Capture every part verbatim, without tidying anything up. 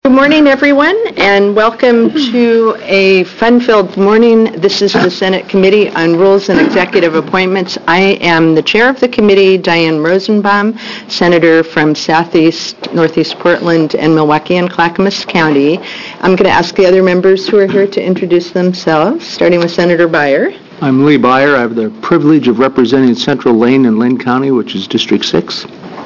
Good morning, everyone, and welcome to a fun-filled morning. This is the Senate Committee on Rules and Executive Appointments. I am the chair of the committee, Diane Rosenbaum, senator from Southeast, Northeast Portland, and Milwaukee and Clackamas County. I'm going to ask the other members who are here to introduce themselves, starting with Senator Byer. I'm Lee Byer. I have the privilege of representing Central Lane in Lane County, which is District six.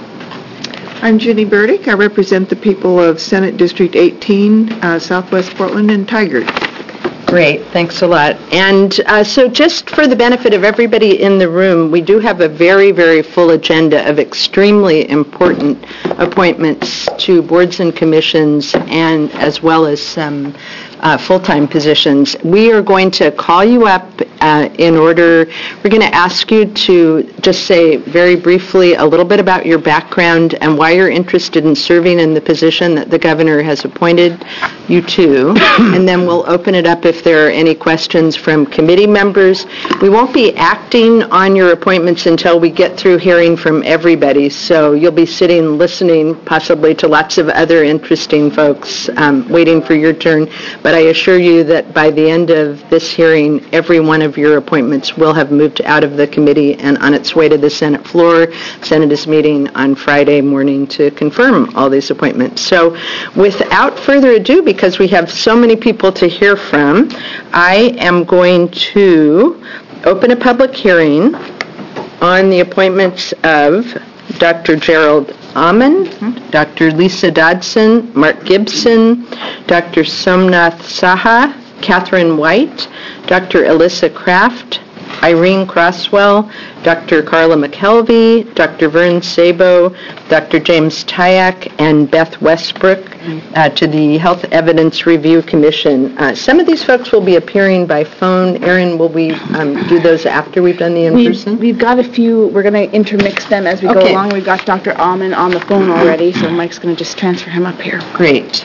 I'm Ginny Burdick. I represent the people of Senate District eighteen, uh, Southwest Portland and Tigard. Great, thanks a lot. And uh, so just for the benefit of everybody in the room, we do have a very, very full agenda of extremely important appointments to boards and commissions, and as well as some uh, full-time positions. We are going to call you up uh, in order, we're going to ask you to just say very briefly a little bit about your background and why you're interested in serving in the position that the governor has appointed you to, and then we'll open it up if there are any questions from committee members. We won't be acting on your appointments until we get through hearing from everybody, so you'll be sitting listening possibly to lots of other interesting folks um, waiting for your turn, but I assure you that by the end of this hearing, every one of your appointments will have moved out of the committee and on its way to the Senate floor. Senate is meeting on Friday morning to confirm all these appointments. So without further ado, because we have so many people to hear from, I am going to open a public hearing on the appointments of Doctor Gerald Aman, Doctor Lisa Dodson, Mark Gibson, Doctor Somnath Saha, Catherine White, Doctor Alyssa Kraft, Irene Crosswell, Doctor Carla McKelvey, Doctor Vern Sabo, Doctor James Tyak, and Beth Westbrook uh, to the Health Evidence Review Commission. Uh, some of these folks will be appearing by phone. Erin, will we um, do those after we've done the in-person? We've, we've got a few. We're going to intermix them as we okay. go along. We've got Doctor Aman on the phone already, so Mike's going to just transfer him up here. Great.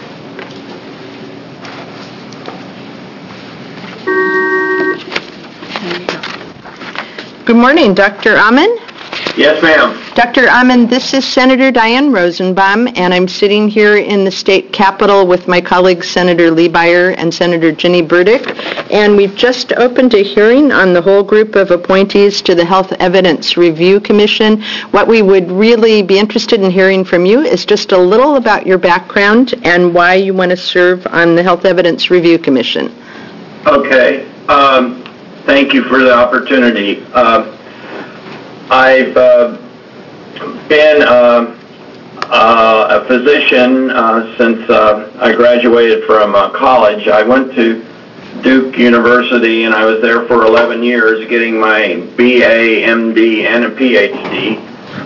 Good morning, Doctor Aman. Yes, ma'am. Doctor Aman, this is Senator Diane Rosenbaum, and I'm sitting here in the state capitol with my colleagues Senator Lee Byer and Senator Ginny Burdick, and we've just opened a hearing on the whole group of appointees to the Health Evidence Review Commission. What we would really be interested in hearing from you is just a little about your background and why you want to serve on the Health Evidence Review Commission. Okay. Um, Thank you for the opportunity. Uh, I've uh, been uh, uh, a physician uh, since uh, I graduated from uh, college. I went to Duke University, and I was there for eleven years getting my B A, M D, and a P H D.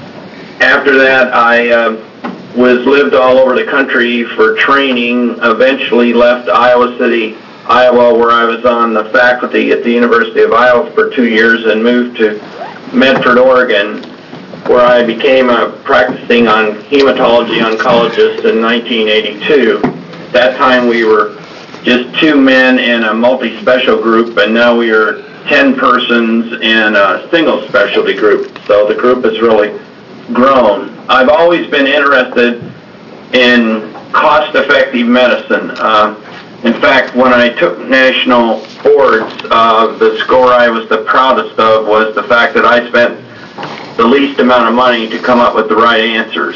After that, I uh, was lived all over the country for training, eventually left Iowa City, Iowa, where I was on the faculty at the University of Iowa for two years, and moved to Medford, Oregon, where I became a practicing on hematology oncologist in nineteen eighty-two. At that time, we were just two men in a multi-special group, and now we are ten persons in a single specialty group. So the group has really grown. I've always been interested in cost-effective medicine. Uh, In fact, when I took national boards, uh, the score I was the proudest of was the fact that I spent the least amount of money to come up with the right answers.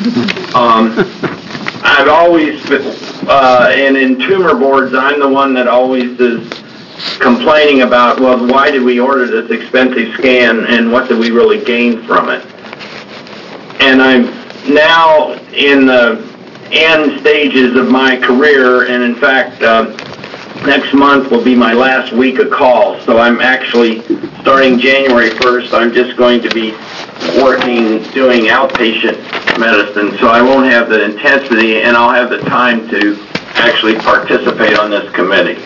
Um, I've always been, uh, and in tumor boards, I'm the one that always is complaining about, well, why did we order this expensive scan, and what did we really gain from it? And I'm now in the end stages of my career, and in fact, uh, next month will be my last week of call, so I'm actually, starting January first, I'm just going to be working, doing outpatient medicine, so I won't have the intensity, and I'll have the time to actually participate on this committee.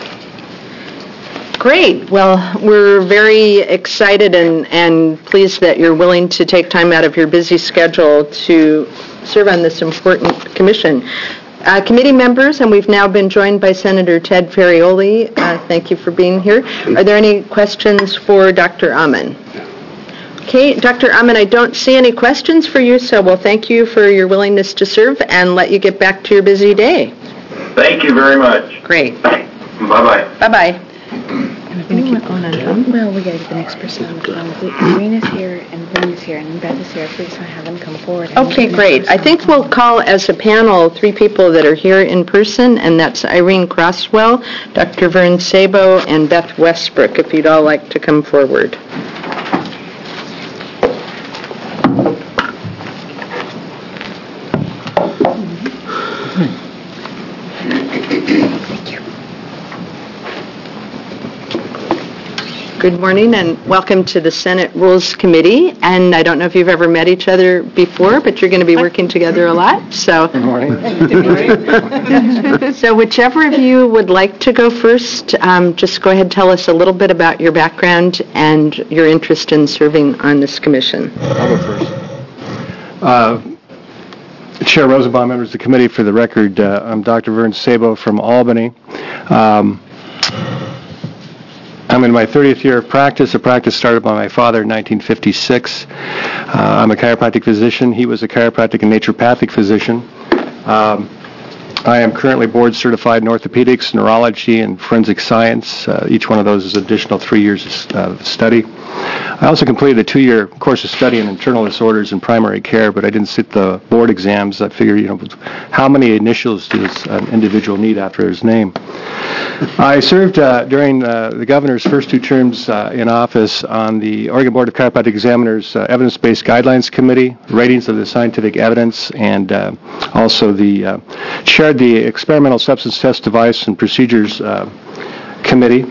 Great. Well, we're very excited and, and pleased that you're willing to take time out of your busy schedule to serve on this important commission. Uh, committee members, and we've now been joined by Senator Ted Ferrioli. Uh, thank you for being here. Are there any questions for Doctor Aman? Okay, Doctor Amin, I don't see any questions for you, so we'll thank you for your willingness to serve and let you get back to your busy day. Thank you very much. Great. Bye-bye. Bye-bye. Well, we gotta get the next person on the phone. Irene is here, and Vern is here, and Beth is here. If we just want to have them come forward. and Okay, get the next great. person I on think the we'll phone. call as a panel three people that are here in person, and that's Irene Crosswell, Doctor Vern Sabo, and Beth Westbrook, if you'd all like to come forward. Good morning and welcome to the Senate Rules Committee. And I don't know if you've ever met each other before, but you're going to be working together a lot. So, Good morning. so whichever of you would like to go first, um, just go ahead and tell us a little bit about your background and your interest in serving on this commission. I'll go first. Uh, Chair Rosenbaum, members of the committee, for the record, uh, I'm Doctor Vern Sabo from Albany. Um, I'm in my thirtieth year of practice. The practice started by my father in nineteen fifty-six. Uh, I'm a chiropractic physician. He was a chiropractic and naturopathic physician. Um, I am currently board certified in orthopedics, neurology, and forensic science. Uh, each one of those is an additional three years of uh, study. I also completed a two-year course of study in internal disorders and primary care, but I didn't sit the board exams. I figured, you know, how many initials does an individual need after his name? I served uh, during uh, the governor's first two terms uh, in office on the Oregon Board of Chiropractic Examiners uh, Evidence-Based Guidelines Committee, ratings of the scientific evidence, and uh, also the uh, chaired the Experimental Substance Test Device and Procedures uh, Committee.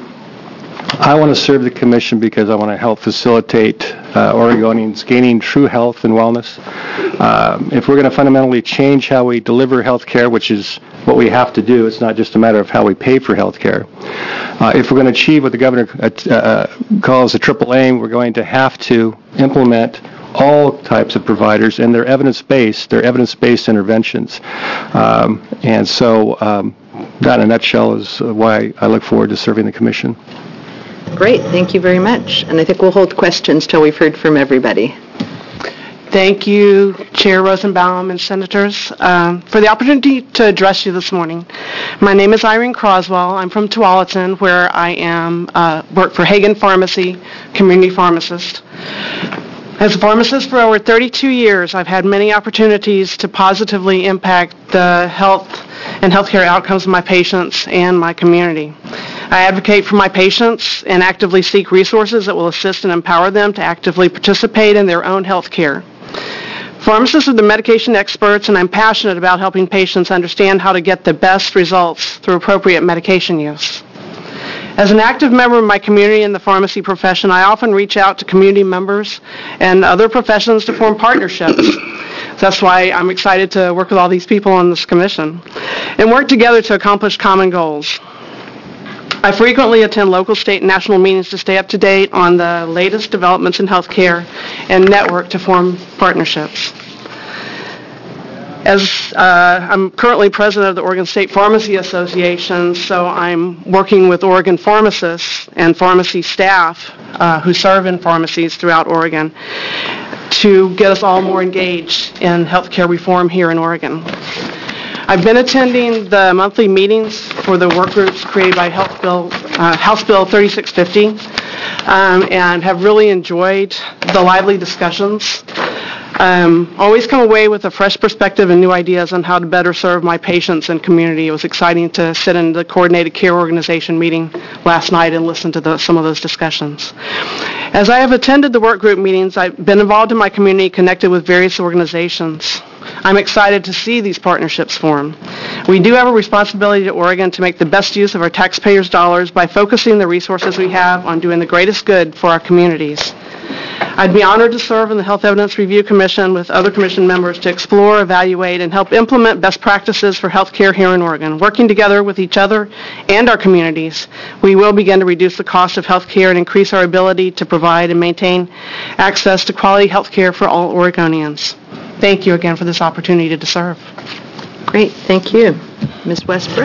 I want to serve the commission because I want to help facilitate uh, Oregonians gaining true health and wellness. Um, if we're going to fundamentally change how we deliver health care, which is what we have to do, it's not just a matter of how we pay for health care. Uh, if we're going to achieve what the governor uh, uh, calls a triple aim, we're going to have to implement all types of providers and their evidence-based, their evidence-based interventions. Um, and so um, that in a nutshell is why I look forward to serving the commission. Great, thank you very much. And I think we'll hold questions till we've heard from everybody. Thank you, Chair Rosenbaum and Senators, um, for the opportunity to address you this morning. My name is Irene Croswell. I'm from Tualatin, where I am uh, work for Hagen Pharmacy, community pharmacist. As a pharmacist for over thirty-two years, I've had many opportunities to positively impact the health and healthcare outcomes of my patients and my community. I advocate for my patients and actively seek resources that will assist and empower them to actively participate in their own health care. Pharmacists are the medication experts, and I'm passionate about helping patients understand how to get the best results through appropriate medication use. As an active member of my community in the pharmacy profession, I often reach out to community members and other professions to form partnerships. That's why I'm excited to work with all these people on this commission and work together to accomplish common goals. I frequently attend local, state, and national meetings to stay up to date on the latest developments in healthcare and network to form partnerships. As uh, I'm currently president of the Oregon State Pharmacy Association, so I'm working with Oregon pharmacists and pharmacy staff uh, who serve in pharmacies throughout Oregon to get us all more engaged in healthcare reform here in Oregon. I've been attending the monthly meetings for the work groups created by Health Bill, uh, House Bill thirty-six fifty um, and have really enjoyed the lively discussions. Um, always come away with a fresh perspective and new ideas on how to better serve my patients and community. It was exciting to sit in the Coordinated Care Organization meeting last night and listen to the, some of those discussions. As I have attended the work group meetings, I've been involved in my community, connected with various organizations. I'm excited to see these partnerships form. We do have a responsibility to Oregon to make the best use of our taxpayers' dollars by focusing the resources we have on doing the greatest good for our communities. I'd be honored to serve in the Health Evidence Review Commission with other commission members to explore, evaluate, and help implement best practices for health care here in Oregon. Working together with each other and our communities, we will begin to reduce the cost of health care and increase our ability to provide and maintain access to quality health care for all Oregonians. Thank you again for this opportunity to serve. Great, thank you. Miz Westbrook?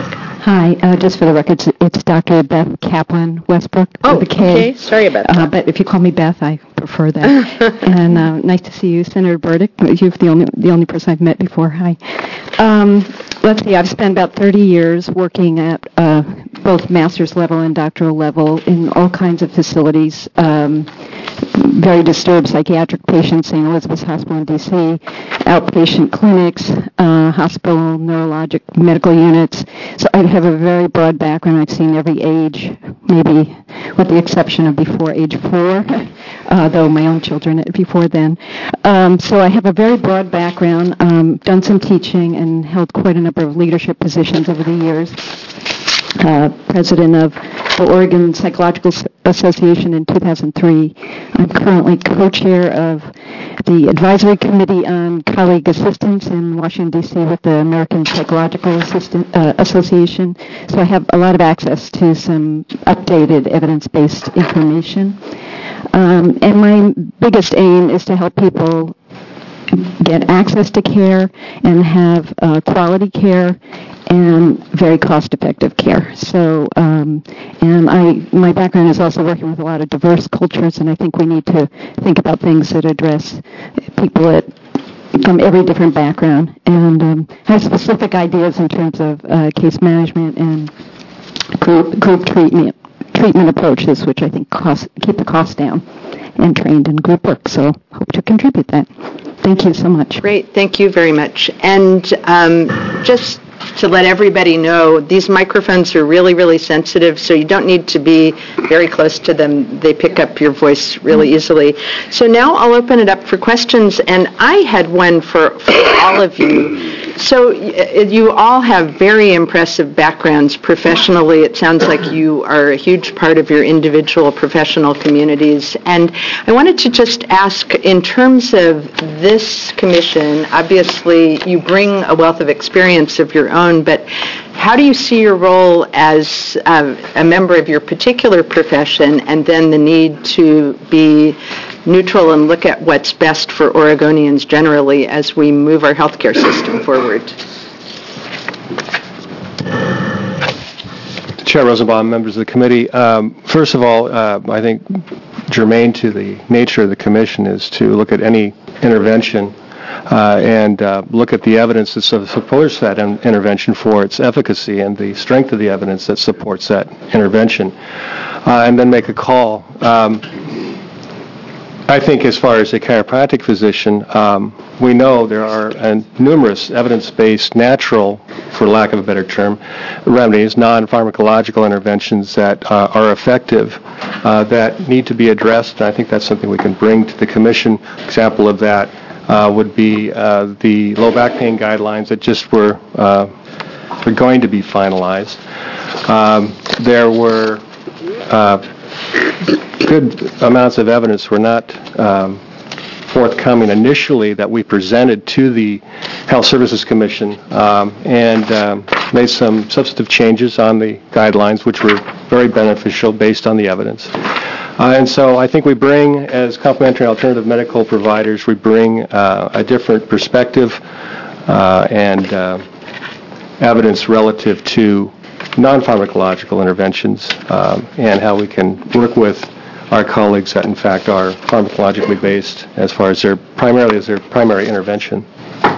Hi, uh, just for the record, it's, it's Doctor Beth Kaplan Westbrook. Oh, with a K. okay. Sorry about that. Uh, but if you call me Beth, I prefer that. And uh, nice to see you, Senator Burdick. You're the only the only person I've met before. Hi. Um, let's see. I've spent about thirty years working at uh, both master's level and doctoral level in all kinds of facilities. Um, very disturbed psychiatric patients, Saint Elizabeth's Hospital in D C, outpatient clinics, uh, hospital neurologic medical units. So I have a very broad background. I've seen every age, maybe with the exception of before age four, uh, though my own children before then. Um, so I have a very broad background, um, done some teaching, and held quite a number of leadership positions over the years. Uh, president of the Oregon Psychological Association in two thousand three. I'm currently co-chair of the Advisory Committee on Colleague Assistance in Washington, D C with the American Psychological Assistant, uh, Association. So I have a lot of access to some updated evidence-based information. Um, and my biggest aim is to help people get access to care and have uh, quality care and very cost-effective care. So, um, and I, my background is also working with a lot of diverse cultures, and I think we need to think about things that address people at, from every different background, and um, have specific ideas in terms of uh, case management and group group treatment treatment approaches, which I think cost, keep the cost down, and trained in group work. So, hope to contribute that. Thank you so much. Great. Thank you very much. And um, just to let everybody know, these microphones are really, really sensitive, so you don't need to be very close to them. They pick up your voice really easily. So now I'll open it up for questions, and I had one for, for all of you. So you all have very impressive backgrounds professionally. It sounds like you are a huge part of your individual professional communities. And I wanted to just ask, in terms of this commission, obviously you bring a wealth of experience of your own, but how do you see your role as uh, a member of your particular profession, and then the need to be neutral and look at what's best for Oregonians generally as we move our healthcare system forward? Chair Rosenbaum, members of the committee, um, first of all, uh, I think germane to the nature of the commission is to look at any intervention uh, and uh, look at the evidence that supports that in- intervention for its efficacy and the strength of the evidence that supports that intervention, uh, and then make a call. Um, I think as far as a chiropractic physician, um, we know there are uh, numerous evidence-based, natural, for lack of a better term, remedies, non-pharmacological interventions that uh, are effective uh, that need to be addressed. And I think that's something we can bring to the commission. Example of that uh, would be uh, the low back pain guidelines that just were, uh, were going to be finalized. Um, there were uh, good amounts of evidence were not um, forthcoming initially that we presented to the Health Services Commission, um, and um, made some substantive changes on the guidelines, which were very beneficial based on the evidence. Uh, and so I think we bring, as complementary alternative medical providers, we bring uh, a different perspective uh, and uh, evidence relative to non-pharmacological interventions um, and how we can work with our colleagues that in fact are pharmacologically based as far as their primarily as their primary intervention.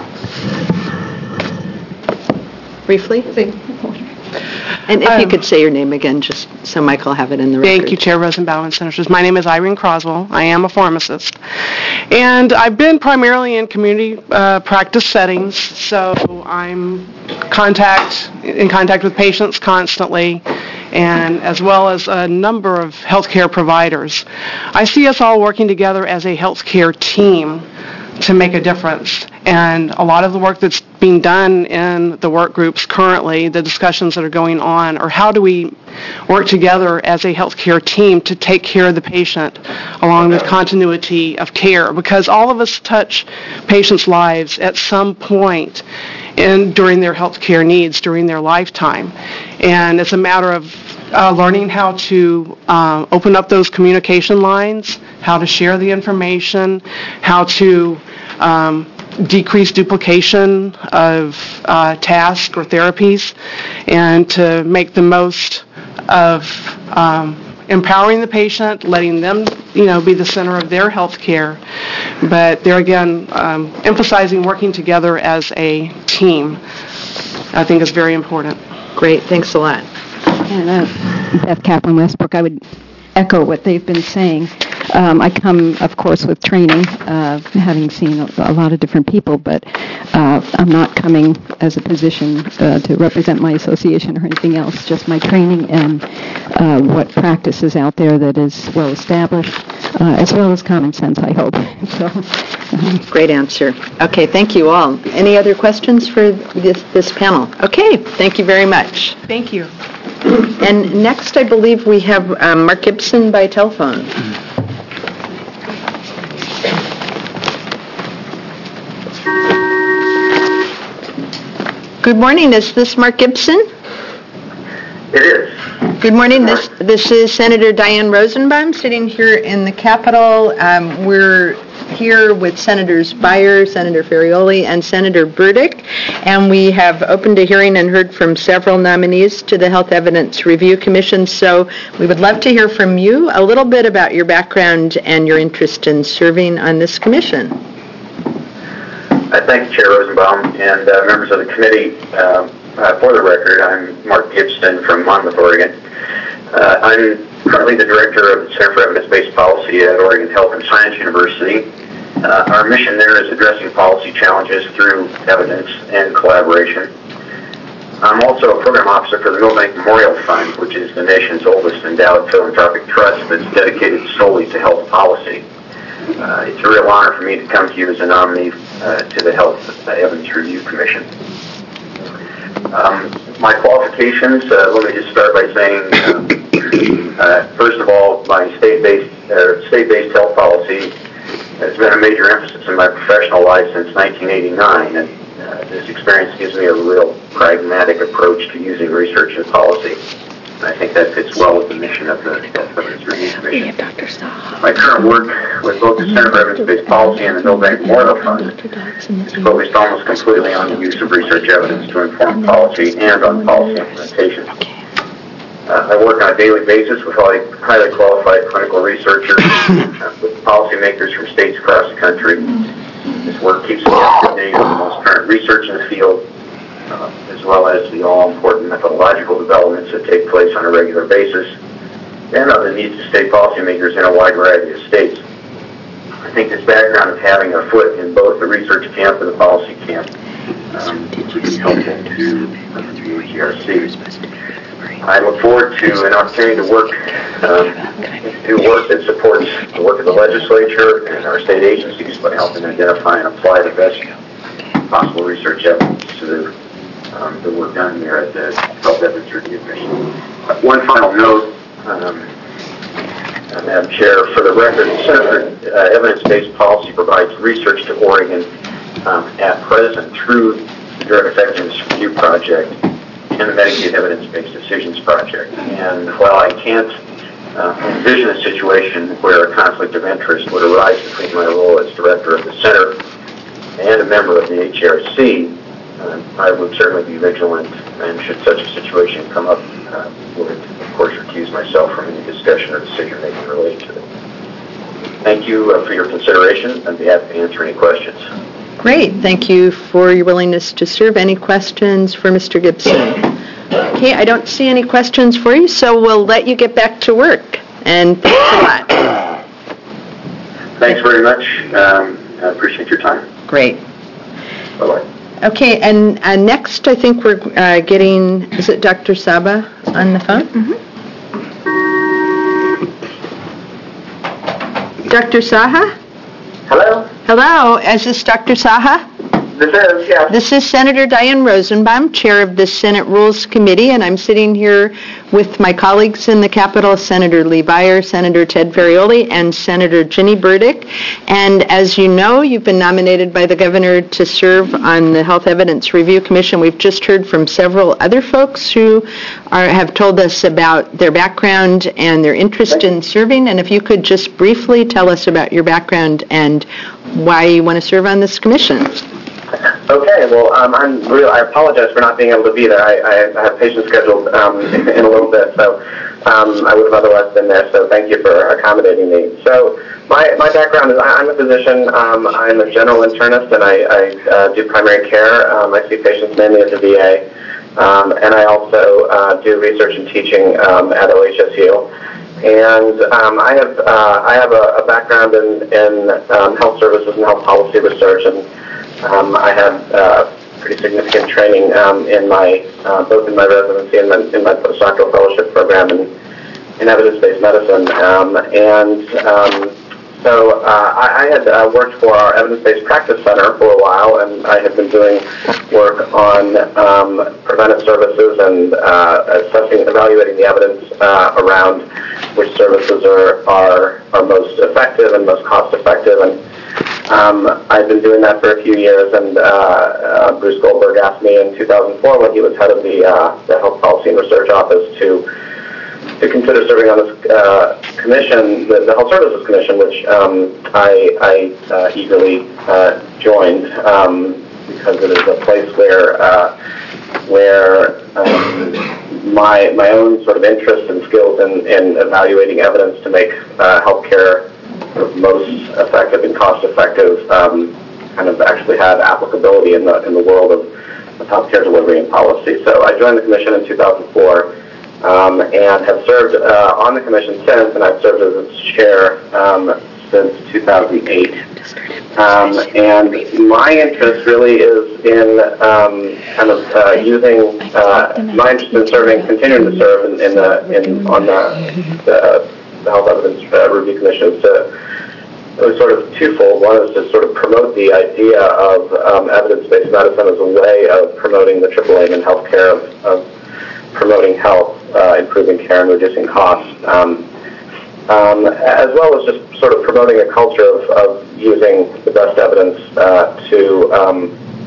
Briefly? And if um, you could say your name again, just so Mike will have it in the record. Thank you, Chair Rosenbaum and Senators. My name is Irene Croswell. I am a pharmacist. And I've been primarily in community uh, practice settings, so I'm contact in contact with patients constantly, and as well as a number of healthcare providers. I see us all working together as a healthcare team to make a difference. And a lot of the work that's being done in the work groups currently, the discussions that are going on, are how do we work together as a healthcare team to take care of the patient along with continuity of care, because all of us touch patients' lives at some point in during their healthcare needs during their lifetime. And it's a matter of uh, learning how to uh, open up those communication lines, how to share the information, how to um, decrease duplication of uh, tasks or therapies, and to make the most of um, empowering the patient, letting them, you know, be the center of their health care. But there again, um, emphasizing working together as a team, I think is very important. Great, thanks a lot. And uh, Beth Kaplan Westbrook, I would echo what they've been saying. Um, I come, of course, with training, uh, having seen a, a lot of different people, but uh, I'm not coming as a position uh, to represent my association or anything else, just my training and uh, what practice is out there that is well established, uh, as well as common sense, I hope. So, um, Great answer. Okay, thank you all. Any other questions for this, this panel? Okay, thank you very much. Thank you. And next, I believe we have um, Mark Gibson by telephone. Good morning. Is this Mark Gibson? It is. Good morning. This this is Senator Diane Rosenbaum sitting here in the Capitol. Um, we're here with Senators Beyer, Senator Ferrioli, and Senator Burdick, and we have opened a hearing and heard from several nominees to the Health Evidence Review Commission. So we would love to hear from you a little bit about your background and your interest in serving on this commission. I thank Chair Rosenbaum and uh, members of the committee. Uh, uh, for the record, I'm Mark Gibson from Monmouth, Oregon. Uh, I'm currently the director of the Center for Evidence-Based Policy at Oregon Health and Science University. Uh, our mission there is addressing policy challenges through evidence and collaboration. I'm also a program officer for the Milbank Memorial Fund, which is the nation's oldest endowed philanthropic trust that's dedicated solely to health policy. Uh, it's a real honor for me to come to you as a nominee uh, to the Health Evidence Review Commission. Um, my qualifications, uh, let me just start by saying, uh, uh, first of all, my state-based uh, state-based health policy has been a major emphasis in my professional life since nineteen eighty-nine, and uh, this experience gives me a real pragmatic approach to using research and policy. I think that fits well with the mission of the Health Evidence Review Commission. My current work with both the Center for Evidence-Based Policy and the Milbank Memorial Fund is focused almost completely on the use of research evidence to inform policy and on policy implementation. Uh, I work on a daily basis with highly, highly qualified clinical researchers, uh, with policymakers from states across the country. This work keeps me up to date on the most current research in the field, Uh, as well as the all-important methodological developments that take place on a regular basis, and on the needs of state policymakers in a wide variety of states. I think this background of having a foot in both the research camp and the policy camp um, would be helpful to the H E R C. I look forward to an opportunity to work, um, do work that supports the work of the legislature and our state agencies by helping identify and apply the best possible research evidence to the Um, the work done there at the Health Evidence Review Commission. Uh, one final note, um, uh, Madam Chair, for the record, the Center for uh, Evidence-Based Policy provides research to Oregon um, at present through the Drug Effectiveness Review Project and the Medicaid Evidence-Based Decisions Project. And while I can't uh, envision a situation where a conflict of interest would arise between my role as director of the center and a member of the H E R C, Uh, I would certainly be vigilant, and should such a situation come up, uh, would, of course, recuse myself from any discussion or decision-making related to it. Thank you uh, for your consideration. I'd be happy to answer any questions. Great. Thank you for your willingness to serve. Any questions for Mister Gibson? Okay, I don't see any questions for you, so we'll let you get back to work. And thanks a lot. Thanks very much. Um, I appreciate your time. Great. Bye-bye. Okay, and uh, next I think we're uh, getting, is it Doctor Saba on the phone? Mm-hmm. Doctor Saha? Hello? Hello, is this Doctor Saha? This is, yes. This is Senator Diane Rosenbaum, Chair of the Senate Rules Committee, and I'm sitting here with my colleagues in the Capitol, Senator Lee Byer, Senator Ted Ferrioli, and Senator Ginny Burdick. And as you know, you've been nominated by the governor to serve on the Health Evidence Review Commission. We've just heard from several other folks who are, have told us about their background and their interest in serving. And if you could just briefly tell us about your background and why you want to serve on this commission. Okay, well, um, I'm real. I apologize for not being able to be there. I, I have patients scheduled um, in a little bit, so um, I would have otherwise been there. So thank you for accommodating me. So my my background is I'm a physician. Um, I'm a general internist, and I, I uh, do primary care. Um, I see patients mainly at the V A, um, and I also uh, do research and teaching um, at O H S U. And um, I have uh, I have a, a background in in um, health services and health policy research, and Um, I had uh, pretty significant training um, in my uh, both in my residency and my, in my postdoctoral fellowship program in, in evidence-based medicine. Um, and um, so uh, I, I had uh, worked for our evidence-based practice center for a while, and I had been doing work on um, preventive services and uh, assessing, evaluating the evidence uh, around which services are, are are most effective and most cost-effective. And Um, I've been doing that for a few years, and uh, uh, Bruce Goldberg asked me in two thousand four, when he was head of the, uh, the Health Policy and Research Office, to to consider serving on this uh, commission, the, the Health Services Commission, which um, I, I uh, eagerly uh, joined um, because it is a place where uh, where um, my my own sort of interest and skills in, in evaluating evidence to make uh, healthcare most effective and cost-effective um, kind of actually had applicability in the in the world of, of healthcare delivery and policy. So I joined the commission in two thousand four um, and have served uh, on the commission since, and I've served as its chair um, since two thousand eight. Um, and my interest really is in um, kind of uh, using uh, my interest in serving, continuing to serve in, in the in on the, the, the Health Evidence uh, Review Commission to It was sort of twofold. One is to sort of promote the idea of um, evidence-based medicine as a way of promoting the triple aim in healthcare, of, of promoting health, uh, improving care, and reducing costs, um, um, as well as just sort of promoting a culture of, of using the best evidence uh, to um,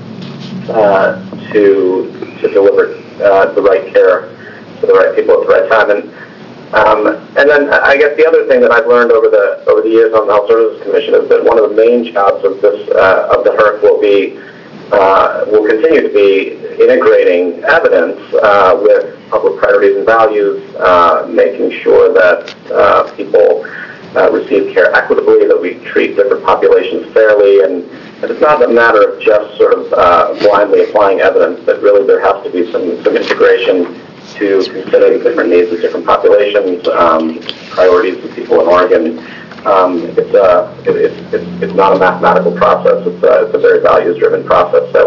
uh, to to deliver uh, the right care to the right people at the right time. And Um, and then I guess the other thing that I've learned over the over the years on the Health Services Commission is that one of the main jobs of this uh, of the H E R C will be uh, will continue to be integrating evidence uh, with public priorities and values, uh, making sure that uh, people uh, receive care equitably, that we treat different populations fairly, and that it's not a matter of just sort of uh, blindly applying evidence. That really there has to be some some integration to consider the different needs of different populations, um, priorities of people in Oregon. Um, it's, a, it, it's, it's, it's not a mathematical process. It's a, it's a very values-driven process. So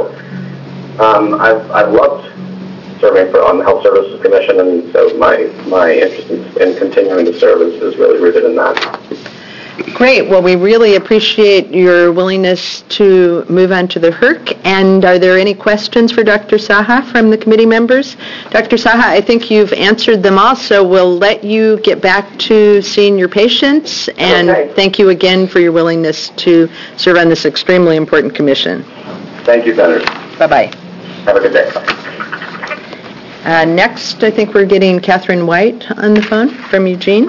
um, I've, I've loved serving for, on the Health Services Commission, and so my, my interest in, in continuing to serve is, is really rooted in that. Great. Well, we really appreciate your willingness to move on to the H E R C. And are there any questions for Doctor Saha from the committee members? Doctor Saha, I think you've answered them all, so we'll let you get back to seeing your patients. And okay. Thank you again for your willingness to serve on this extremely important commission. Thank you, Senator. Bye-bye. Have a good day. Uh, next, I think we're getting Catherine White on the phone from Eugene.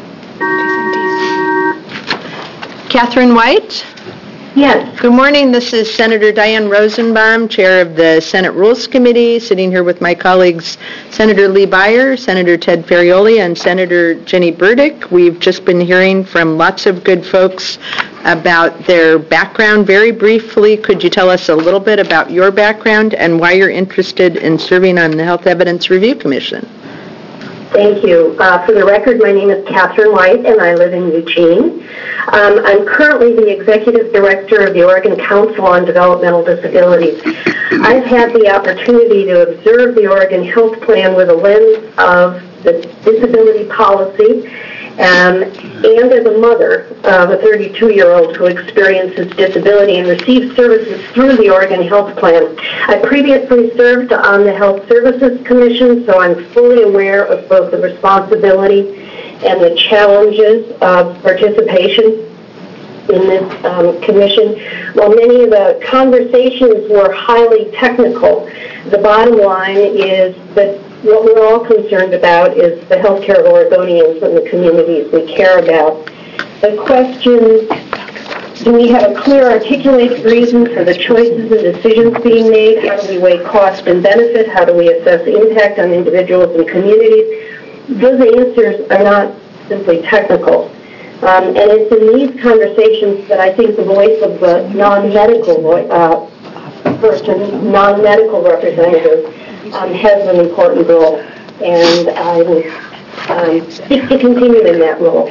Catherine White? Yes. Good morning. This is Senator Diane Rosenbaum, Chair of the Senate Rules Committee, sitting here with my colleagues Senator Lee Byer, Senator Ted Ferrioli, and Senator Ginny Burdick. We've just been hearing from lots of good folks about their background. Very briefly, could you tell us a little bit about your background and why you're interested in serving on the Health Evidence Review Commission? Thank you. Uh, for the record, my name is Catherine White, and I live in Eugene. Um, I'm currently the Executive Director of the Oregon Council on Developmental Disabilities. I've had the opportunity to observe the Oregon Health Plan with a lens of the disability policy, um, and as a mother of a thirty-two-year-old who experiences disability and receives services through the Oregon Health Plan. I previously served on the Health Services Commission, so I'm fully aware of both the responsibility and the challenges of participation in this um, commission. While many of the conversations were highly technical, the bottom line is that what we're all concerned about is the healthcare of Oregonians and the communities we care about. The question, do we have a clear, articulated reason for the choices and decisions being made? How do we weigh cost and benefit? How do we assess impact on individuals and communities? Those answers are not simply technical. Um, and it's in these conversations that I think the voice of the non-medical uh, person, non-medical representative, um, has an important role. And I will um, seek to continue in that role.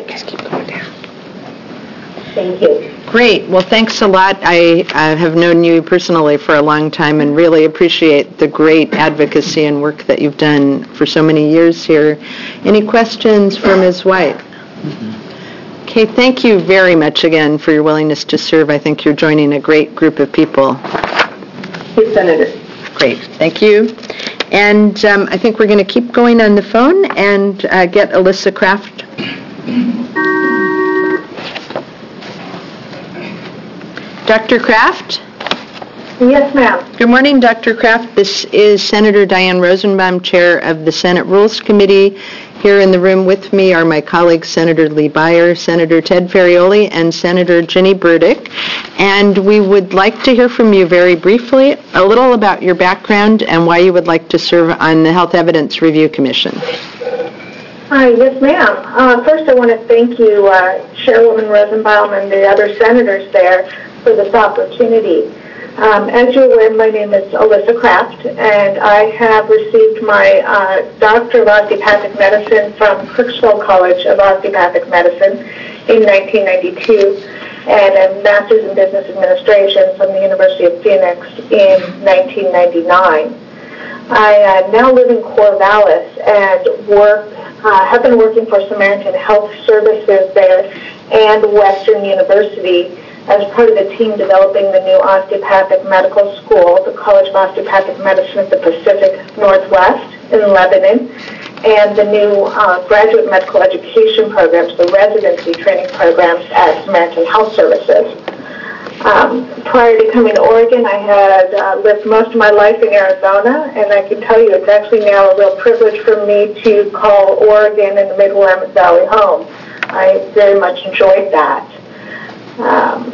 Thank you. Great. Well, thanks a lot. I, I have known you personally for a long time and really appreciate the great advocacy and work that you've done for so many years here. Any questions for Miz White? Mm-hmm. Okay, thank you very much again for your willingness to serve. I think you're joining a great group of people. Thank you, Senator. Great. Thank you. And um, I think we're going to keep going on the phone and uh, get Alyssa Kraft. Doctor Kraft? Yes, ma'am. Good morning, Doctor Kraft. This is Senator Diane Rosenbaum, Chair of the Senate Rules Committee. Here in the room with me are my colleagues, Senator Lee Byer, Senator Ted Ferrioli, and Senator Ginny Burdick. And we would like to hear from you very briefly a little about your background and why you would like to serve on the Health Evidence Review Commission. Hi, yes, ma'am. Uh, first, I want to thank you, uh, Chairwoman Rosenbaum and the other senators there, for this opportunity. Um, as you're aware, my name is Alyssa Kraft, and I have received my uh, Doctor of Osteopathic Medicine from Kirksville College of Osteopathic Medicine in nineteen ninety-two, and a Master's in Business Administration from the University of Phoenix in nineteen ninety-nine. I uh, now live in Corvallis and work, uh, have been working for Samaritan Health Services there and Western University as part of the team developing the new osteopathic medical school, the College of Osteopathic Medicine of the Pacific Northwest in Lebanon, and the new uh, graduate medical education programs, the residency training programs at Samaritan Health Services. Um, prior to coming to Oregon, I had uh, lived most of my life in Arizona, and I can tell you it's actually now a real privilege for me to call Oregon and the Mid-Willamette Valley home. I very much enjoyed that. Um,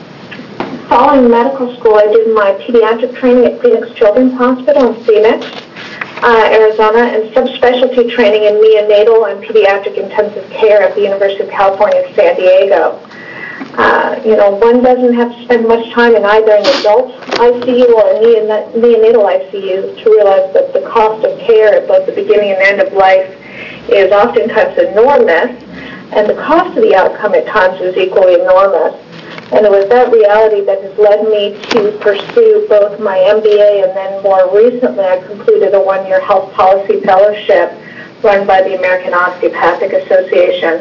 following medical school, I did my pediatric training at Phoenix Children's Hospital in Phoenix, uh, Arizona, and subspecialty training in neonatal and pediatric intensive care at the University of California, San Diego. Uh, you know, one doesn't have to spend much time in either an adult I C U or a neonatal I C U to realize that the cost of care at both the beginning and end of life is oftentimes enormous, and the cost of the outcome at times is equally enormous. And it was that reality that has led me to pursue both my M B A and then more recently I completed a one-year health policy fellowship run by the American Osteopathic Association.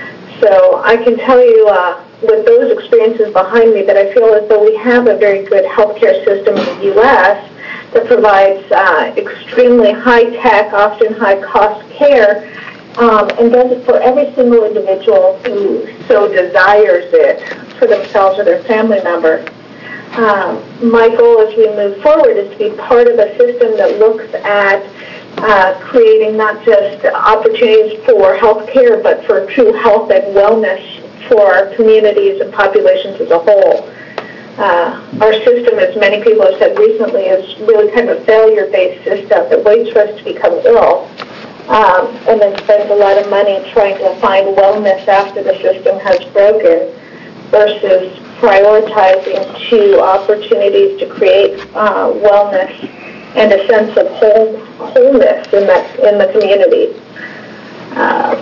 So I can tell you uh, with those experiences behind me that I feel as though we have a very good healthcare system in the U S that provides uh, extremely high-tech, often high-cost care, Um, and does it for every single individual who so desires it for themselves or their family member. Um, my goal as we move forward is to be part of a system that looks at uh, creating not just opportunities for health care, but for true health and wellness for our communities and populations as a whole. Uh, our system, as many people have said recently, is really kind of a failure-based system that waits for us to become ill. Um, and then spends a lot of money trying to find wellness after the system has broken versus prioritizing two opportunities to create uh, wellness and a sense of whole, wholeness in, that, in the community. Um,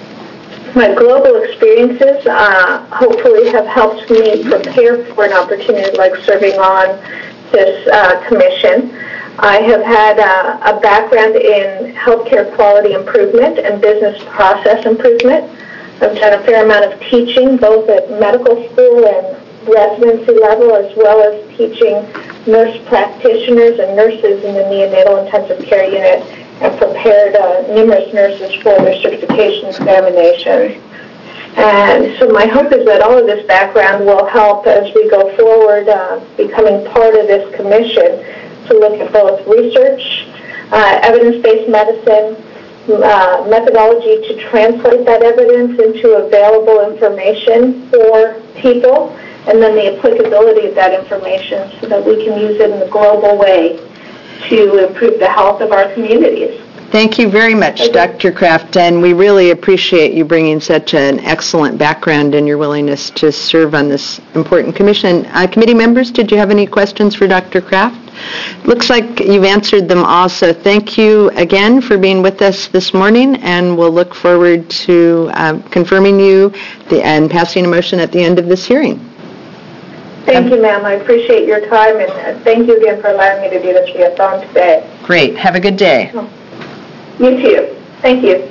my global experiences uh, hopefully have helped me prepare for an opportunity like serving on this uh, commission. I have had a, a background in healthcare quality improvement and business process improvement. I've done a fair amount of teaching, both at medical school and residency level, as well as teaching nurse practitioners and nurses in the neonatal intensive care unit, and prepared uh, numerous nurses for their certification examinations. And so my hope is that all of this background will help as we go forward, uh, becoming part of this commission, to look at both research, uh, evidence-based medicine, uh, methodology to translate that evidence into available information for people, and then the applicability of that information so that we can use it in a global way to improve the health of our communities. Thank you very much, Doctor Kraft, and we really appreciate you bringing such an excellent background and your willingness to serve on this important commission. Uh, committee members, did you have any questions for Doctor Kraft? Looks like you've answered them all, so thank you again for being with us this morning, and we'll look forward to uh, confirming you the, and passing a motion at the end of this hearing. Thank you, ma'am. I appreciate your time, and thank you again for allowing me to do this via phone today. Great. Have a good day. You too. Thank you.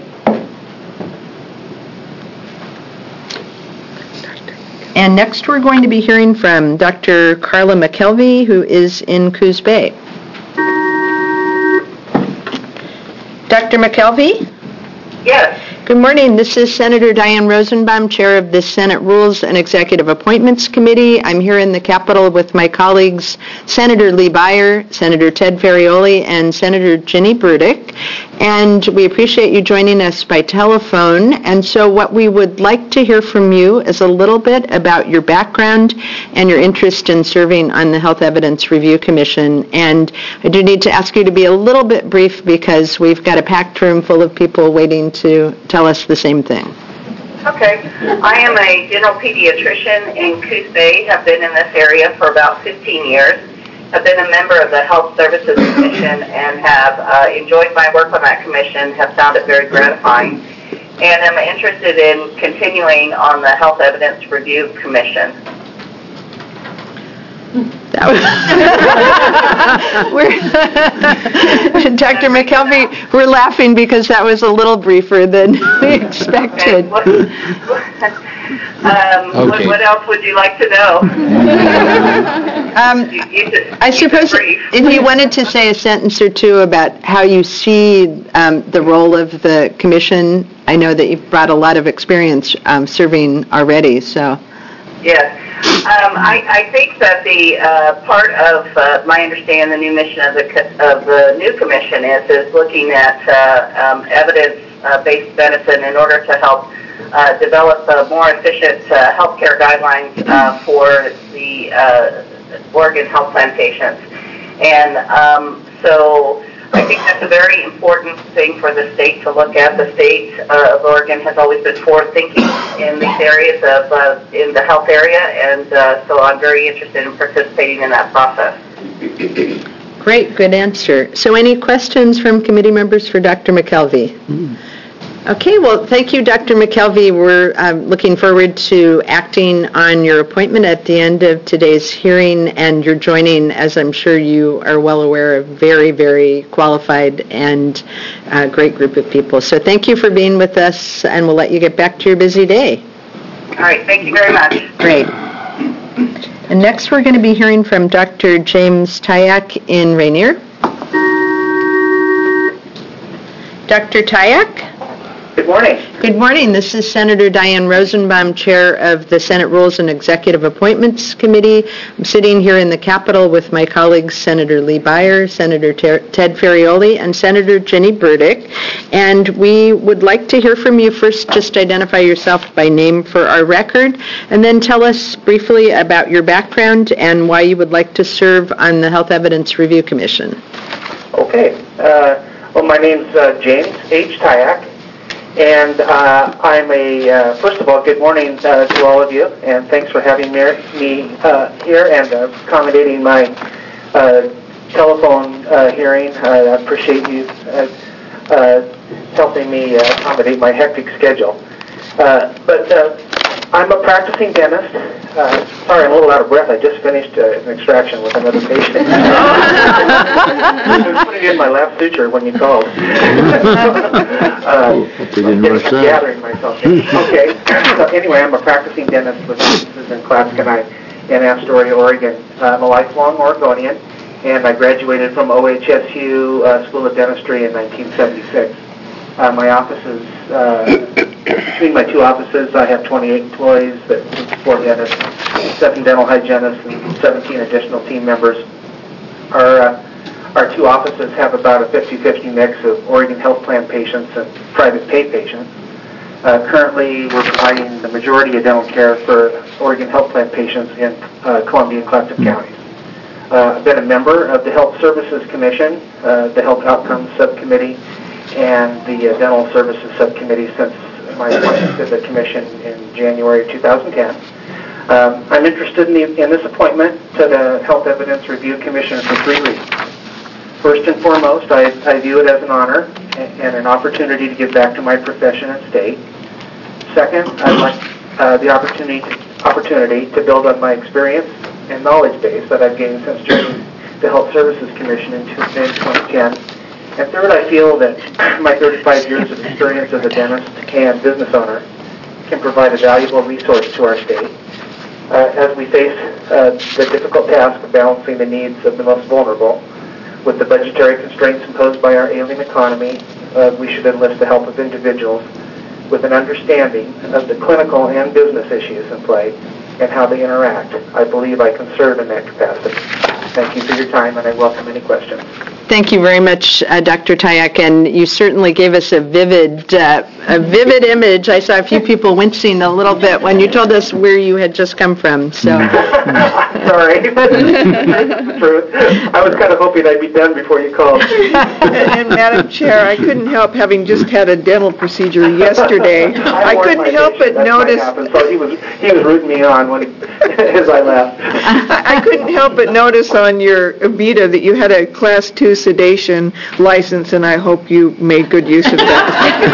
And next we're going to be hearing from Doctor Carla McKelvey, who is in Coos Bay. Doctor McKelvey? Yes. Good morning. This is Senator Diane Rosenbaum, Chair of the Senate Rules and Executive Appointments Committee. I'm here in the Capitol with my colleagues, Senator Lee Beyer, Senator Ted Ferrioli, and Senator Ginny Burdick. And we appreciate you joining us by telephone. And so what we would like to hear from you is a little bit about your background and your interest in serving on the Health Evidence Review Commission. And I do need to ask you to be a little bit brief because we've got a packed room full of people waiting to tell us the same thing. Okay. I am a general pediatrician in Coos Bay. Have been in this area for about fifteen years. I've been a member of the Health Services Commission and have uh, enjoyed my work on that commission, have found it very gratifying, and am interested in continuing on the Health Evidence Review Commission. we're Doctor McKelvey, we're laughing because that was a little briefer than we expected. Okay. What, um, okay. what, what else would you like to know? um, you, you just, I suppose if you wanted to say a sentence or two about how you see um, the role of the commission. I know that you've brought a lot of experience um, serving already, so. Yes. Um, I, I think that the uh, part of uh, my understanding the new mission of the, of the new commission is, is looking at uh, um, evidence-based medicine in order to help uh, develop uh, more efficient uh, healthcare guidelines uh, for the uh, Oregon health plan patients. And um, so I think that's a very important thing for the state to look at. The state uh, of Oregon has always been forward-thinking in these areas of uh, in the health area, and uh, so I'm very interested in participating in that process. Great, good answer. So any questions from committee members for Doctor McKelvey? Mm. Okay, well, thank you, Doctor McKelvey. We're um, looking forward to acting on your appointment at the end of today's hearing, and you're joining, as I'm sure you are well aware, a very, very qualified and uh, great group of people. So thank you for being with us, and we'll let you get back to your busy day. All right, thank you very much. Great. And next we're going to be hearing from Doctor James Tyack in Rainier. Doctor Tyack? Good morning. Good morning. This is Senator Diane Rosenbaum, Chair of the Senate Rules and Executive Appointments Committee. I'm sitting here in the Capitol with my colleagues, Senator Lee Beyer, Senator Ter- Ted Ferrioli, and Senator Ginny Burdick. And we would like to hear from you first. Just identify yourself by name for our record, and then tell us briefly about your background and why you would like to serve on the Health Evidence Review Commission. Okay. Uh, well, my name's uh, James H. Tyack. And uh, I'm a, uh, first of all, good morning uh, to all of you, and thanks for having me, me uh, here and uh, accommodating my uh, telephone uh, hearing. I appreciate you uh, uh, helping me uh, accommodate my hectic schedule. Uh, but uh, I'm a practicing dentist. Uh, sorry, I'm a little out of breath. I just finished uh, an extraction with another patient. was putting in my last suture when you called. uh, They didn't rush that. Gathering myself. Okay. So anyway, I'm a practicing dentist with offices in Clatskanie in Astoria, Oregon. I'm a lifelong Oregonian, and I graduated from O H S U uh, School of Dentistry in nineteen seventy-six. Uh, my offices, uh, between my two offices, I have twenty-eight employees, that four dentists, seven dental hygienists, and seventeen additional team members. Our, uh, our two offices have about a fifty-fifty mix of Oregon Health Plan patients and private pay patients. Uh, currently, we're providing the majority of dental care for Oregon Health Plan patients in uh, Columbia and Clackamas counties. Uh, I've been a member of the Health Services Commission, uh, the Health Outcomes Subcommittee, and the uh, Dental Services Subcommittee since my appointment to the Commission in January of two thousand ten. Um, I'm interested in, the, in this appointment to the Health Evidence Review Commission for three reasons. First and foremost, I, I view it as an honor and, and an opportunity to give back to my profession and state. Second, I'd like uh, the opportunity to, opportunity to build on my experience and knowledge base that I've gained since joining the Health Services Commission in twenty ten. And third, I feel that my thirty-five years of experience as a dentist and business owner can provide a valuable resource to our state uh, as we face uh, the difficult task of balancing the needs of the most vulnerable. With the budgetary constraints imposed by our ailing economy, uh, we should enlist the help of individuals with an understanding of the clinical and business issues in play and how they interact. I believe I can serve in that capacity. Thank you for your time, and I welcome any questions. Thank you very much, uh, Doctor Tyak, and you certainly gave us a vivid, uh, a vivid image. I saw a few people wincing a little bit when you told us where you had just come from. So, sorry, that's the truth. I was kind of hoping I'd be done before you called. And, and Madam Chair, I couldn't help, having just had a dental procedure yesterday, I, I couldn't help but notice. Happened, so he was he was rooting me on when he, as I left. I, I couldn't help but notice on your Vita that you had a Class Two sedation license, and I hope you made good use of that.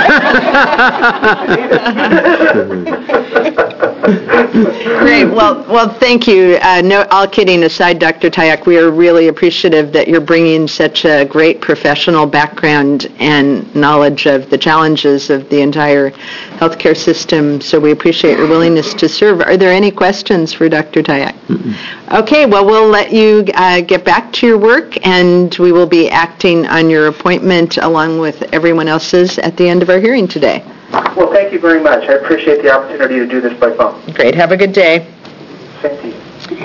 Great. Well, well, thank you. Uh, no, all kidding aside, Doctor Tyak, we are really appreciative that you're bringing such a great professional background and knowledge of the challenges of the entire healthcare system. So we appreciate your willingness to serve. Are there any questions for Doctor Tyak? Mm-mm. Okay. Well, we'll let you uh, get back to your work, and we will be acting on your appointment along with everyone else's at the end of our hearing today. Well, thank you very much. I appreciate the opportunity to do this by phone. Great. Have a good day. Same to you.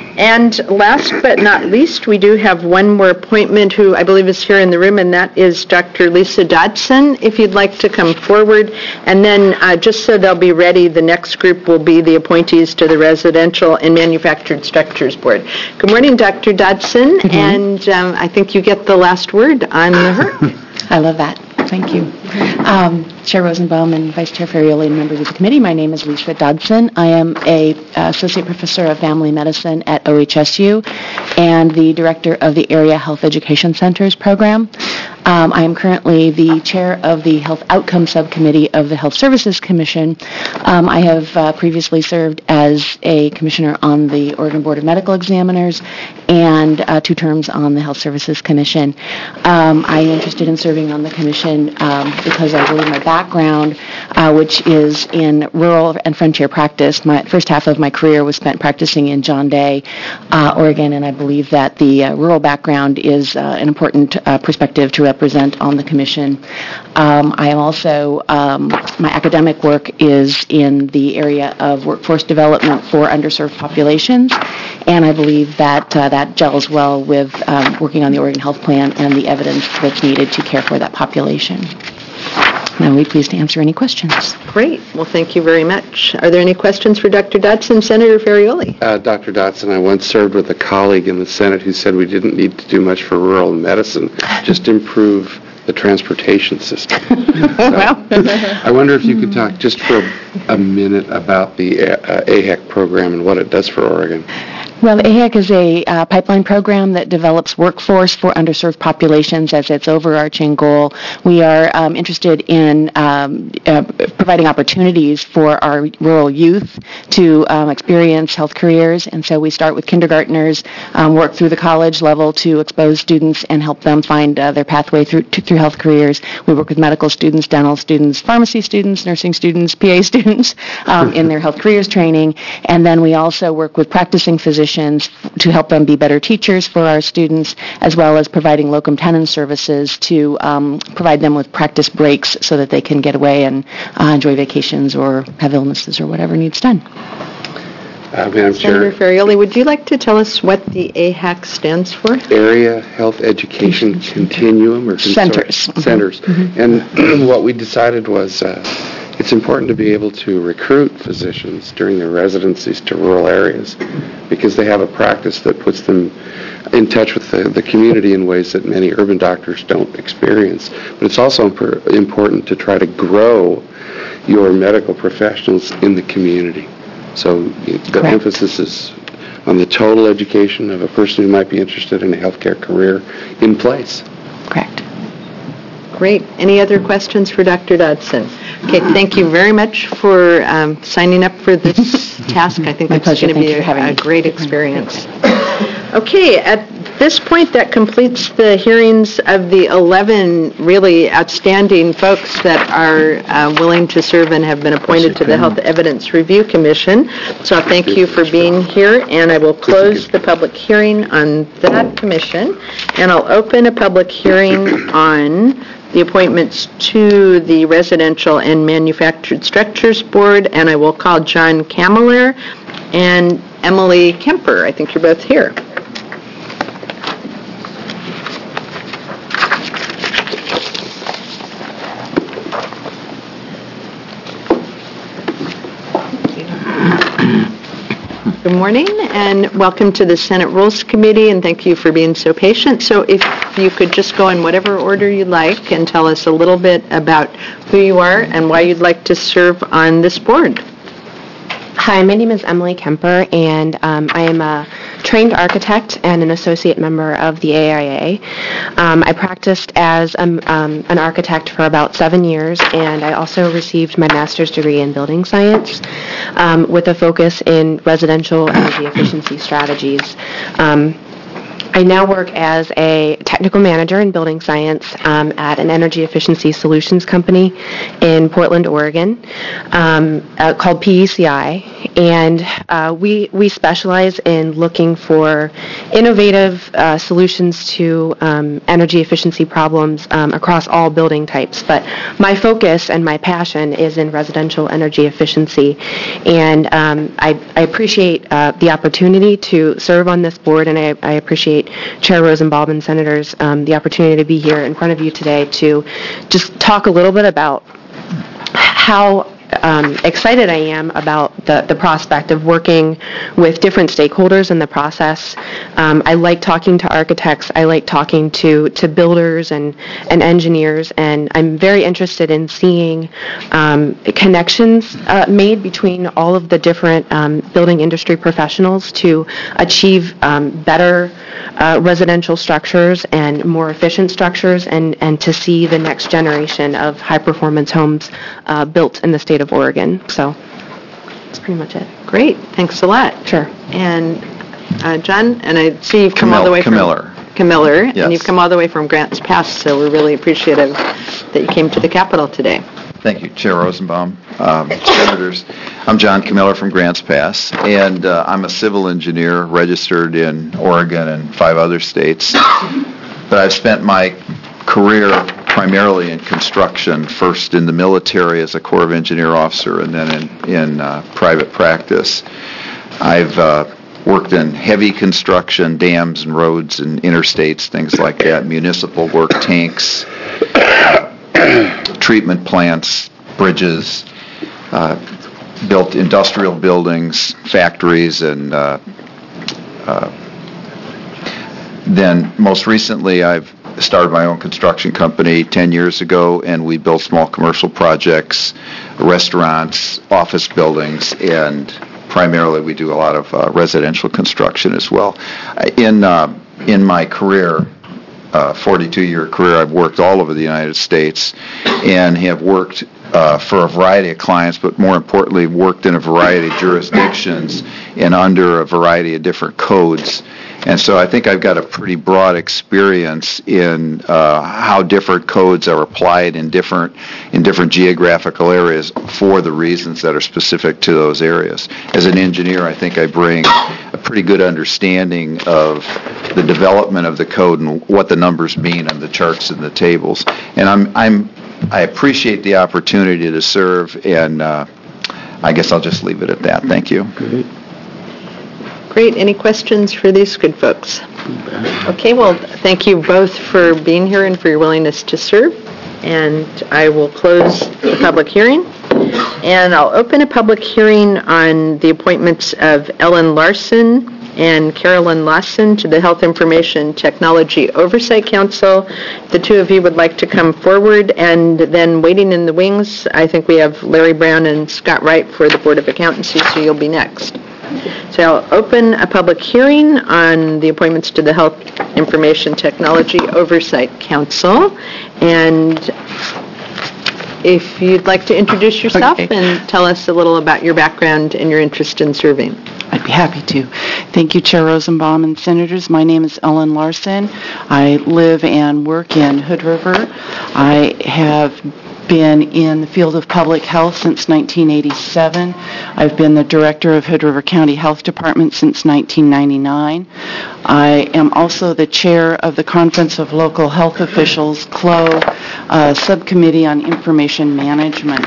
And last but not least, we do have one more appointment who I believe is here in the room, and that is Doctor Lisa Dodson, if you'd like to come forward. And then uh, just so they'll be ready, the next group will be the appointees to the Residential and Manufactured Structures Board. Good morning, Doctor Dodson, mm-hmm. and um, I think you get the last word on the H E R C. I love that. Thank you. Um, Chair Rosenbaum and Vice Chair Ferrioli and members of the committee, my name is Lisa Dodson. I am a uh, Associate Professor of Family Medicine at O H S U and the Director of the Area Health Education Centers program. Um, I am currently the Chair of the Health Outcomes Subcommittee of the Health Services Commission. Um, I have uh, previously served as a Commissioner on the Oregon Board of Medical Examiners and uh, two terms on the Health Services Commission. Um, I am interested in serving on the Commission um, because I believe my background, uh, which is in rural and frontier practice, my first half of my career was spent practicing in John Day, uh, Oregon, and I believe that the uh, rural background is uh, an important uh, perspective to represent on the Commission. Um, I am also, um, my academic work is in the area of workforce development for underserved populations, and I believe that uh, that gels well with um, working on the Oregon Health Plan and the evidence that's needed to care for that population. And I will be pleased to answer any questions. Great. Well, thank you very much. Are there any questions for Doctor Dodson? Senator Ferrioli. Uh, Doctor Dodson, I once served with a colleague in the Senate who said we didn't need to do much for rural medicine, just improve the transportation system. So, well. I wonder if you could talk just for a minute about the uh, A H E C program and what it does for Oregon. Well, A H E C is a uh, pipeline program that develops workforce for underserved populations as its overarching goal. We are um, interested in um, uh, providing opportunities for our rural youth to um, experience health careers, and so we start with kindergartners, um, work through the college level to expose students and help them find uh, their pathway through to, through health careers. We work with medical students, dental students, pharmacy students, nursing students, P A students um, in their health careers training, and then we also work with practicing physicians to help them be better teachers for our students, as well as providing locum tenens services to um, provide them with practice breaks so that they can get away and uh, enjoy vacations or have illnesses or whatever needs done. Uh, Madam Senator Chair, Ferrioli, would you like to tell us what the A H E C stands for? Area Health Education Continuum or consor- Centers. Centers. Mm-hmm. And what we decided was uh, it's important to be able to recruit physicians during their residencies to rural areas because they have a practice that puts them in touch with the, the community in ways that many urban doctors don't experience. But it's also imp- important to try to grow your medical professionals in the community. So the Correct. emphasis is on the total education of a person who might be interested in a healthcare career in place. Correct. Great. Any other questions for Doctor Dodson? Okay, thank you very much for um, signing up for this task. I think My it's pleasure. going to Thank be you for having a, a me. great experience. Okay, at this point, that completes the hearings of the eleven really outstanding folks that are uh, willing to serve and have been appointed to the Health Evidence Review Commission. So I thank you for being here, and I will close the public hearing on that commission, and I'll open a public hearing on the appointments to the Residential and Manufactured Structures Board, and I will call John Kammerer and Emily Kemper. I think you're both here. Good morning, and welcome to the Senate Rules Committee, and thank you for being so patient. So if you could just go in whatever order you like and tell us a little bit about who you are and why you'd like to serve on this board. Hi, my name is Emily Kemper, and um, I am a trained architect and an associate member of the A I A. Um, I practiced as a, um, an architect for about seven years, and I also received my master's degree in building science um, with a focus in residential energy efficiency strategies. Um, I now work as a technical manager in building science um, at an energy efficiency solutions company in Portland, Oregon, um, uh, called P E C I, and uh, we we specialize in looking for innovative uh, solutions to um, energy efficiency problems um, across all building types. But my focus and my passion is in residential energy efficiency, and um, I, I appreciate uh, the opportunity to serve on this board, and I, I appreciate Chair Rosenbaum and Senators um, the opportunity to be here in front of you today to just talk a little bit about how um, excited I am about the, the prospect of working with different stakeholders in the process. Um, I like talking to architects. I like talking to, to builders and, and engineers, and I'm very interested in seeing um, connections uh, made between all of the different um, building industry professionals to achieve um, better uh, residential structures and more efficient structures, and, and to see the next generation of high-performance homes uh, built in the state of Oregon. So that's pretty much it. Great, thanks a lot. Sure. And uh, John, and I see you've come all the way from... Kamiller. Kamiller, Yes. and you've come all the way from Grants Pass, so we're really appreciative that you came to the Capitol today. Thank you, Chair Rosenbaum, um, Senators. I'm John Kamiller from Grants Pass, and uh, I'm a civil engineer registered in Oregon and five other states. But I've spent my career primarily in construction, first in the military as a Corps of Engineer officer, and then in, in uh, private practice. I've uh, worked in heavy construction, dams and roads and interstates, things like that, municipal work, tanks, treatment plants, bridges, uh, built industrial buildings, factories, and uh, uh, then most recently I've started my own construction company ten years ago, and we built small commercial projects, restaurants, office buildings, and primarily we do a lot of uh, residential construction as well. In, uh, in my career, uh, forty-two-year career, I've worked all over the United States and have worked Uh, for a variety of clients, but more importantly, worked in a variety of jurisdictions and under a variety of different codes. And so I think I've got a pretty broad experience in uh, how different codes are applied in different in different geographical areas for the reasons that are specific to those areas. As an engineer, I think I bring a pretty good understanding of the development of the code and what the numbers mean on the charts and the tables. And I'm I'm I appreciate the opportunity to serve, and uh, I guess I'll just leave it at that. Thank you. Great. Great. Any questions for these good folks? Okay, well, thank you both for being here and for your willingness to serve. And I will close the public hearing. And I'll open a public hearing on the appointments of Ellen Larson and Carolyn Lawson to the Health Information Technology Oversight Council. The two of you would like to come forward, and then waiting in the wings, I think we have Larry Brown and Scott Wright for the Board of Accountancy, so you'll be next. So I'll open a public hearing on the appointments to the Health Information Technology Oversight Council. And if you'd like to introduce yourself Okay. and tell us a little about your background and your interest in serving. I'd be happy to. Thank you, Chair Rosenbaum and Senators. My name is Ellen Larson. I live and work in Hood River. I have been in the field of public health since nineteen eighty-seven. I've been the director of Hood River County Health Department since nineteen ninety-nine. I am also the chair of the Conference of Local Health Officials, C L O, uh, Subcommittee on Information Management.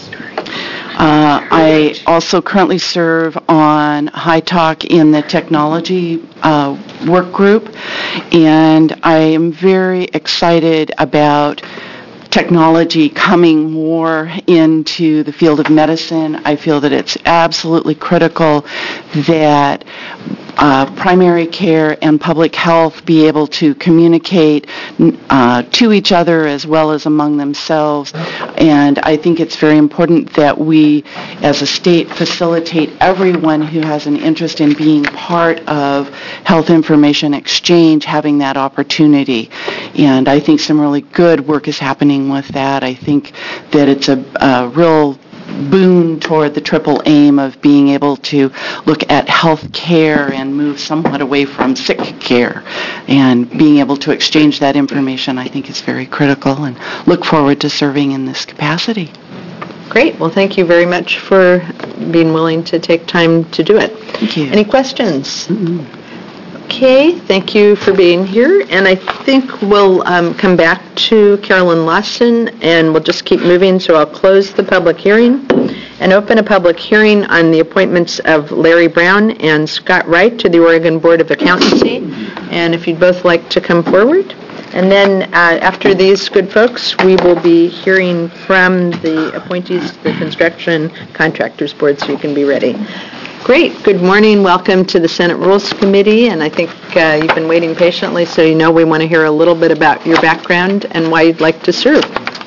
Uh, I also currently serve on High Talk in the technology uh, work group, and I am very excited about technology coming more into the field of medicine. I feel that it's absolutely critical that uh, primary care and public health be able to communicate uh, to each other as well as among themselves. And I think it's very important that we, as a state, facilitate everyone who has an interest in being part of health information exchange having that opportunity. And I think some really good work is happening with that. I think that it's a, a real boon toward the triple aim of being able to look at health care and move somewhat away from sick care. And being able to exchange that information, I think, is very critical, and look forward to serving in this capacity. Great. Well, thank you very much for being willing to take time to do it. Thank you. Any questions? Mm-hmm. Okay, thank you for being here, and I think we'll um, come back to Carolyn Lawson, and we'll just keep moving, so I'll close the public hearing and open a public hearing on the appointments of Larry Brown and Scott Wright to the Oregon Board of Accountancy, and if you'd both like to come forward. And then uh, after these good folks, we will be hearing from the appointees to the Construction Contractors Board, so you can be ready. Great. Good morning. Welcome to the Senate Rules Committee, and I think uh, you've been waiting patiently, so you know we want to hear a little bit about your background and why you'd like to serve.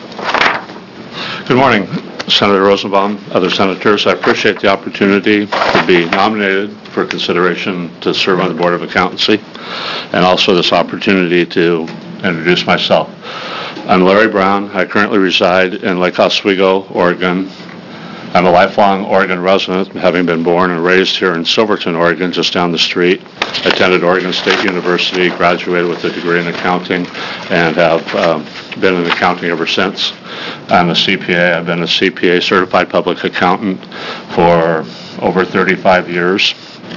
Good morning, Senator Rosenbaum, other senators. I appreciate the opportunity to be nominated for consideration to serve on the Board of Accountancy, and also this opportunity to introduce myself. I'm Larry Brown. I currently reside in Lake Oswego, Oregon. I'm a lifelong Oregon resident, having been born and raised here in Silverton, Oregon, just down the street. Attended Oregon State University, graduated with a degree in accounting, and have um, been in accounting ever since. I'm a C P A. I've been a C P A, certified public accountant, for over thirty-five years.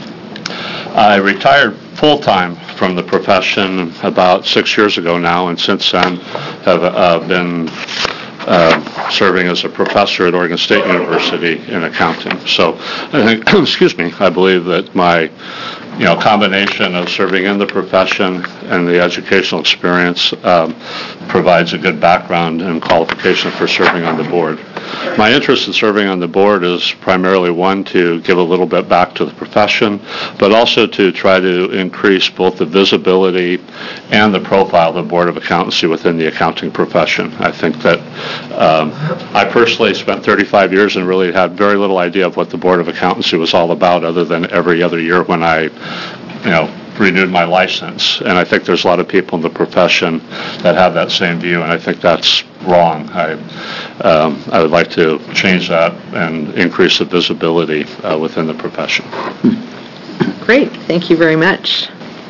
I retired full-time from the profession about six years ago now, and since then have uh, been Uh, serving as a professor at Oregon State University in accounting. So, I think, excuse me, I believe that my, you know, combination of serving in the profession and the educational experience um, provides a good background and qualification for serving on the board. My interest in serving on the board is primarily, one, to give a little bit back to the profession, but also to try to increase both the visibility and the profile of the Board of Accountancy within the accounting profession. I think that um, I personally spent thirty-five years and really had very little idea of what the Board of Accountancy was all about, other than every other year when I, you know, renewed my license. And I think there's a lot of people in the profession that have that same view, and I think that's wrong. I, um, I would like to change that and increase the visibility uh, within the profession. Great. Thank you very much.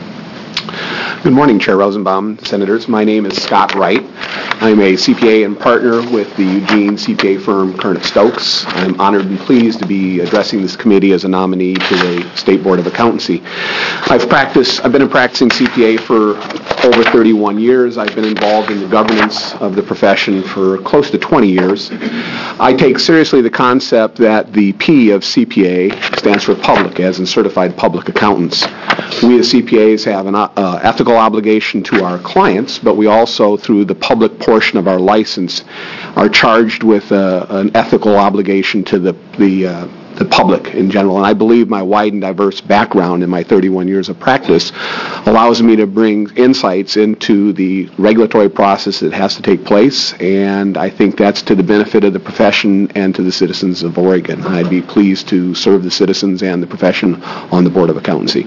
Good morning, Chair Rosenbaum, Senators. My name is Scott Wright. I'm a C P A and partner with the Eugene C P A firm Kernick Stokes. I'm honored and pleased to be addressing this committee as a nominee to the State Board of Accountancy. I've practiced, I've been a practicing C P A for over thirty-one years. I've been involved in the governance of the profession for close to twenty years. I take seriously the concept that the P of C P A stands for public, as in certified public accountants. We as C P As have an uh, ethical obligation to our clients, but we also, through the public portion of our license, are charged with uh, an ethical obligation to the the, uh, the public in general. And I believe my wide and diverse background in my thirty-one years of practice allows me to bring insights into the regulatory process that has to take place, and I think that's to the benefit of the profession and to the citizens of Oregon. I'd be pleased to serve the citizens and the profession on the Board of Accountancy.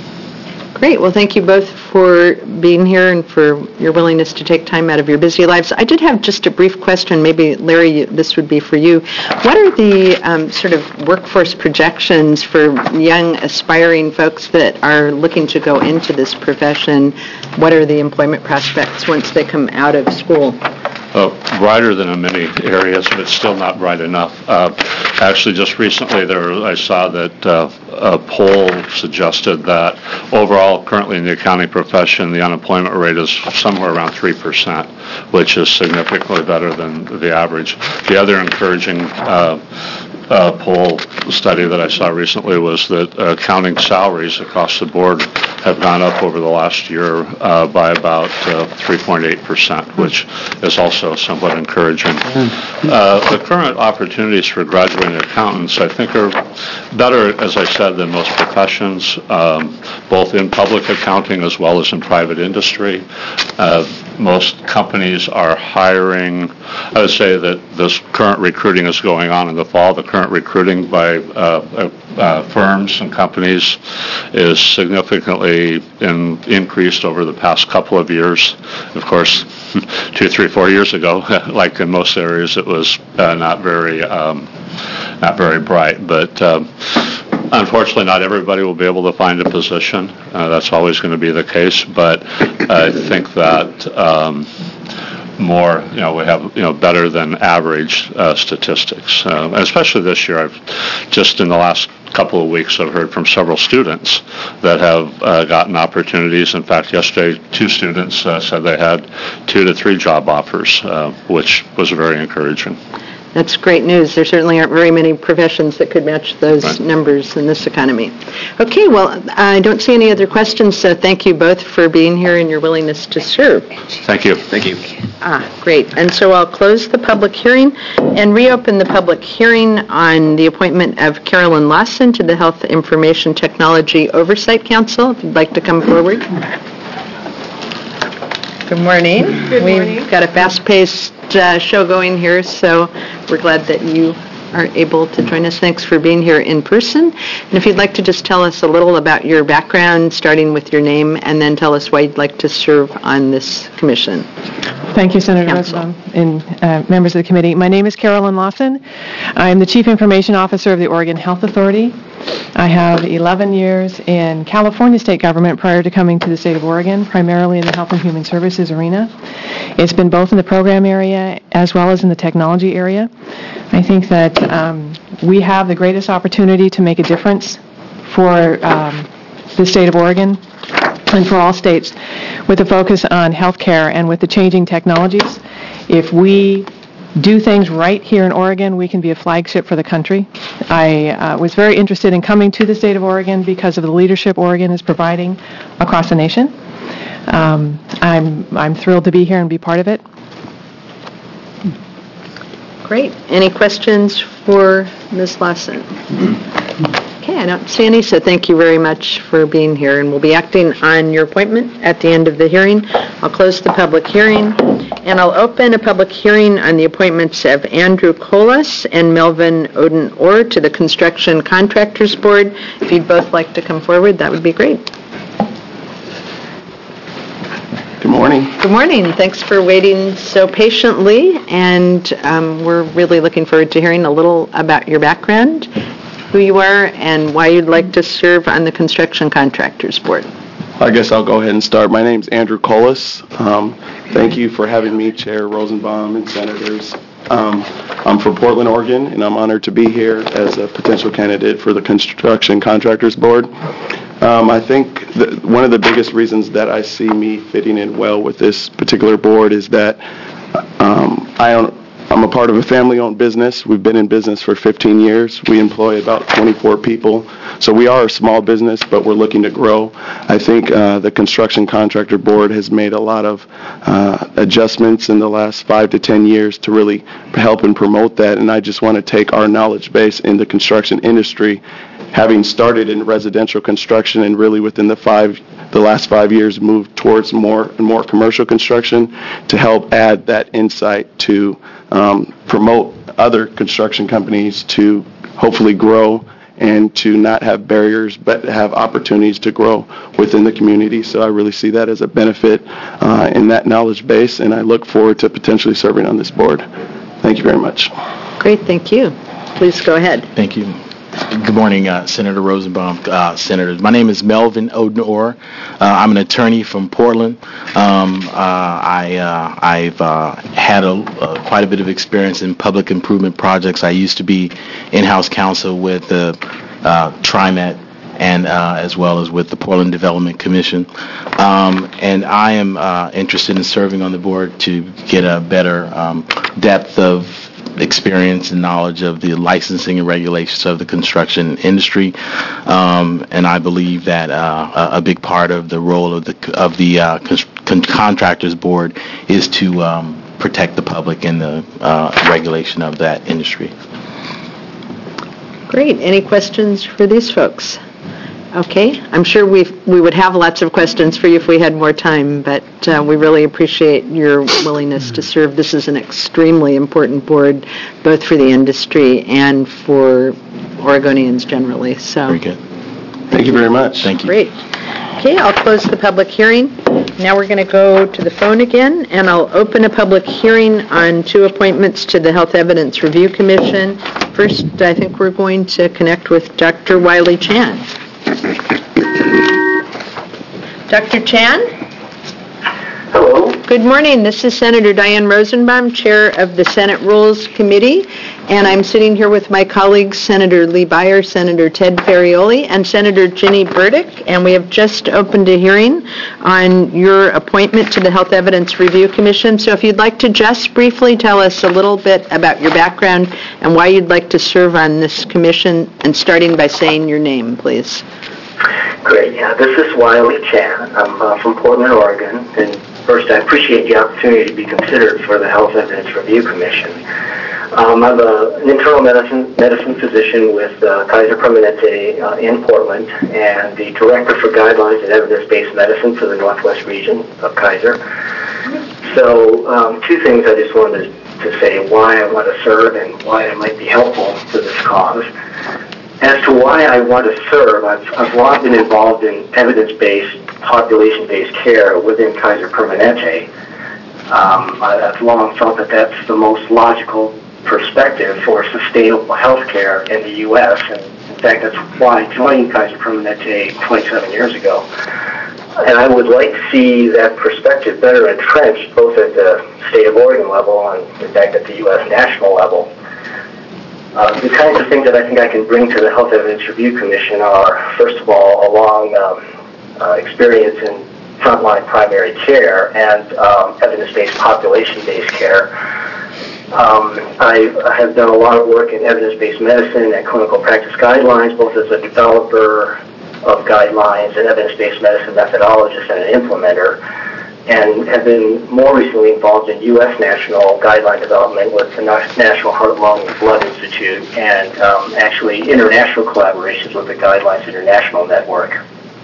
Great. Well, thank you both for being here and for your willingness to take time out of your busy lives. I did have just a brief question. Maybe, Larry, this would be for you. What are the um, sort of workforce projections for young, aspiring folks that are looking to go into this profession? What are the employment prospects once they come out of school? Uh, brighter than in many areas, but still not bright enough. Uh, actually, just recently there, I saw that uh, a poll suggested that overall, currently in the accounting profession, the unemployment rate is somewhere around three percent, which is significantly better than the average. The other encouraging uh, uh, poll study that I saw recently was that uh, accounting salaries across the board have gone up over the last year uh, by about uh, three point eight percent, which is also somewhat encouraging. Uh, the current opportunities for graduating accountants, I think, are better, as I said, than most professions, um, both in public accounting as well as in private industry. Uh, most companies are hiring. I would say that this current recruiting is going on in the fall. The current recruiting by uh, uh, firms and companies is significantly in, increased over the past couple of years. Of course, two, three, four years ago, like in most areas, it was uh, not very, um, not very bright. But um, unfortunately, not everybody will be able to find a position. Uh, that's always going to be the case. But I think that um, more, you know, we have, you know, better than average uh, statistics. Uh, especially this year, I've just in the last couple of weeks, I've heard from several students that have uh, gotten opportunities. In fact, yesterday, two students uh, said they had two to three job offers, uh, which was very encouraging. That's great news. There certainly aren't very many professions that could match those right. numbers in this economy. Okay, well, I don't see any other questions, so thank you both for being here and your willingness to serve. Thank you. Thank you. Ah, great. And so I'll close the public hearing and reopen the public hearing on the appointment of Carolyn Lawson to the Health Information Technology Oversight Council. If you'd like to come forward. Good morning. Good morning. We've got a fast-paced uh, show going here, so we're glad that you are able to join us. Thanks for being here in person. And if you'd like to just tell us a little about your background, starting with your name, and then tell us why you'd like to serve on this commission. Thank you, Senator Rosenbaum and uh, members of the committee. My name is Carolyn Lawson. I'm the Chief Information Officer of the Oregon Health Authority. I have eleven years in California state government prior to coming to the state of Oregon, primarily in the Health and Human Services arena. It's been both in the program area as well as in the technology area. I think that um, we have the greatest opportunity to make a difference for um, the state of Oregon and for all states with a focus on healthcare and with the changing technologies. If we do things right here in Oregon, we can be a flagship for the country. I uh, was very interested in coming to the state of Oregon because of the leadership Oregon is providing across the nation. Um, I'm, I'm thrilled to be here and be part of it. Great. Any questions for Miz Lawson? Okay, I don't see any, so thank you very much for being here, and we'll be acting on your appointment at the end of the hearing. I'll close the public hearing, and I'll open a public hearing on the appointments of Andrew Colas and Melvin Oden-Orr to the Construction Contractors Board. If you'd both like to come forward, that would be great. Good morning. Good morning. Thanks for waiting so patiently, and um, we're really looking forward to hearing a little about your background, who you are, and why you'd like to serve on the Construction Contractors Board. I guess I'll go ahead and start. My name's Andrew Colas. Um, thank you for having me, Chair Rosenbaum and Senators. Um, I'm from Portland, Oregon, and I'm honored to be here as a potential candidate for the Construction Contractors Board. Um, I think that one of the biggest reasons that I see me fitting in well with this particular board is that um, I own, I'm a part of a family-owned business. We've been in business for fifteen years. We employ about twenty-four people. So we are a small business, but we're looking to grow. I think uh, the Construction Contractor Board has made a lot of uh, adjustments in the last five to ten years to really help and promote that. And I just want to take our knowledge base in the construction industry, having started in residential construction and really within the five, the last five years moved towards more and more commercial construction, to help add that insight to um, promote other construction companies to hopefully grow and to not have barriers but have opportunities to grow within the community. So I really see that as a benefit uh, in that knowledge base, and I look forward to potentially serving on this board. Thank you very much. Great, thank you. Please go ahead. Thank you. Good morning, uh, Senator Rosenbaum, uh, Senators. My name is Melvin Oden-Orr. Uh, I'm an attorney from Portland. Um, uh, I, uh, I've uh, had a, uh, quite a bit of experience in public improvement projects. I used to be in-house counsel with the uh, TriMet and uh, as well as with the Portland Development Commission. Um, and I am uh, interested in serving on the board to get a better um, depth of experience and knowledge of the licensing and regulations of the construction industry, um, and I believe that uh, a big part of the role of the of the uh, con- contractors board is to um, protect the public in the uh, regulation of that industry. Great. Any questions for these folks? Okay. I'm sure we we would have lots of questions for you if we had more time, but uh, we really appreciate your willingness to serve. This is an extremely important board, both for the industry and for Oregonians generally. So. Very good. Thank you very much. Thank you. Great. Okay, I'll close the public hearing. Now we're going to go to the phone again, and I'll open a public hearing on two appointments to the Health Evidence Review Commission. First, I think we're going to connect with Doctor Wiley Chan. Doctor Chan? Hello. Good morning. This is Senator Diane Rosenbaum, Chair of the Senate Rules Committee, and I'm sitting here with my colleagues, Senator Lee Byer, Senator Ted Ferrioli, and Senator Ginny Burdick, and we have just opened a hearing on your appointment to the Health Evidence Review Commission. So if you'd like to just briefly tell us a little bit about your background and why you'd like to serve on this commission, and starting by saying your name, please. Great. Yeah, this is Wiley Chan. I'm uh, from Portland, Oregon, and first, I appreciate the opportunity to be considered for the Health Evidence Review Commission. Um, I'm a, an internal medicine medicine physician with uh, Kaiser Permanente uh, in Portland, and the Director for Guidelines and Evidence-Based Medicine for the Northwest region of Kaiser. So, um, two things I just wanted to say why I want to serve and why I might be helpful to this cause. As to why I want to serve, I've, I've long been involved in evidence-based, population-based care within Kaiser Permanente. Um, I've long felt that that's the most logical perspective for sustainable health care in the U S, and in fact, that's why I joined Kaiser Permanente twenty-seven years ago. And I would like to see that perspective better entrenched both at the state of Oregon level and, in fact, at the U S national level. Uh, the kinds of things that I think I can bring to the Health Evidence Review Commission are, first of all, a long um, uh, experience in frontline primary care and um, evidence-based population-based care. Um, I have done a lot of work in evidence-based medicine and clinical practice guidelines, both as a developer of guidelines and evidence-based medicine methodologist and an implementer. and have been more recently involved in U S national guideline development with the National Heart, Lung, and Blood Institute, and um, actually international collaborations with the Guidelines International Network.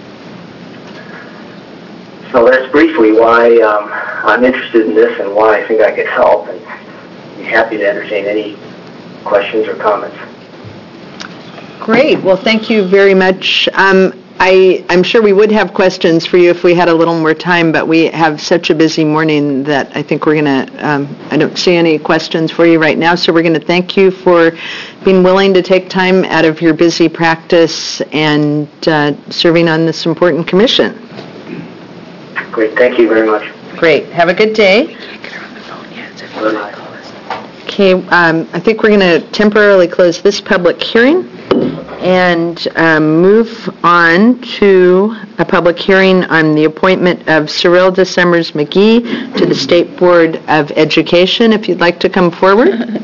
So that's briefly why um, I'm interested in this and why I think I could help, and be happy to entertain any questions or comments. Great. Well, thank you very much. Um, I, I'm sure we would have questions for you if we had a little more time, but we have such a busy morning that I think we're going to, um, I don't see any questions for you right now, so we're going to thank you for being willing to take time out of your busy practice and uh, serving on this important commission. Great. Thank you very much. Great. Have a good day. Okay, um, I think we're going to temporarily close this public hearing and um, move on to a public hearing on the appointment of Cyril DeSummers McGee to the State Board of Education. If you'd like to come forward.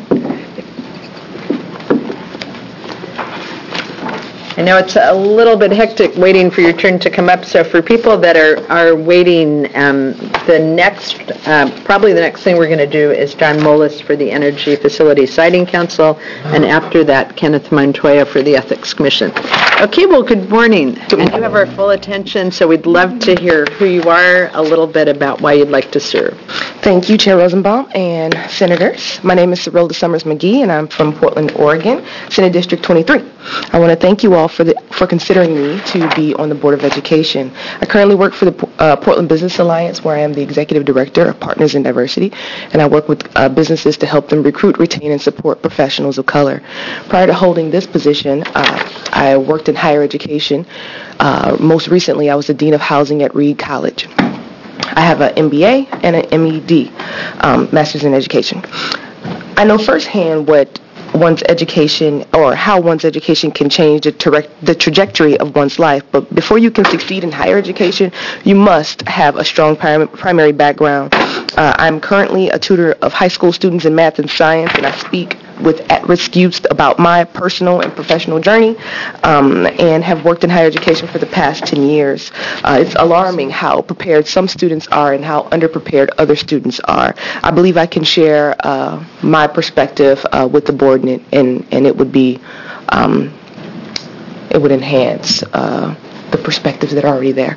I know it's a little bit hectic waiting for your turn to come up, so for people that are, are waiting, um, the next, uh, probably the next thing we're going to do is John Moelis for the Energy Facility Siting Council, and after that, Kenneth Montoya for the Ethics Commission. Okay, well, good morning. And you have our full attention, so we'd love to hear who you are, a little bit about why you'd like to serve. Thank you, Chair Rosenbaum and Senators. My name is Cyril DeSummers McGee, and I'm from Portland, Oregon, Senate District twenty-three. I want to thank you all for the, for considering me to be on the Board of Education. I currently work for the uh, Portland Business Alliance, where I am the Executive Director of Partners in Diversity, and I work with uh, businesses to help them recruit, retain, and support professionals of color. Prior to holding this position, uh, I worked in higher education. Uh, most recently, I was the Dean of Housing at Reed College. I have an M B A and an M E D, um, Master's in Education. I know firsthand what one's education or how one's education can change the, tra- the trajectory of one's life. But before you can succeed in higher education, you must have a strong prim- primary background. Uh, I'm currently a tutor of high school students in math and science, and I speak with at-risk youth about my personal and professional journey, um, and have worked in higher education for the past ten years. Uh, it's alarming how prepared some students are and how underprepared other students are. I believe I can share uh, my perspective uh, with the board, and it, and, and it would be, um, it would enhance uh, the perspectives that are already there.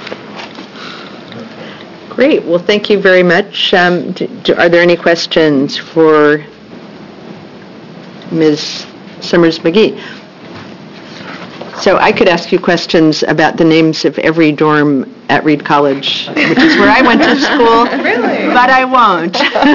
Great. Well, thank you very much. Um, do, do, are there any questions for Miz Summers McGee? So I could ask you questions about the names of every dorm at Reed College, which is where I went to school. Really? But I won't.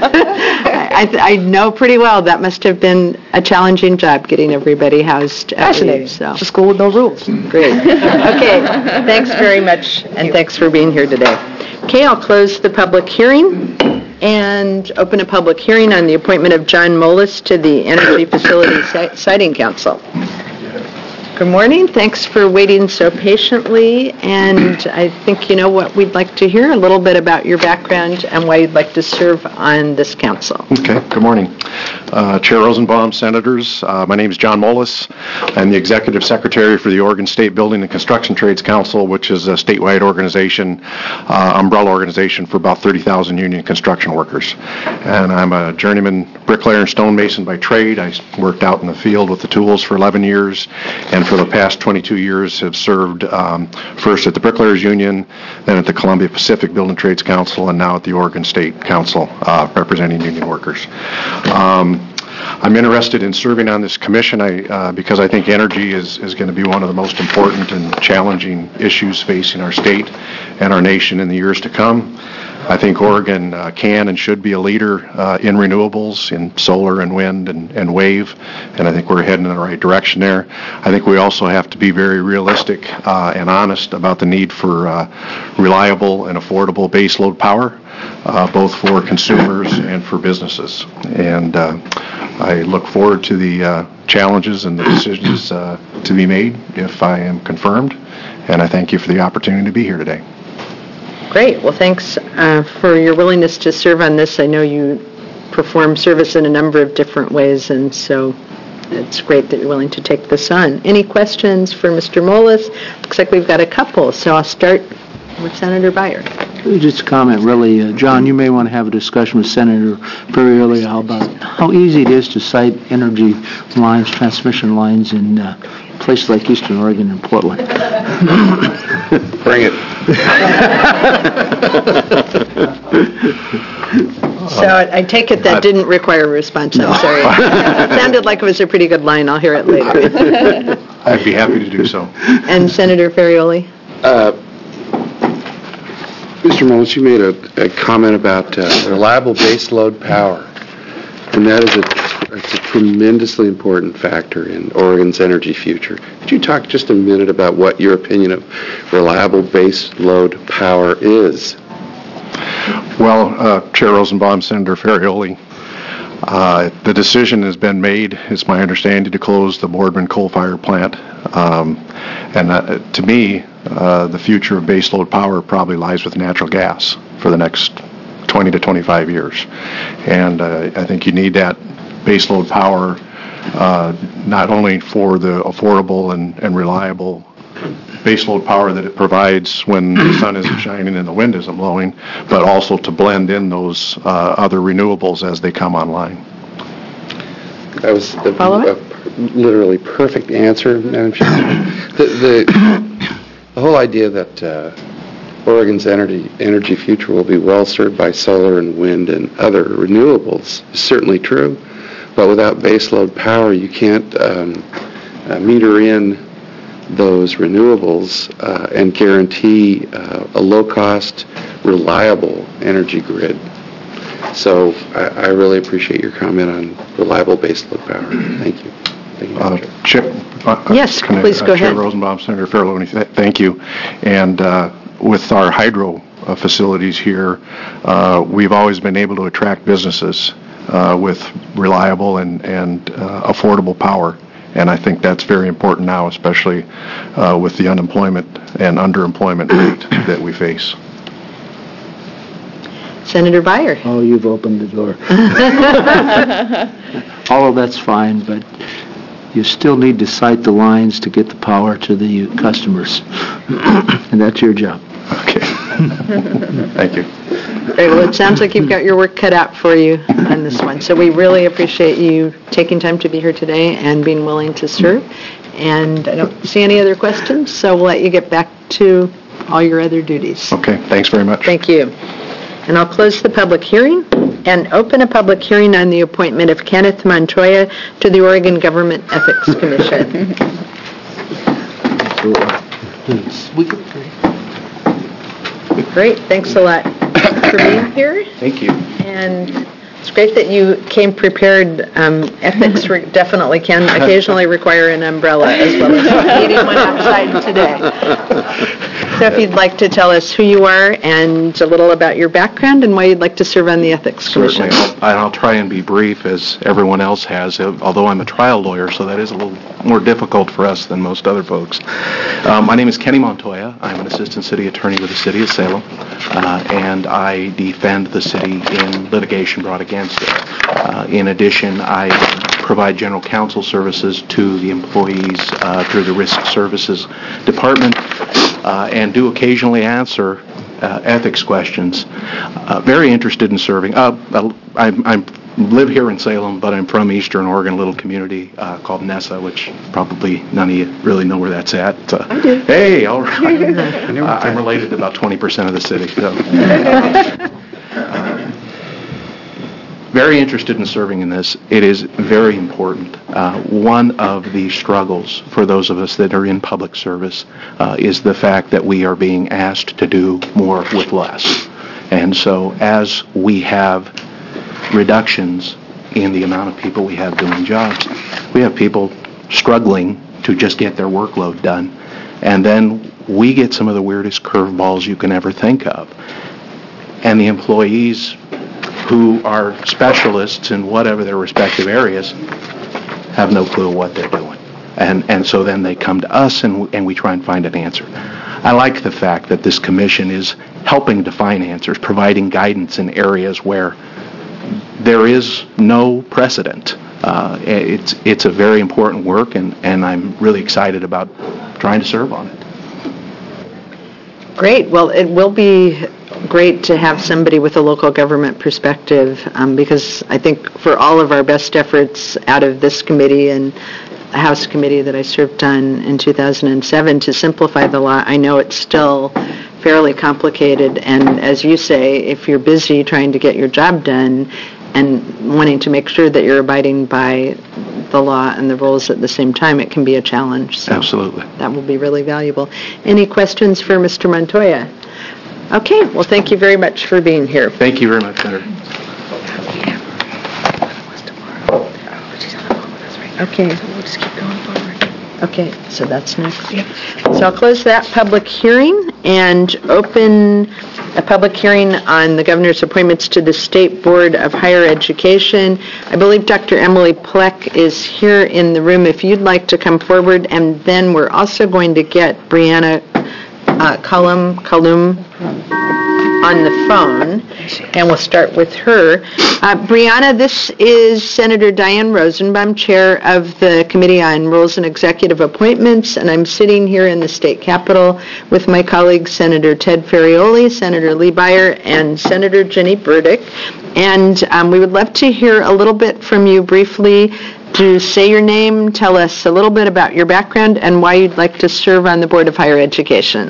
I, I, I know pretty well that must have been a challenging job getting everybody housed at Fascinating. Reed. So. It's a school with no rules. Great. Okay. Thanks very much, and thanks for being here today. Okay, I'll close the public hearing and open a public hearing on the appointment of John Moelis to the Energy Facility Siting Council. Good morning. Thanks for waiting so patiently, and I think you know what we'd like to hear, a little bit about your background and why you'd like to serve on this council. Okay. Good morning. Uh, Chair Rosenbaum, Senators, uh, my name is John Moelis. I'm the Executive Secretary for the Oregon State Building and Construction Trades Council, which is a statewide organization, uh, umbrella organization for about thirty thousand union construction workers. And I'm a journeyman bricklayer and stonemason by trade. I worked out in the field with the tools for eleven years, and for the past twenty-two years have served um, first at the Bricklayers Union, then at the Columbia Pacific Building Trades Council, and now at the Oregon State Council, uh, representing union workers. Um, I'm interested in serving on this commission I, uh, because I think energy is, is going to be one of the most important and challenging issues facing our state and our nation in the years to come. I think Oregon uh, can and should be a leader uh, in renewables, in solar and wind and, and wave, and I think we're heading in the right direction there. I think we also have to be very realistic uh, and honest about the need for uh, reliable and affordable baseload power, uh, both for consumers and for businesses. And uh, I look forward to the uh, challenges and the decisions uh, to be made if I am confirmed, and I thank you for the opportunity to be here today. Great. Well, thanks uh, for your willingness to serve on this. I know you perform service in a number of different ways, and so it's great that you're willing to take this on. Any questions for Mister Moelis? Looks like we've got a couple, so I'll start with Senator Byer. Just a comment, really. Uh, John, you may want to have a discussion with Senator Ferrioli how about how easy it is to site energy lines, transmission lines in uh, places like Eastern Oregon and Portland. Bring it. So I I take it that didn't require a response, I'm sorry. It sounded like it was a pretty good line, I'll hear it later. I'd be happy to do so. And Senator Ferrioli? Uh, Mister Mullins, you made a, a comment about uh, reliable baseload power, and that is a, tr- it's a tremendously important factor in Oregon's energy future. Could you talk just a minute about what your opinion of reliable baseload power is? Well, uh, Chair Rosenbaum, Senator Ferrioli, uh, the decision has been made, it's my understanding, to close the Boardman coal-fired plant. Um, and uh, to me, uh, the future of baseload power probably lies with natural gas for the next twenty to twenty-five years. And uh, I think you need that baseload power uh, not only for the affordable and, and reliable baseload power that it provides when the sun isn't shining and the wind isn't blowing, but also to blend in those uh, other renewables as they come online. That was the, a literally perfect answer, Madam Chair. the, the, the whole idea that uh, Oregon's energy energy future will be well served by solar and wind and other renewables is certainly true, but without baseload power, you can't um, uh, meter in those renewables uh, and guarantee uh, a low-cost, reliable energy grid. So I, I really appreciate your comment on reliable baseload power. Thank you. Thank you, Uh, Chip, uh, Yes, can I- please uh, go Chair ahead. Rosenbaum, Senator Ferrioli, th- thank you. And uh, with our hydro uh, facilities here, uh, we've always been able to attract businesses uh, with reliable and, and uh, affordable power. And I think that's very important now, especially uh, with the unemployment and underemployment rate that we face. Senator Byer? Oh, you've opened the door. All of that's fine, but you still need to site the lines to get the power to the customers. And that's your job. Okay. Thank you. Great, well, it sounds like you've got your work cut out for you on this one. So we really appreciate you taking time to be here today and being willing to serve. And I don't see any other questions, so we'll let you get back to all your other duties. Okay, thanks very much. Thank you. And I'll close the public hearing and open a public hearing on the appointment of Kenneth Montoya to the Oregon Government Ethics Commission. Great, thanks a lot for being here. Thank you. And it's great that you came prepared. Um, ethics re- definitely can occasionally require an umbrella as well as needing one outside today. So if you'd like to tell us who you are and a little about your background and why you'd like to serve on the Ethics Commission. Certainly. I'll, I'll try and be brief, as everyone else has, uh, although I'm a trial lawyer, so that is a little more difficult for us than most other folks. Uh, my name is Kenny Montoya. I'm an assistant city attorney with the city of Salem, uh, and I defend the city in litigation brought against it. Uh, in addition, I provide general counsel services to the employees uh, through the Risk Services Department, uh, and do occasionally answer uh, ethics questions. Uh, very interested in serving. Uh, I, I live here in Salem, but I'm from Eastern Oregon, a little community uh, called Nessa, which probably none of you really know where that's at. Uh, I do. Hey, all right. uh, I'm related to about twenty percent of the city. So. uh, very interested in serving in this. It is very important. Uh, one of the struggles for those of us that are in public service uh, is the fact that we are being asked to do more with less. And so as we have reductions in the amount of people we have doing jobs, we have people struggling to just get their workload done. And then we get some of the weirdest curveballs you can ever think of. And the employees who are specialists in whatever their respective areas have no clue what they're doing. And and so then they come to us and, and we try and find an answer. I like the fact that this commission is helping to find answers, providing guidance in areas where there is no precedent. Uh, it's it's a very important work, and, and I'm really excited about trying to serve on it. Great. Well, it will be great to have somebody with a local government perspective, um, because I think for all of our best efforts out of this committee and the House committee that I served on in two thousand seven to simplify the law, I know it's still fairly complicated, and as you say, if you're busy trying to get your job done and wanting to make sure that you're abiding by the law and the rules at the same time, it can be a challenge. So absolutely. That will be really valuable. Any questions for Mister Montoya? Okay, well, thank you very much for being here. Thank you very much, Senator. Okay. We'll just keep going forward. Okay, so that's next. Yep. So I'll close that public hearing and open a public hearing on the governor's appointments to the State Board of Higher Education. I believe Doctor Emily Pleck is here in the room if you'd like to come forward, and then we're also going to get Brianna uh, Cullum, Cullum on the phone, and we'll start with her. Uh, Brianna, this is Senator Diane Rosenbaum, Chair of the Committee on Rules and Executive Appointments, and I'm sitting here in the state capitol with my colleagues, Senator Ted Ferrioli, Senator Lee Byer, and Senator Jenny Burdick. And um, we would love to hear a little bit from you briefly. To say your name, tell us a little bit about your background and why you'd like to serve on the Board of Higher Education.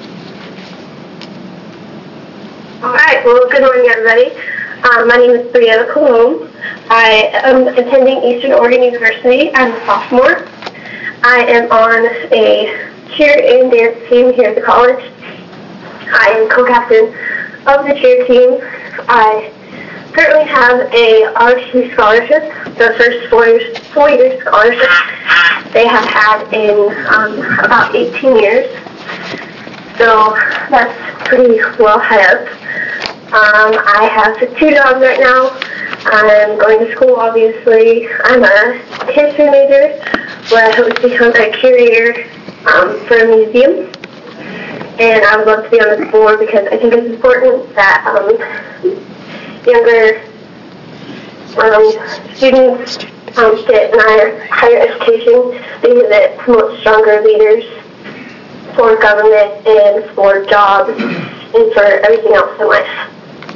All right, well, good morning, everybody. Um, my name is Brianna Cullum. I am attending Eastern Oregon University. I'm a sophomore. I am on a cheer and dance team here at the college. I am co-captain of the cheer team. I currently have a R T scholarship, the first four years, four years scholarship they have had in um, about eighteen years. So that's pretty well high up. Um, I have two jobs right now. I'm going to school, obviously. I'm a history major, where I hope to become a curator um, for a museum. And I would love to be on this board because I think it's important that um, younger um, students um, get an higher education because it promotes stronger leaders for government and for jobs and for everything else in life.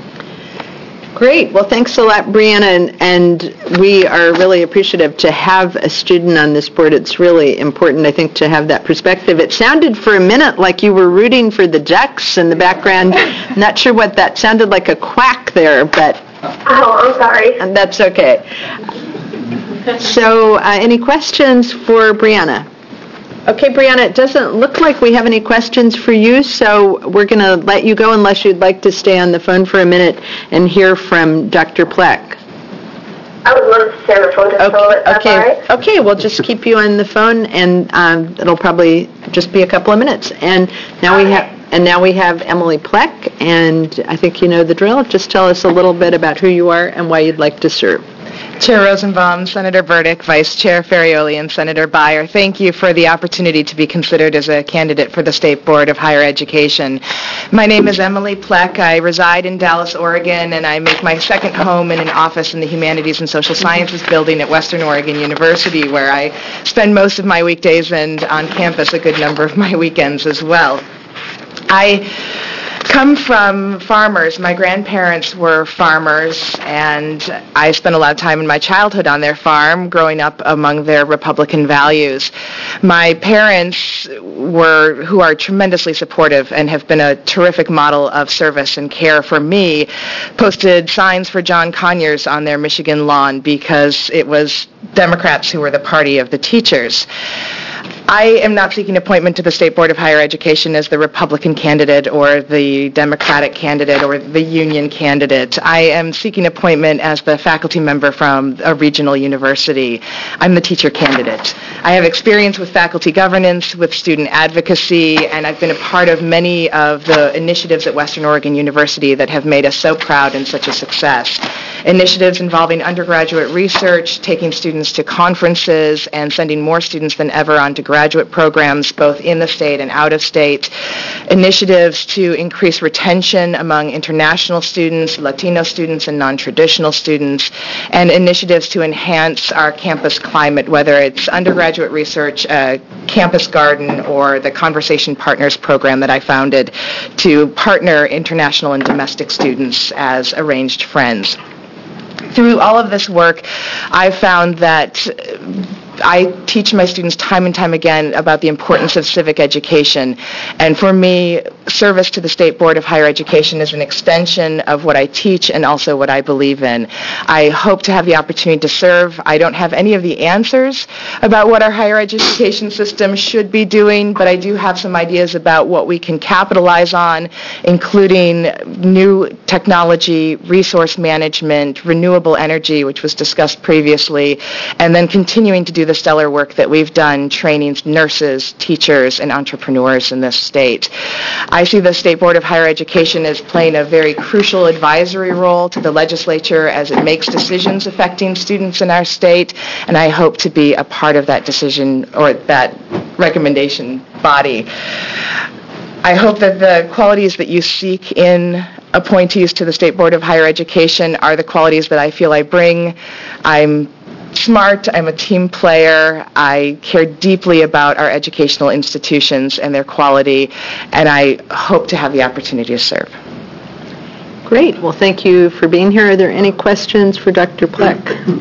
Great. Well, thanks a lot, Brianna, and, and we are really appreciative to have a student on this board. It's really important, I think, to have that perspective. It sounded for a minute like you were rooting for the Ducks in the background. Not sure what that sounded like, a quack there, but... Oh, I'm sorry. And that's okay. So, uh, any questions for Brianna? Okay, Brianna, it doesn't look like we have any questions for you, so we're going to let you go unless you'd like to stay on the phone for a minute and hear from Doctor Pleck. I would love to stay on the phone just okay. a little bit. Okay. All right? Okay, we'll just keep you on the phone, and um, it'll probably just be a couple of minutes. And now we have and now we have Emily Pleck, and I think you know the drill. Just tell us a little bit about who you are and why you'd like to serve. Chair Rosenbaum, Senator Burdick, Vice Chair Ferrioli, and Senator Byer, thank you for the opportunity to be considered as a candidate for the State Board of Higher Education. My name is Emily Pleck. I reside in Dallas, Oregon, and I make my second home in an office in the Humanities and Social Sciences building at Western Oregon University, where I spend most of my weekdays and on campus a good number of my weekends as well. I come from farmers. My grandparents were farmers, and I spent a lot of time in my childhood on their farm, growing up among their Republican values. My parents were, who are tremendously supportive and have been a terrific model of service and care for me, posted signs for John Conyers on their Michigan lawn because it was Democrats who were the party of the teachers. I am not seeking appointment to the State Board of Higher Education as the Republican candidate or the Democratic candidate or the union candidate. I am seeking appointment as the faculty member from a regional university. I'm the teacher candidate. I have experience with faculty governance, with student advocacy, and I've been a part of many of the initiatives at Western Oregon University that have made us so proud and such a success. Initiatives involving undergraduate research, taking students to conferences, and sending more students than ever on to grad undergraduate programs both in the state and out of state, initiatives to increase retention among international students, Latino students, and non-traditional students, and initiatives to enhance our campus climate, whether it's undergraduate research, uh, Campus Garden, or the Conversation Partners program that I founded to partner international and domestic students as arranged friends. Through all of this work, I've found that I teach my students time and time again about the importance of civic education. And for me, service to the State Board of Higher Education is an extension of what I teach and also what I believe in. I hope to have the opportunity to serve. I don't have any of the answers about what our higher education system should be doing, but I do have some ideas about what we can capitalize on, including new technology, resource management, renewable energy, which was discussed previously, and then continuing to do the stellar work that we've done training nurses, teachers, and entrepreneurs in this state. I see the State Board of Higher Education as playing a very crucial advisory role to the legislature as it makes decisions affecting students in our state, and I hope to be a part of that decision or that recommendation body. I hope that the qualities that you seek in appointees to the State Board of Higher Education are the qualities that I feel I bring. I'm smart, I'm a team player, I care deeply about our educational institutions and their quality, and I hope to have the opportunity to serve. Great. Well, thank you for being here. Are there any questions for Doctor Pleck?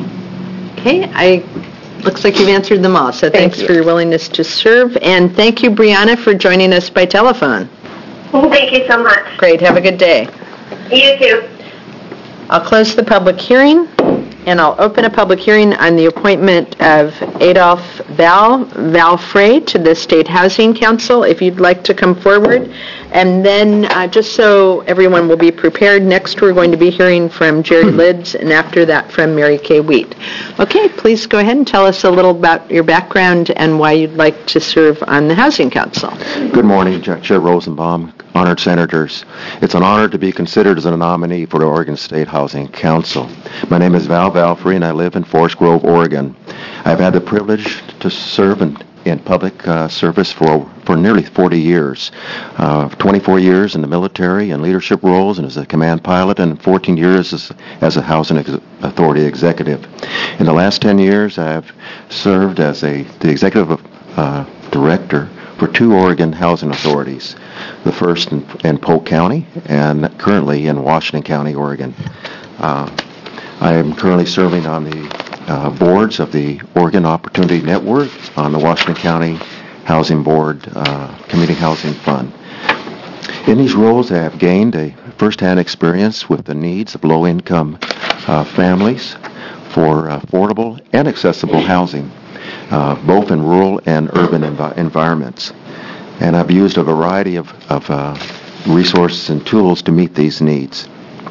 Okay, I looks like you've answered them all, so Thank thanks you. for your willingness to serve, and thank you, Brianna, for joining us by telephone. Thank you so much. Great. Have a good day. You too. I'll close the public hearing, and I'll open a public hearing on the appointment of Adolph Val, Val Frey to the State Housing Council, if you'd like to come forward. And then, uh, just so everyone will be prepared, next we're going to be hearing from Jerry Lids, and after that from Mary Kay Wheat. Okay, please go ahead and tell us a little about your background and why you'd like to serve on the Housing Council. Good morning, Chair Rosenbaum, honored senators. It's an honor to be considered as a nominee for the Oregon State Housing Council. My name is Val Valfrey, and I live in Forest Grove, Oregon. I've had the privilege to serve in, in public uh, service for for nearly forty years. Uh, twenty-four years in the military and leadership roles and as a command pilot, and fourteen years as, as a Housing ex- Authority executive. In the last ten years, I've served as a the executive uh, director for two Oregon housing authorities, the first in, in Polk County and currently in Washington County, Oregon. Uh, I am currently serving on the uh, boards of the Oregon Opportunity Network, on the Washington County Housing Board uh, Community Housing Fund. In these roles, I have gained a first-hand experience with the needs of low-income uh, families for affordable and accessible housing, uh, both in rural and urban envi- environments. And I've used a variety of, of uh, resources and tools to meet these needs.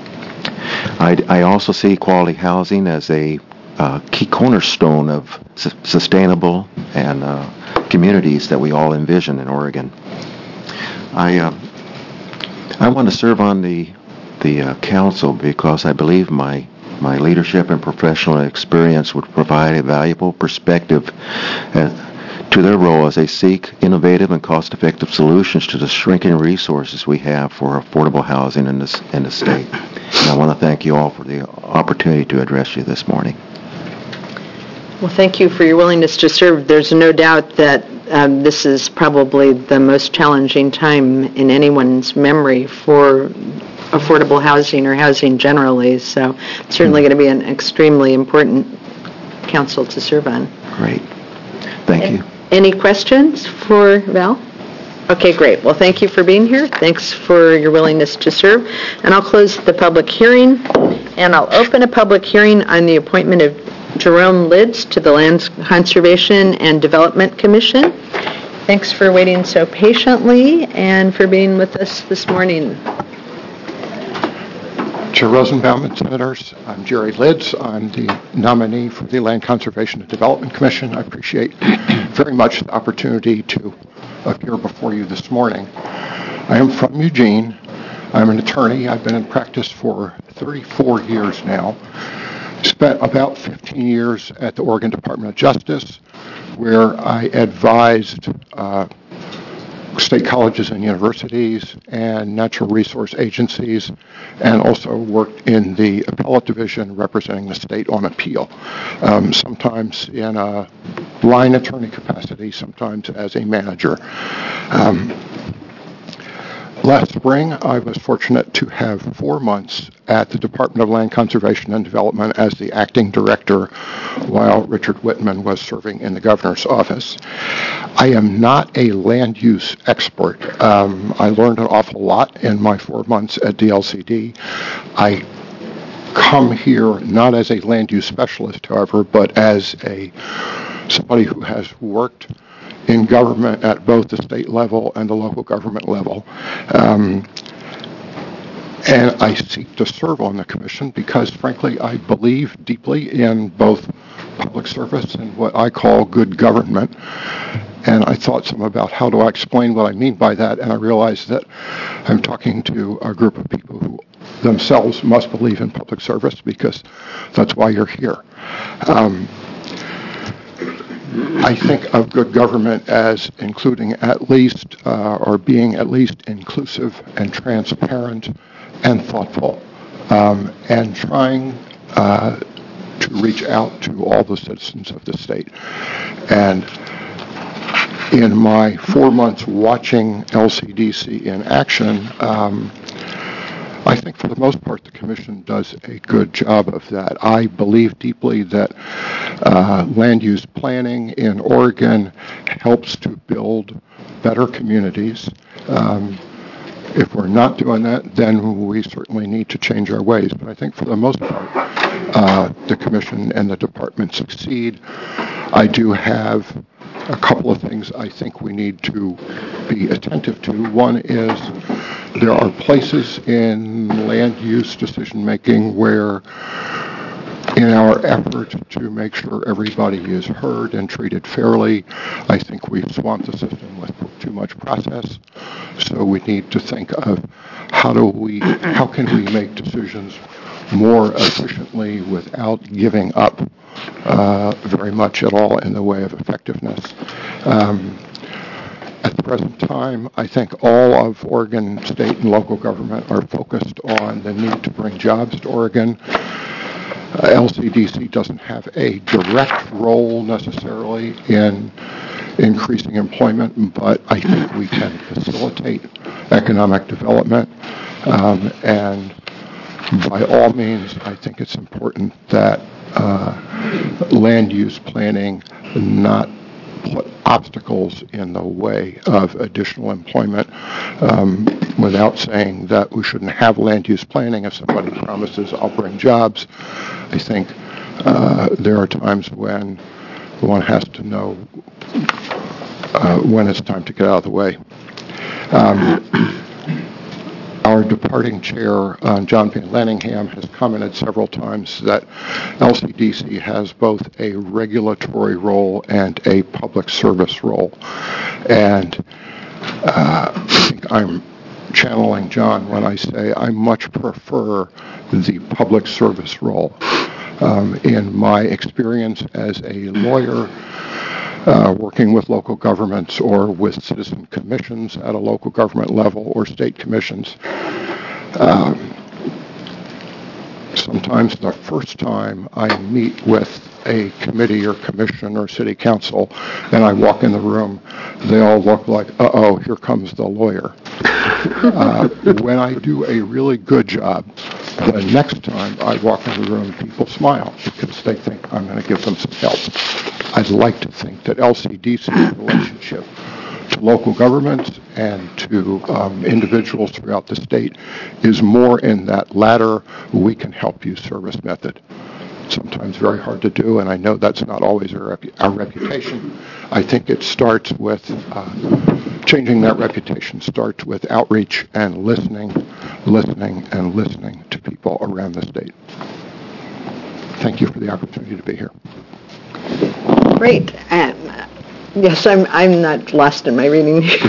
I, I also see quality housing as a uh, key cornerstone of su- sustainable and uh, communities that we all envision in Oregon. I uh, I want to serve on the the uh, council because I believe my my leadership and professional experience would provide a valuable perspective uh, to their role as they seek innovative and cost-effective solutions to the shrinking resources we have for affordable housing in this in the state. And I want to thank you all for the opportunity to address you this morning. Well, thank you for your willingness to serve. There's no doubt that um, this is probably the most challenging time in anyone's memory for affordable housing or housing generally, so it's certainly going to be an extremely important council to serve on. Great. Thank you. Any questions for Val? Okay, great. Well, thank you for being here. Thanks for your willingness to serve. And I'll close the public hearing, and I'll open a public hearing on the appointment of Jerome Lids to the Land Conservation and Development Commission. Thanks for waiting so patiently and for being with us this morning. Chair Rosenbaum and Senators, I'm Jerry Lids. I'm the nominee for the Land Conservation and Development Commission. I appreciate very much the opportunity to appear before you this morning. I am from Eugene. I'm an attorney. I've been in practice for thirty-four years now. Spent about fifteen years at the Oregon Department of Justice, where I advised uh, state colleges and universities and natural resource agencies, and also worked in the appellate division representing the state on appeal, um, sometimes in a line attorney capacity, sometimes as a manager. Um, Last spring, I was fortunate to have four months at the Department of Land Conservation and Development as the acting director while Richard Whitman was serving in the governor's office. I am not a land use expert. Um, I learned an awful lot in my four months at D L C D. I come here not as a land use specialist, however, but as a somebody who has worked in government at both the state level and the local government level. Um, and I seek to serve on the commission because, frankly, I believe deeply in both public service and what I call good government. And I thought some about how do I explain what I mean by that, and I realized that I'm talking to a group of people who themselves must believe in public service because that's why you're here. Um, I think of good government as including at least, uh, or being at least inclusive and transparent and thoughtful, um, and trying uh, to reach out to all the citizens of the state. And in my four months watching L C D C in action, um, I think for the most part the Commission does a good job of that. I believe deeply that uh, land use planning in Oregon helps to build better communities. Um, if we're not doing that, then we certainly need to change our ways. But I think for the most part, uh, the Commission and the Department succeed. I do have a couple of things I think we need to be attentive to. One is there are places in land use decision-making where in our effort to make sure everybody is heard and treated fairly, I think we've swamped the system with too much process. So we need to think of how do we, how can we make decisions more efficiently without giving up uh, very much at all in the way of effectiveness. Um, At the present time, I think all of Oregon state and local government are focused on the need to bring jobs to Oregon. Uh, L C D C doesn't have a direct role necessarily in increasing employment, but I think we can facilitate economic development. Um, and by all means, I think it's important that uh, land use planning not put obstacles in the way of additional employment, um, without saying that we shouldn't have land use planning. If somebody promises, I'll bring jobs, I think uh, there are times when one has to know uh, when it's time to get out of the way. Um, Our departing chair, uh, John Van Lanningham, has commented several times that L C D C has both a regulatory role and a public service role. And uh, I think I'm channeling John when I say I much prefer the public service role. Um, in my experience as a lawyer, Uh, working with local governments or with citizen commissions at a local government level or state commissions. Um, sometimes the first time I meet with a committee or commission or city council and I walk in the room, they all look like, uh-oh, here comes the lawyer. Uh, when I do a really good job, the next time I walk in the room, people smile because they think I'm going to give them some help. I'd like to think that L C D C's relationship to local governments and to um, individuals throughout the state is more in that latter, we can help you service method. Sometimes very hard to do, and I know that's not always our, repu- our reputation. I think it starts with uh, changing that reputation, starts with outreach and listening, listening, and listening to people around the state. Thank you for the opportunity to be here. Great. Um, Yes, I'm, I'm not lost in my reading here.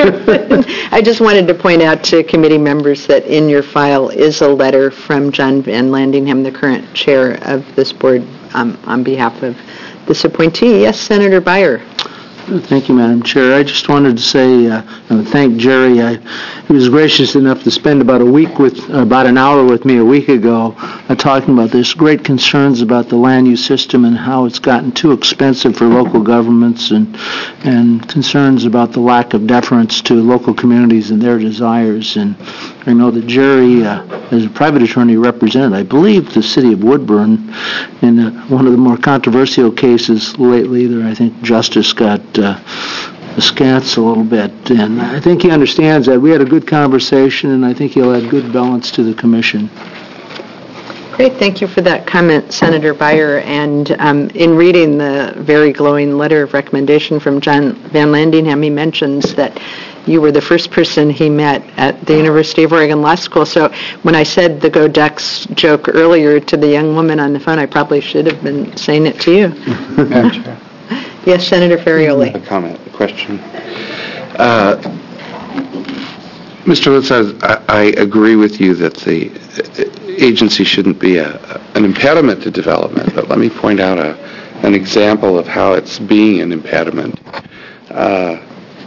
I just wanted to point out to committee members that in your file is a letter from John Van Landingham, the current chair of this board, um, on behalf of this appointee. Yes, Senator Byer. Thank you, Madam Chair. I just wanted to say, uh, and thank Jerry. I, he was gracious enough to spend about a week with, uh, about an hour with me a week ago, uh, talking about this great concerns about the land use system and how it's gotten too expensive for local governments, and and concerns about the lack of deference to local communities and their desires. And I know that Jerry, uh, as a private attorney, represented, I believe, the city of Woodburn in uh, one of the more controversial cases lately. There, I think justice got uh, askance a little bit, and I think he understands that. We had a good conversation, and I think he'll add good balance to the commission. Great, thank you for that comment, Senator Byer. And um, in reading the very glowing letter of recommendation from John Van Landingham, he mentions that you were the first person he met at the University of Oregon Law School. So when I said the Go Ducks joke earlier to the young woman on the phone, I probably should have been saying it to you. Madam Chair. Yes, Senator Ferrioli. A comment, a question. Uh, Mister Litz says, I, I agree with you that the agency shouldn't be a, an impediment to development, but let me point out a, an example of how it's being an impediment. Uh,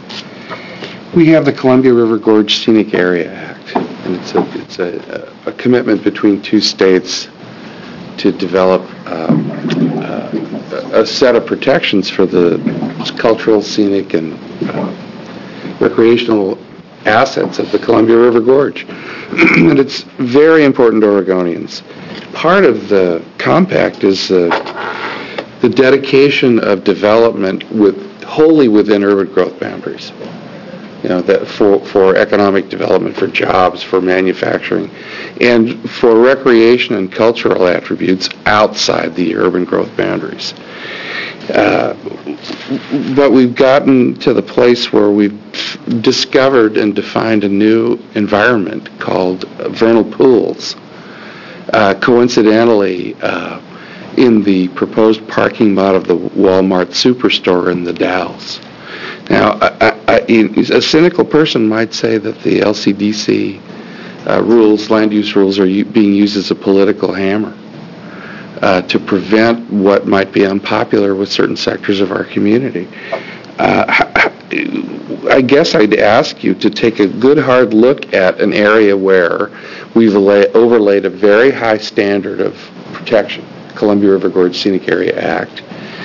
we have the Columbia River Gorge Scenic Area Act, and it's a, it's a, a commitment between two states to develop um, uh, a set of protections for the cultural, scenic, and uh, recreational assets of the Columbia River Gorge. And it's very important to Oregonians. Part of the compact is uh, the dedication of development with wholly within urban growth boundaries. You know, that for, for economic development, for jobs, for manufacturing, and for recreation and cultural attributes outside the urban growth boundaries. Uh, but we've gotten to the place where we've discovered and defined a new environment called vernal pools. Uh, coincidentally, uh, in the proposed parking lot of the Walmart Superstore in the Dalles. Now, I, I, a cynical person might say that the L C D C uh, rules, land use rules, are u- being used as a political hammer uh, to prevent what might be unpopular with certain sectors of our community. Uh, I guess I'd ask you to take a good hard look at an area where we've overlaid a very high standard of protection, Columbia River Gorge Scenic Area Act,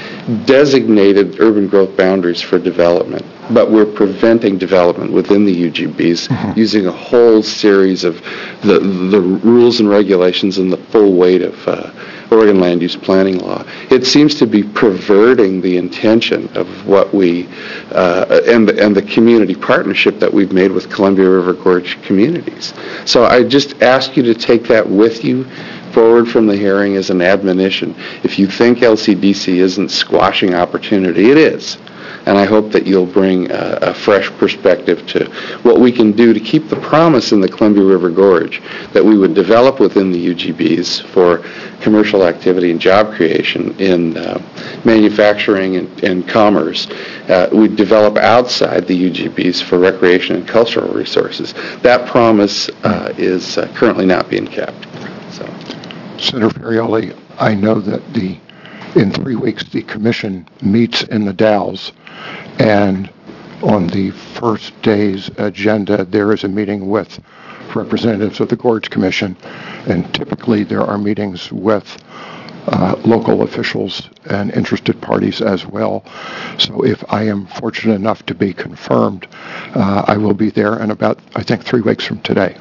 designated urban growth boundaries for development, but we're preventing development within the U G Bs mm-hmm. using a whole series of the the rules and regulations and the full weight of uh, Oregon land use planning law. It seems to be perverting the intention of what we uh, and and the community partnership that we've made with Columbia River Gorge communities. So I just ask you to take that with you forward from the hearing as an admonition. If you think L C D C isn't squashing opportunity, it is. And I hope that you'll bring a, a fresh perspective to what we can do to keep the promise in the Columbia River Gorge that we would develop within the U G Bs for commercial activity and job creation in uh, manufacturing and, and commerce. Uh, we develop outside the U G Bs for recreation and cultural resources. That promise uh, is uh, currently not being kept. So. Senator Ferrioli, I know that the in three weeks the commission meets in the Dalles, and on the first day's agenda there is a meeting with representatives of the Gorge Commission, and typically there are meetings with uh, local officials and interested parties as well. So if I am fortunate enough to be confirmed, uh, I will be there in about, I think, three weeks from today.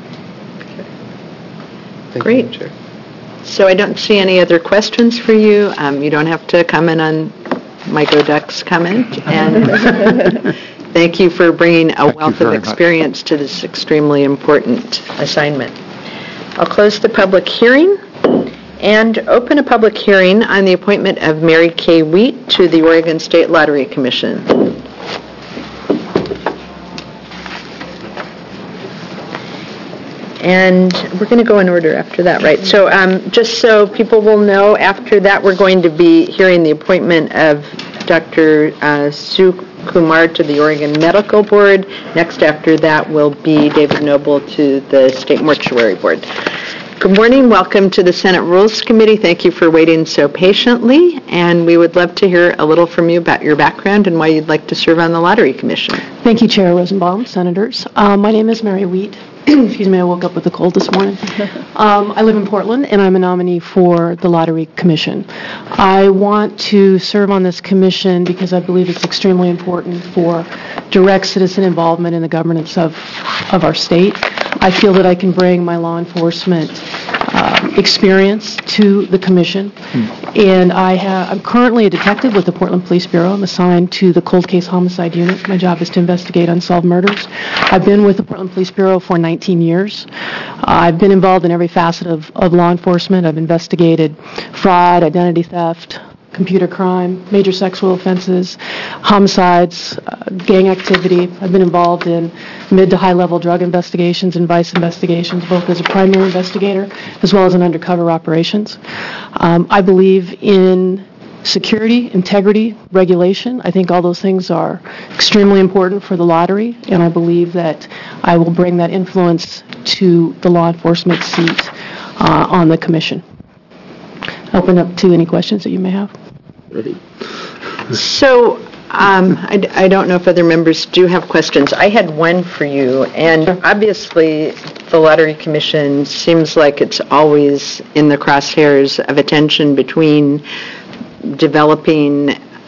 Great. So I don't see any other questions for you. Um, you don't have to comment on my Go Ducks comment. And thank you for bringing a Thank wealth of experience much. to this extremely important assignment. I'll close the public hearing and open a public hearing on the appointment of Mary Kay Wheat to the Oregon State Lottery Commission. And we're going to go in order after that, right? So um, just so people will know, after that we're going to be hearing the appointment of Doctor Uh, Sue Kumar to the Oregon Medical Board. Next after that will be David Noble to the State Mortuary Board. Good morning. Welcome to the Senate Rules Committee. Thank you for waiting so patiently, and we would love to hear a little from you about your background and why you'd like to serve on the Lottery Commission. Thank you, Chair Rosenbaum, Senators. Uh, my name is Mary Wheat. Excuse me, I woke up with a cold this morning. Um, I live in Portland, and I'm a nominee for the Lottery Commission. I want to serve on this commission because I believe it's extremely important for direct citizen involvement in the governance of, of our state. I feel that I can bring my law enforcement um, experience to the commission, hmm. and I have, I'm currently a detective with the Portland Police Bureau. I'm assigned to the Cold Case Homicide Unit. My job is to investigate unsolved murders. I've been with the Portland Police Bureau for nineteen years. Uh, I've been involved in every facet of, of law enforcement. I've investigated fraud, identity theft, computer crime, major sexual offenses, homicides, uh, gang activity. I've been involved in mid to high-level drug investigations and vice investigations, both as a primary investigator as well as in undercover operations. Um, I believe in security, integrity, regulation. I think all those things are extremely important for the lottery, and I believe that I will bring that influence to the law enforcement seat uh, on the commission. Open up to any questions that you may have. Ready. So, um, I, I don't know if other members do have questions. I had one for you, and obviously the Lottery Commission seems like it's always in the crosshairs of attention between developing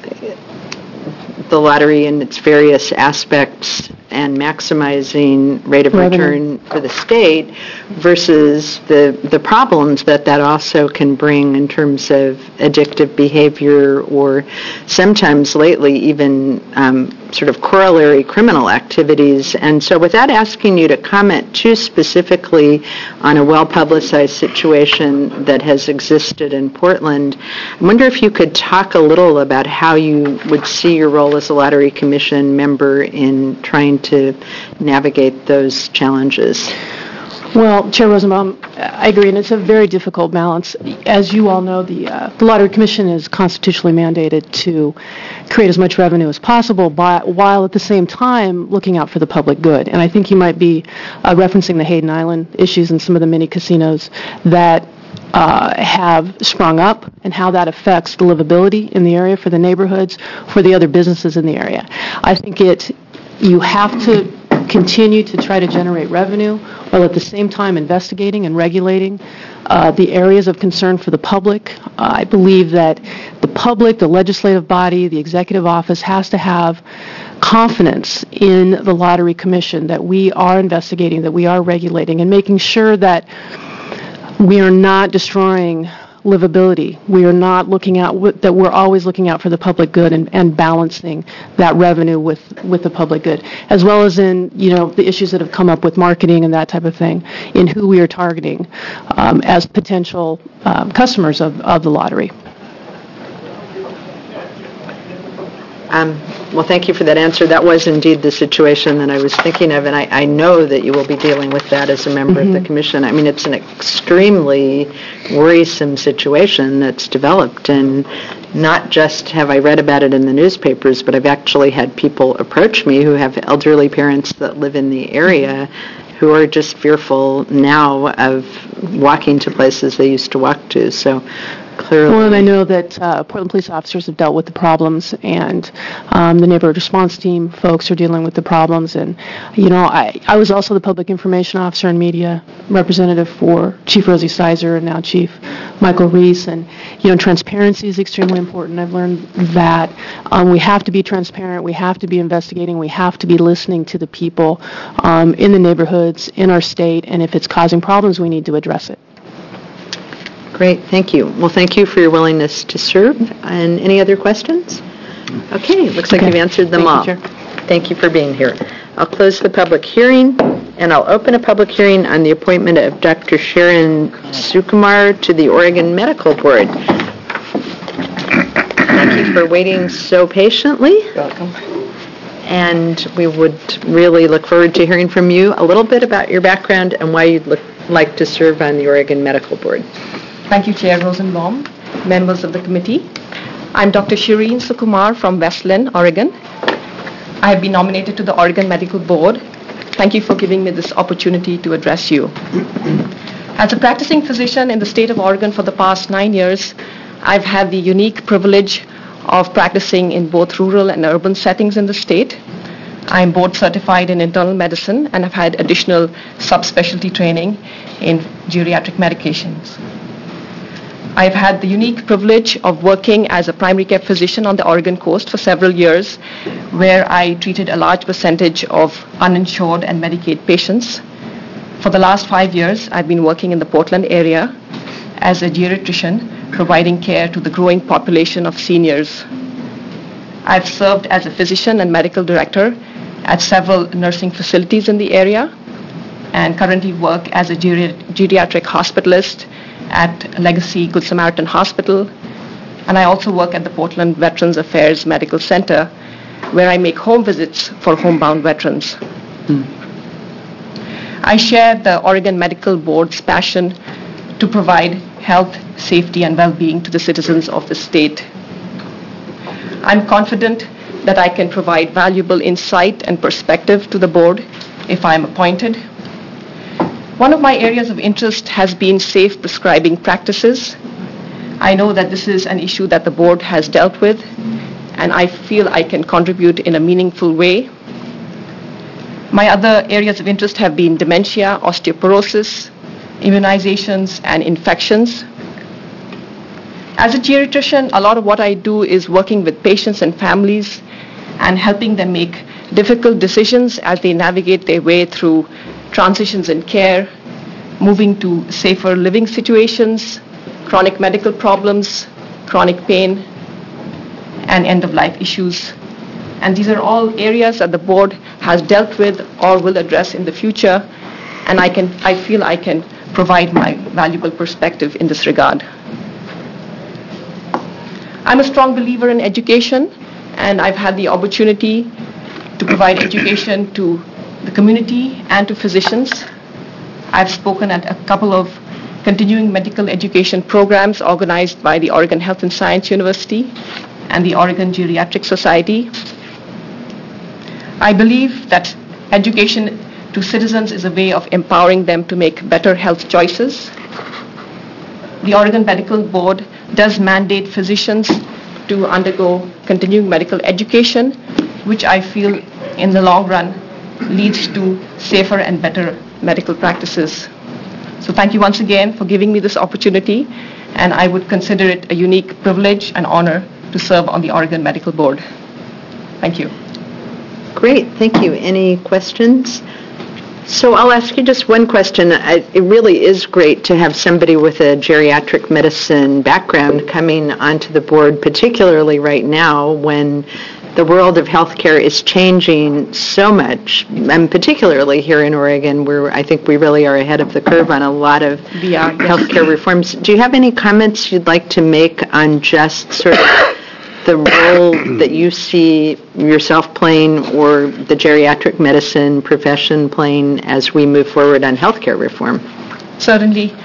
the lottery and its various aspects and maximizing rate of Revenue. return for the state versus the the problems that that also can bring in terms of addictive behavior or sometimes lately even um, sort of corollary criminal activities. And so without asking you to comment too specifically on a well-publicized situation that has existed in Portland, I wonder if you could talk a little about how you would see your role as a Lottery Commission member in trying to navigate those challenges. Well, Chair Rosenbaum, I agree, and it's a very difficult balance. As you all know, the, uh, the Lottery Commission is constitutionally mandated to create as much revenue as possible, by, while at the same time looking out for the public good. And I think you might be uh, referencing the Hayden Island issues and some of the mini casinos that uh, have sprung up and how that affects the livability in the area for the neighborhoods, for the other businesses in the area. I think it, you have to continue to try to generate revenue while at the same time investigating and regulating uh, the areas of concern for the public. Uh, I believe that the public, the legislative body, the executive office has to have confidence in the Lottery Commission that we are investigating, that we are regulating, and making sure that we are not destroying livability. We are not looking out, that we're always looking out for the public good and, and balancing that revenue with, with the public good, as well as in, you know, the issues that have come up with marketing and that type of thing, in who we are targeting um, as potential um, customers of, of the lottery. Um, well, thank you for that answer. That was indeed the situation that I was thinking of, and I, I know that you will be dealing with that as a member Mm-hmm. of the commission. I mean, it's an extremely worrisome situation that's developed, and not just have I read about it in the newspapers, but I've actually had people approach me who have elderly parents that live in the area who are just fearful now of walking to places they used to walk to. So clearly. Well, and I know that uh, Portland police officers have dealt with the problems, and um, the neighborhood response team folks are dealing with the problems. And, you know, I, I was also the public information officer and media representative for Chief Rosie Sizer and now Chief Michael Reese. And, you know, transparency is extremely important. I've learned that um, we have to be transparent. We have to be investigating. We have to be listening to the people um, in the neighborhoods, in our state. And if it's causing problems, we need to address it. Great, thank you. Well, thank you for your willingness to serve. And any other questions? Okay, looks like Okay. you've answered them Thank you, all. Chair. Thank you for being here. I'll close the public hearing, and I'll open a public hearing on the appointment of Doctor Sharon Sukumar to the Oregon Medical Board. Thank you for waiting so patiently. Welcome. And we would really look forward to hearing from you a little bit about your background and why you'd look, like to serve on the Oregon Medical Board. Thank you, Chair Rosenbaum, members of the committee. I'm Doctor Shireen Sukumar from West Linn, Oregon. I have been nominated to the Oregon Medical Board. Thank you for giving me this opportunity to address you. As a practicing physician in the state of Oregon for the past nine years, I've had the unique privilege of practicing in both rural and urban settings in the state. I'm board certified in internal medicine and have had additional subspecialty training in geriatric medications. I've had the unique privilege of working as a primary care physician on the Oregon coast for several years, where I treated a large percentage of uninsured and Medicaid patients. For the last five years, I've been working in the Portland area as a geriatrician, providing care to the growing population of seniors. I've served as a physician and medical director at several nursing facilities in the area and currently work as a geri- geriatric hospitalist at Legacy Good Samaritan Hospital, and I also work at the Portland Veterans Affairs Medical Center, where I make home visits for homebound veterans. Mm. I share the Oregon Medical Board's passion to provide health, safety, and well-being to the citizens of the state. I'm confident that I can provide valuable insight and perspective to the board if I'm appointed. One of my areas of interest has been safe prescribing practices. I know that this is an issue that the board has dealt with, and I feel I can contribute in a meaningful way. My other areas of interest have been dementia, osteoporosis, immunizations, and infections. As a geriatrician, a lot of what I do is working with patients and families and helping them make difficult decisions as they navigate their way through transitions in care, moving to safer living situations, chronic medical problems, chronic pain, and end-of-life issues. And these are all areas that the board has dealt with or will address in the future, and I can, I feel I can provide my valuable perspective in this regard. I'm a strong believer in education, and I've had the opportunity to provide education to the community and to physicians. I've spoken at a couple of continuing medical education programs organized by the Oregon Health and Science University and the Oregon Geriatric Society. I believe that education to citizens is a way of empowering them to make better health choices. The Oregon Medical Board does mandate physicians to undergo continuing medical education, which I feel in the long run leads to safer and better medical practices. So thank you once again for giving me this opportunity, and I would consider it a unique privilege and honor to serve on the Oregon Medical Board. Thank you. Great, thank you. Any questions? So I'll ask you just one question. I, it really is great to have somebody with a geriatric medicine background coming onto the board, particularly right now when the world of healthcare is changing so much, and particularly here in Oregon, where I think we really are ahead of the curve on a lot of yeah, healthcare reforms. Do you have any comments you'd like to make on just sort of the role that you see yourself playing or the geriatric medicine profession playing as we move forward on healthcare reform? Certainly.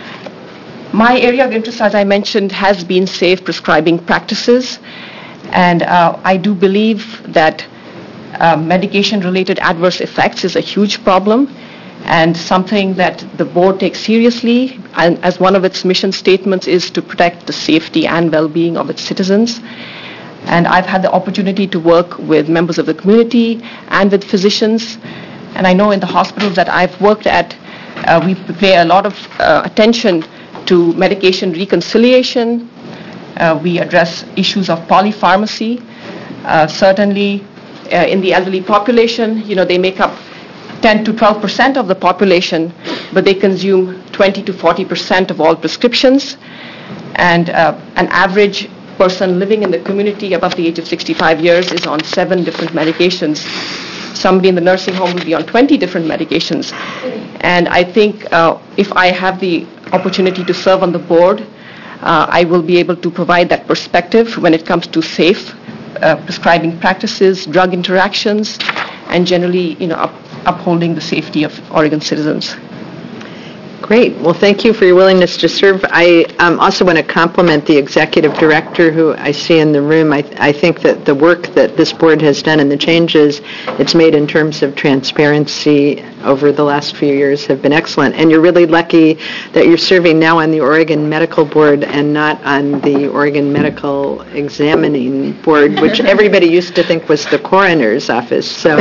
My area of interest, as I mentioned, has been safe prescribing practices. And uh, I do believe that uh, medication-related adverse effects is a huge problem and something that the board takes seriously, and as one of its mission statements is to protect the safety and well-being of its citizens. And I've had the opportunity to work with members of the community and with physicians. And I know in the hospitals that I've worked at, uh, we pay a lot of uh, attention to medication reconciliation. Uh, we address issues of polypharmacy. Uh, certainly, uh, in the elderly population, you know, they make up ten to twelve percent of the population, but they consume twenty to forty percent of all prescriptions. And uh, an average person living in the community above the age of sixty-five years is on seven different medications. Somebody in the nursing home will be on twenty different medications. And I think uh, if I have the opportunity to serve on the board, Uh, I will be able to provide that perspective when it comes to safe uh, prescribing practices, drug interactions, and generally, you know, up, upholding the safety of Oregon citizens. Great. Well, thank you for your willingness to serve. I um, also want to compliment the executive director who I see in the room. I, I think that the work that this board has done and the changes it's made in terms of transparency over the last few years have been excellent. And you're really lucky that you're serving now on the Oregon Medical Board and not on the Oregon Medical Examining Board, which everybody used to think was the coroner's office. So.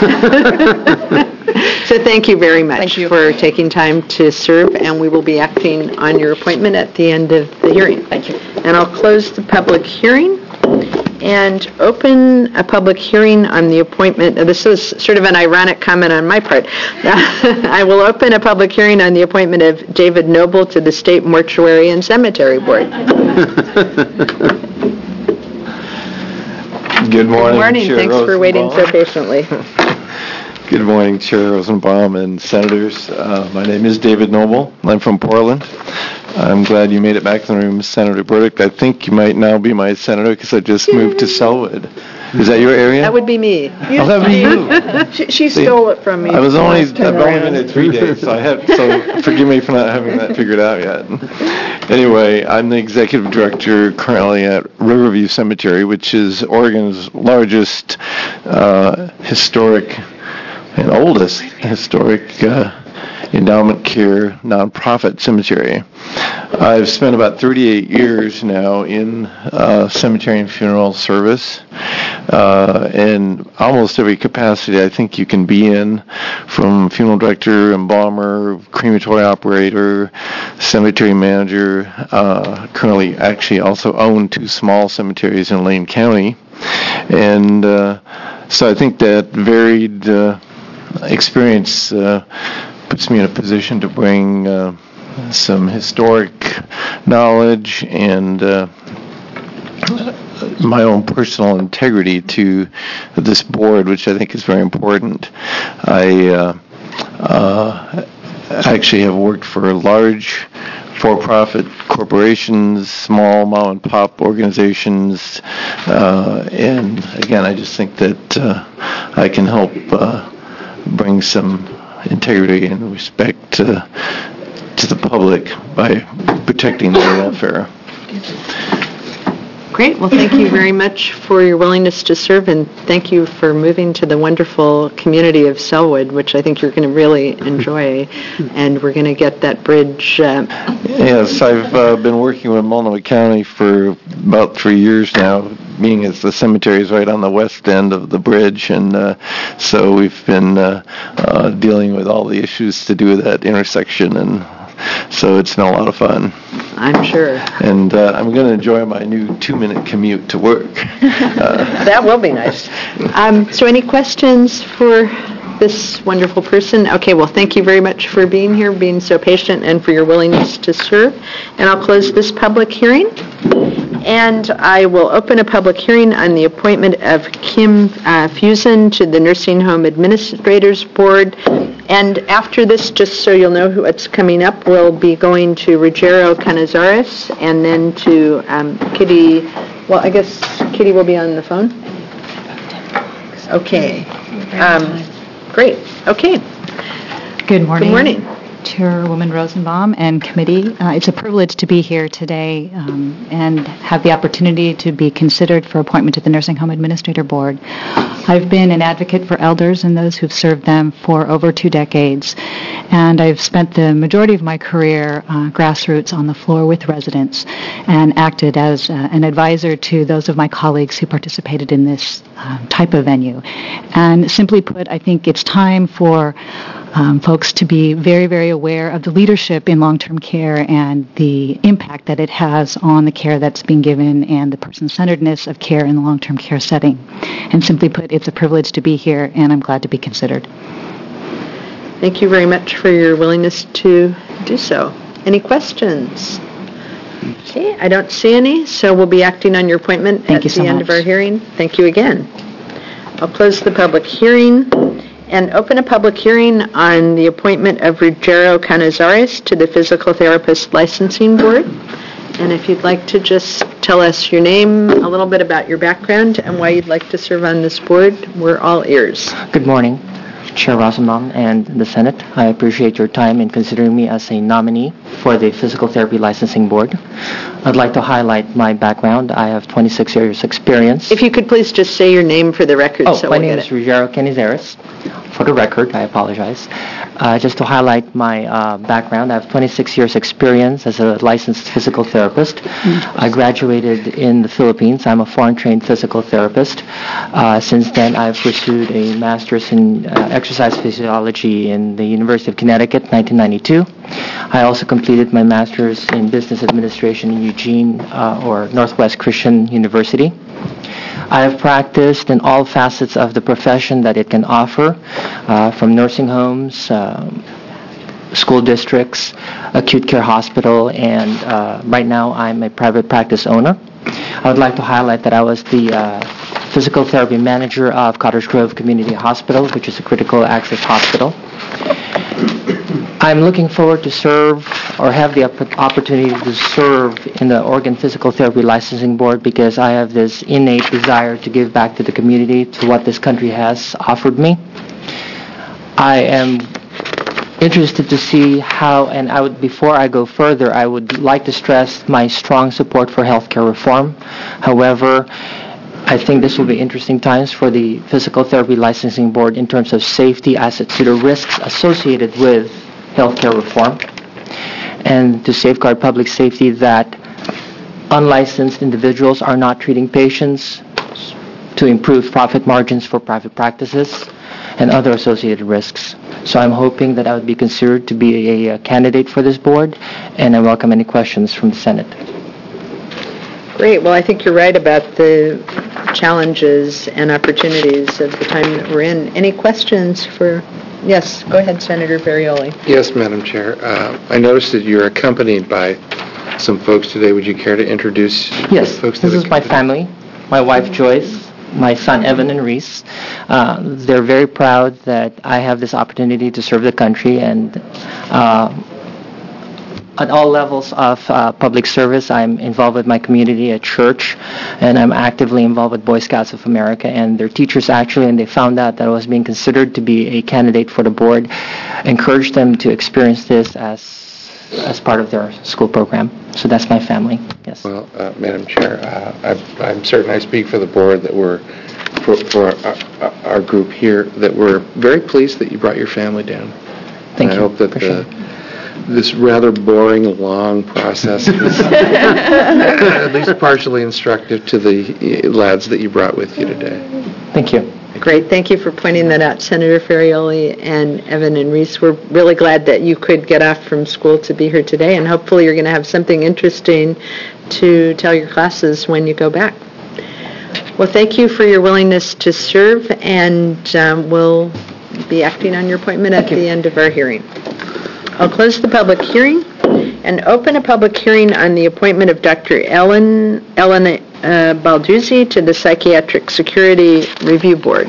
So thank you very much you. for taking time to serve, and we will be acting on your appointment at the end of the hearing. Thank you. And I'll close the public hearing and open a public hearing on the appointment. This is sort of an ironic comment on my part. I will open a public hearing on the appointment of David Noble to the State Mortuary and Cemetery Board. Good morning. Good morning. Chair Thanks Rosenbaum. for waiting so patiently. Good morning, Chair Rosenbaum and Senators. Uh, my name is David Noble. I'm from Portland. I'm glad you made it back to the room, Senator Burdick. I think you might now be my senator because I just moved to Selwood. Is that your area? That would be me. Oh, that would be you. She, she stole it from me. I was only, last time I've only around. been there three days, so I have, so forgive me for not having that figured out yet. Anyway, I'm the executive director currently at Riverview Cemetery, which is Oregon's largest uh, historic and oldest historic uh, endowment care nonprofit cemetery. I've spent about thirty-eight years now in uh, cemetery and funeral service, uh, and almost every capacity I think you can be in, from funeral director, embalmer, crematory operator, cemetery manager. Uh, currently, actually, also own two small cemeteries in Lane County, and uh, so I think that varied uh, experience uh, puts me in a position to bring uh, some historic knowledge and uh, my own personal integrity to this board, which I think is very important. I uh, uh, actually have worked for large for-profit corporations, small mom-and-pop organizations, uh, and again, I just think that uh, I can help uh, bring some integrity and respect uh, to the public by protecting their welfare. Great. Well, thank you very much for your willingness to serve, and thank you for moving to the wonderful community of Selwood, which I think you're going to really enjoy, and we're going to get that bridge. Uh, yes, I've uh, been working with Multnomah County for about three years now, being as the cemetery is right on the west end of the bridge, and uh, so we've been uh, uh, dealing with all the issues to do with that intersection, and so it's been a lot of fun. I'm sure. And uh, I'm going to enjoy my new two-minute commute to work. Uh, that will be nice. Um, so any questions for this wonderful person? Okay, well, thank you very much for being here, being so patient, and for your willingness to serve. And I'll close this public hearing. And I will open a public hearing on the appointment of Kim uh, Fusen to the Nursing Home Administrators Board. And after this, just so you'll know what's coming up, we'll be going to Ruggiero Canizares and then to um, Kitty. Well, I guess Kitty will be on the phone. Okay. Um, great. Okay. Good morning. Good morning. Chairwoman Rosenbaum and committee. Uh, it's a privilege to be here today um, and have the opportunity to be considered for appointment to the Nursing Home Administrator Board. I've been an advocate for elders and those who've served them for over two decades, and I've spent the majority of my career uh, grassroots on the floor with residents and acted as uh, an advisor to those of my colleagues who participated in this uh, type of venue. And simply put, I think it's time for Um, folks to be very, very aware of the leadership in long-term care and the impact that it has on the care that's being given and the person-centeredness of care in the long-term care setting. And simply put, it's a privilege to be here, and I'm glad to be considered. Thank you very much for your willingness to do so. Any questions? Okay, I don't see any, so we'll be acting on your appointment Thank at you so the end much. of our hearing. Thank you again. I'll close the public hearing and open a public hearing on the appointment of Ruggiero Canizares to the Physical Therapist Licensing Board. And if you'd like to just tell us your name, a little bit about your background, and why you'd like to serve on this board, we're all ears. Good morning. Chair Rosenbaum and the Senate. I appreciate your time in considering me as a nominee for the Physical Therapy Licensing Board. I'd like to highlight my background. I have twenty-six years experience. If you could please just say your name for the record. Oh, so my we'll name get is it. Ruggiero Canizares. For the record, I apologize. Uh, just to highlight my uh, background, I have twenty-six years experience as a licensed physical therapist. I graduated in the Philippines. I'm a foreign-trained physical therapist. Uh, since then, I've pursued a master's in uh, exercise physiology in the University of Connecticut, nineteen ninety-two. I also completed my master's in business administration in Eugene, uh, or Northwest Christian University. I have practiced in all facets of the profession that it can offer, uh, from nursing homes, uh, school districts, acute care hospital, and uh, right now I'm a private practice owner. I would like to highlight that I was the uh, physical therapy manager of Cottage Grove Community Hospital, which is a critical access hospital. I'm looking forward to serve or have the opp- opportunity to serve in the Oregon Physical Therapy Licensing Board because I have this innate desire to give back to the community, to what this country has offered me. I am interested to see how, and I would, before I go further, I would like to stress my strong support for healthcare reform. However, I think this will be interesting times for the Physical Therapy Licensing Board in terms of safety as to the risks associated with healthcare reform, and to safeguard public safety that unlicensed individuals are not treating patients, to improve profit margins for private practices, and other associated risks. So I'm hoping that I would be considered to be a, a candidate for this board, and I welcome any questions from the Senate. Great. Well, I think you're right about the challenges and opportunities of the time that we're in. Any questions for... Yes, go ahead, Senator Ferrioli. Yes, Madam Chair. Uh, I noticed that you're accompanied by some folks today. Would you care to introduce Yes, folks? this is my family, my wife Joyce, my son Evan and Reese. Uh, they're very proud that I have this opportunity to serve the country, and uh, at all levels of uh, public service, I'm involved with my community at church, and I'm actively involved with Boy Scouts of America, and their teachers actually, and they found out that I was being considered to be a candidate for the board, encouraged them to experience this as as part of their school program. So that's my family, yes. Well, uh, Madam Chair, uh, I, I'm certain I speak for the board that we're, for, for our, our group here, that we're very pleased that you brought your family down. Thank and you. I hope that the, this rather boring, long process is at least partially instructive to the lads that you brought with you today. Thank you. Great. Thank you for pointing that out, Senator Ferrioli and Evan and Reese. We're really glad that you could get off from school to be here today, and hopefully you're going to have something interesting to tell your classes when you go back. Well, thank you for your willingness to serve, and um, we'll be acting on your appointment at the end of our hearing. I'll close the public hearing and open a public hearing on the appointment of Doctor Ellen Ellen uh, Balduzzi to the Psychiatric Security Review Board.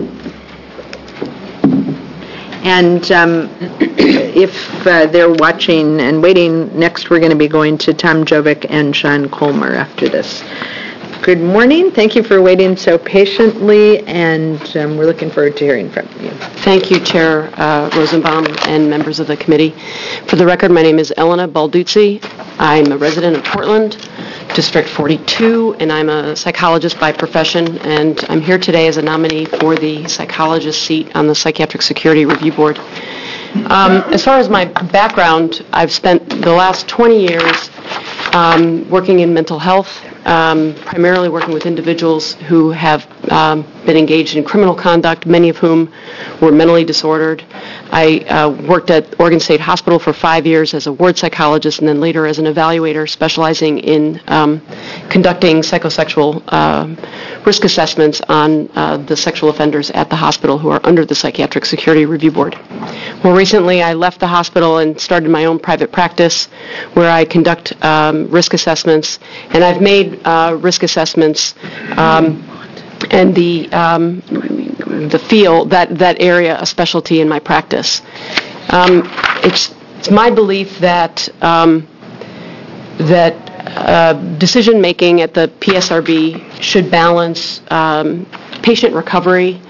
And um, if uh, they're watching and waiting, next we're going to be going to Tom Jovic and Sean Colmer after this. Good morning. Thank you for waiting so patiently, and um, we're looking forward to hearing from you. Thank you, Chair uh, Rosenbaum and members of the committee. For the record, my name is Elena Balduzzi. I'm a resident of Portland, District forty-two, and I'm a psychologist by profession, and I'm here today as a nominee for the psychologist seat on the Psychiatric Security Review Board. Um, as far as my background, I've spent the last twenty years um, working in mental health, um, primarily working with individuals who have um, been engaged in criminal conduct, many of whom were mentally disordered. I uh, worked at Oregon State Hospital for five years as a ward psychologist, and then later as an evaluator specializing in um, conducting psychosexual uh, risk assessments on uh, the sexual offenders at the hospital who are under the Psychiatric Security Review Board. More recently, I left the hospital and started my own private practice where I conduct um, risk assessments, and I've made uh, risk assessments um, and the um, the field, that, that area a specialty in my practice. Um, it's, it's my belief that um, that uh, decision-making at the P S R B should balance um, patient recovery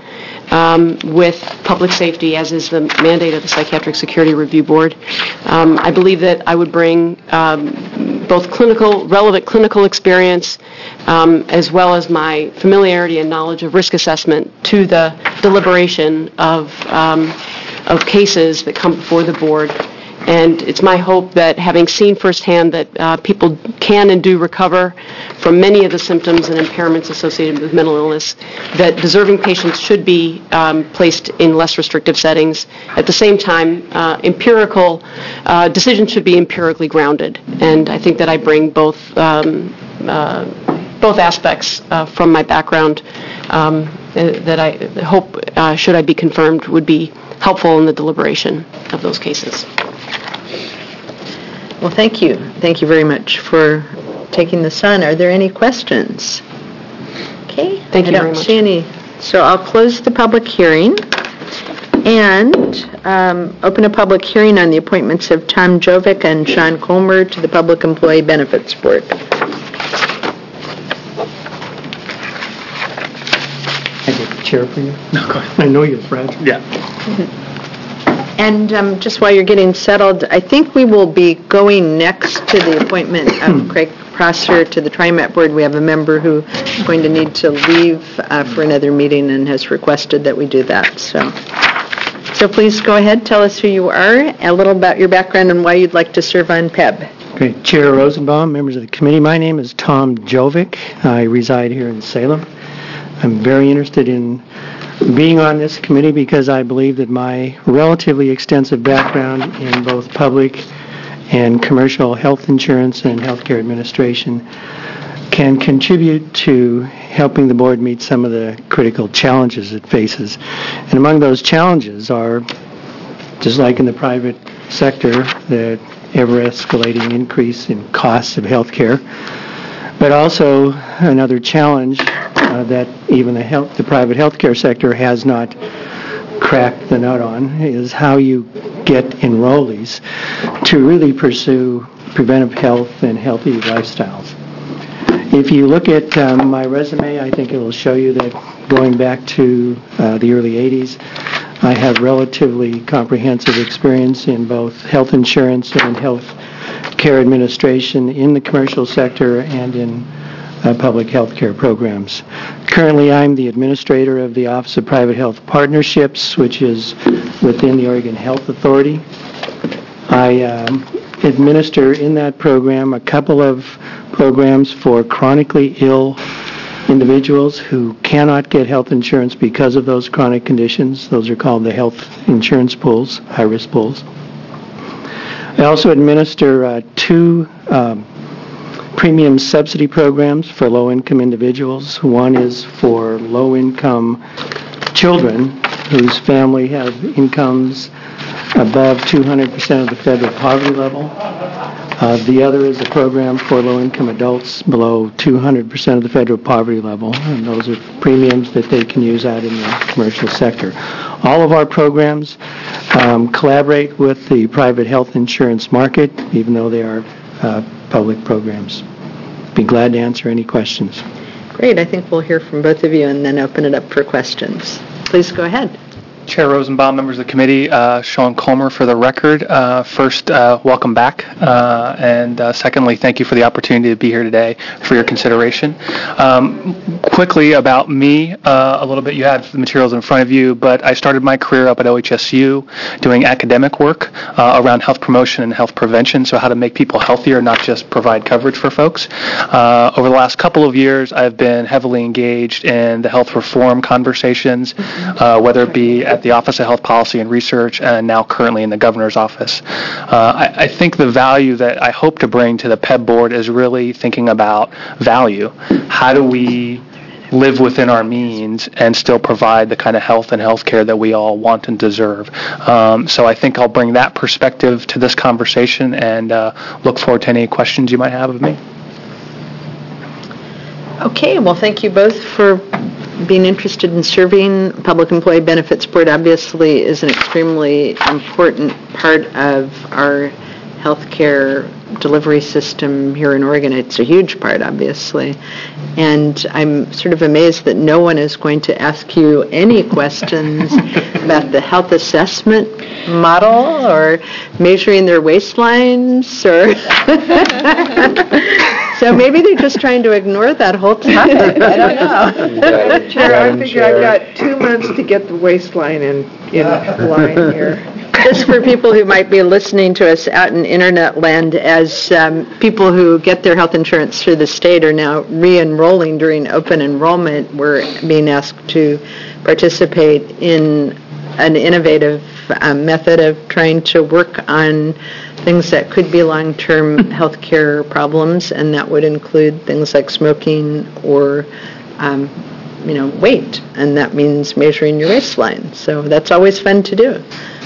um, with public safety, as is the mandate of the Psychiatric Security Review Board. Um, I believe that I would bring um, both clinical, relevant clinical experience, um, as well as my familiarity and knowledge of risk assessment to the deliberation of um, of cases that come before the board. And it's my hope that, having seen firsthand that uh, people can and do recover from many of the symptoms and impairments associated with mental illness, that deserving patients should be um, placed in less restrictive settings. At the same time, uh, empirical uh, decisions should be empirically grounded. And I think that I bring both um, uh, both aspects uh, from my background um, that I hope, uh, should I be confirmed, would be helpful in the deliberation of those cases. Well, thank you. Thank you very much for taking this on. Are there any questions? Okay. Thank you I very don't much. see any. So I'll close the public hearing and um, open a public hearing on the appointments of Tom Jovic and Sean Colmer to the Public Employee Benefits Board. I get the chair for you? No, go ahead. I know you're fragile. Yeah. And um, just while you're getting settled, I think we will be going next to the appointment of Craig Prosser to the TriMet Board. We have a member who is going to need to leave uh, for another meeting and has requested that we do that. So, so please go ahead, tell us who you are, a little about your background and why you'd like to serve on P E B. Great. Chair Rosenbaum, members of the committee, my name is Tom Jovic. I reside here in Salem. I'm very interested in being on this committee because I believe that my relatively extensive background in both public and commercial health insurance and healthcare administration can contribute to helping the board meet some of the critical challenges it faces. And among those challenges are, just like in the private sector, the ever-escalating increase in costs of healthcare, but also another challenge uh, that even the health, the private healthcare sector has not cracked the nut on is how you get enrollees to really pursue preventive health and healthy lifestyles. If you look at um, my resume, I think it will show you that going back to uh, the early eighties, I have relatively comprehensive experience in both health insurance and health care administration in the commercial sector and in uh, public health care programs. Currently, I'm the administrator of the Office of Private Health Partnerships, which is within the Oregon Health Authority. I um, administer in that program a couple of programs for chronically ill individuals who cannot get health insurance because of those chronic conditions. Those are called the health insurance pools, high-risk pools. I also administer uh, two um, premium subsidy programs for low-income individuals. One is for low-income children whose family have incomes above two hundred percent of the federal poverty level. Uh, the other is a program for low-income adults below two hundred percent of the federal poverty level, and those are premiums that they can use out in the commercial sector. All of our programs um, collaborate with the private health insurance market, even though they are uh, public programs. Be glad to answer any questions. Great. I think we'll hear from both of you and then open it up for questions. Please go ahead. Chair Rosenbaum, members of the committee, uh, Sean Colmer for the record. Uh, first, uh, welcome back. Uh, and uh, secondly, thank you for the opportunity to be here today for your consideration. Um, quickly about me, uh, a little bit, you have the materials in front of you, but I started my career up at O H S U doing academic work uh, around health promotion and health prevention, so how to make people healthier, not just provide coverage for folks. Uh, over the last couple of years, I've been heavily engaged in the health reform conversations, uh, whether it be at the Office of Health Policy and Research, and now currently in the Governor's Office. Uh, I, I think the value that I hope to bring to the P E B board is really thinking about value. How do we live within our means and still provide the kind of health and health care that we all want and deserve? Um, so I think I'll bring that perspective to this conversation and uh, look forward to any questions you might have of me. Okay, well, thank you both for being interested in serving. Public Employee Benefits Board obviously is an extremely important part of our healthcare delivery system here in Oregon. It's a huge part, obviously. And I'm sort of amazed that no one is going to ask you any questions about the health assessment model or measuring their waistlines or... So maybe they're just trying to ignore that whole topic. I don't know. Chair, I figure I've got two months to get the waistline in, in line here. Just for people who might be listening to us out in internet land, as um, people who get their health insurance through the state are now re-enrolling during open enrollment, we're being asked to participate in an innovative um, method of trying to work on things that could be long-term health care problems, and that would include things like smoking or, um, you know, weight, and that means measuring your waistline. So that's always fun to do.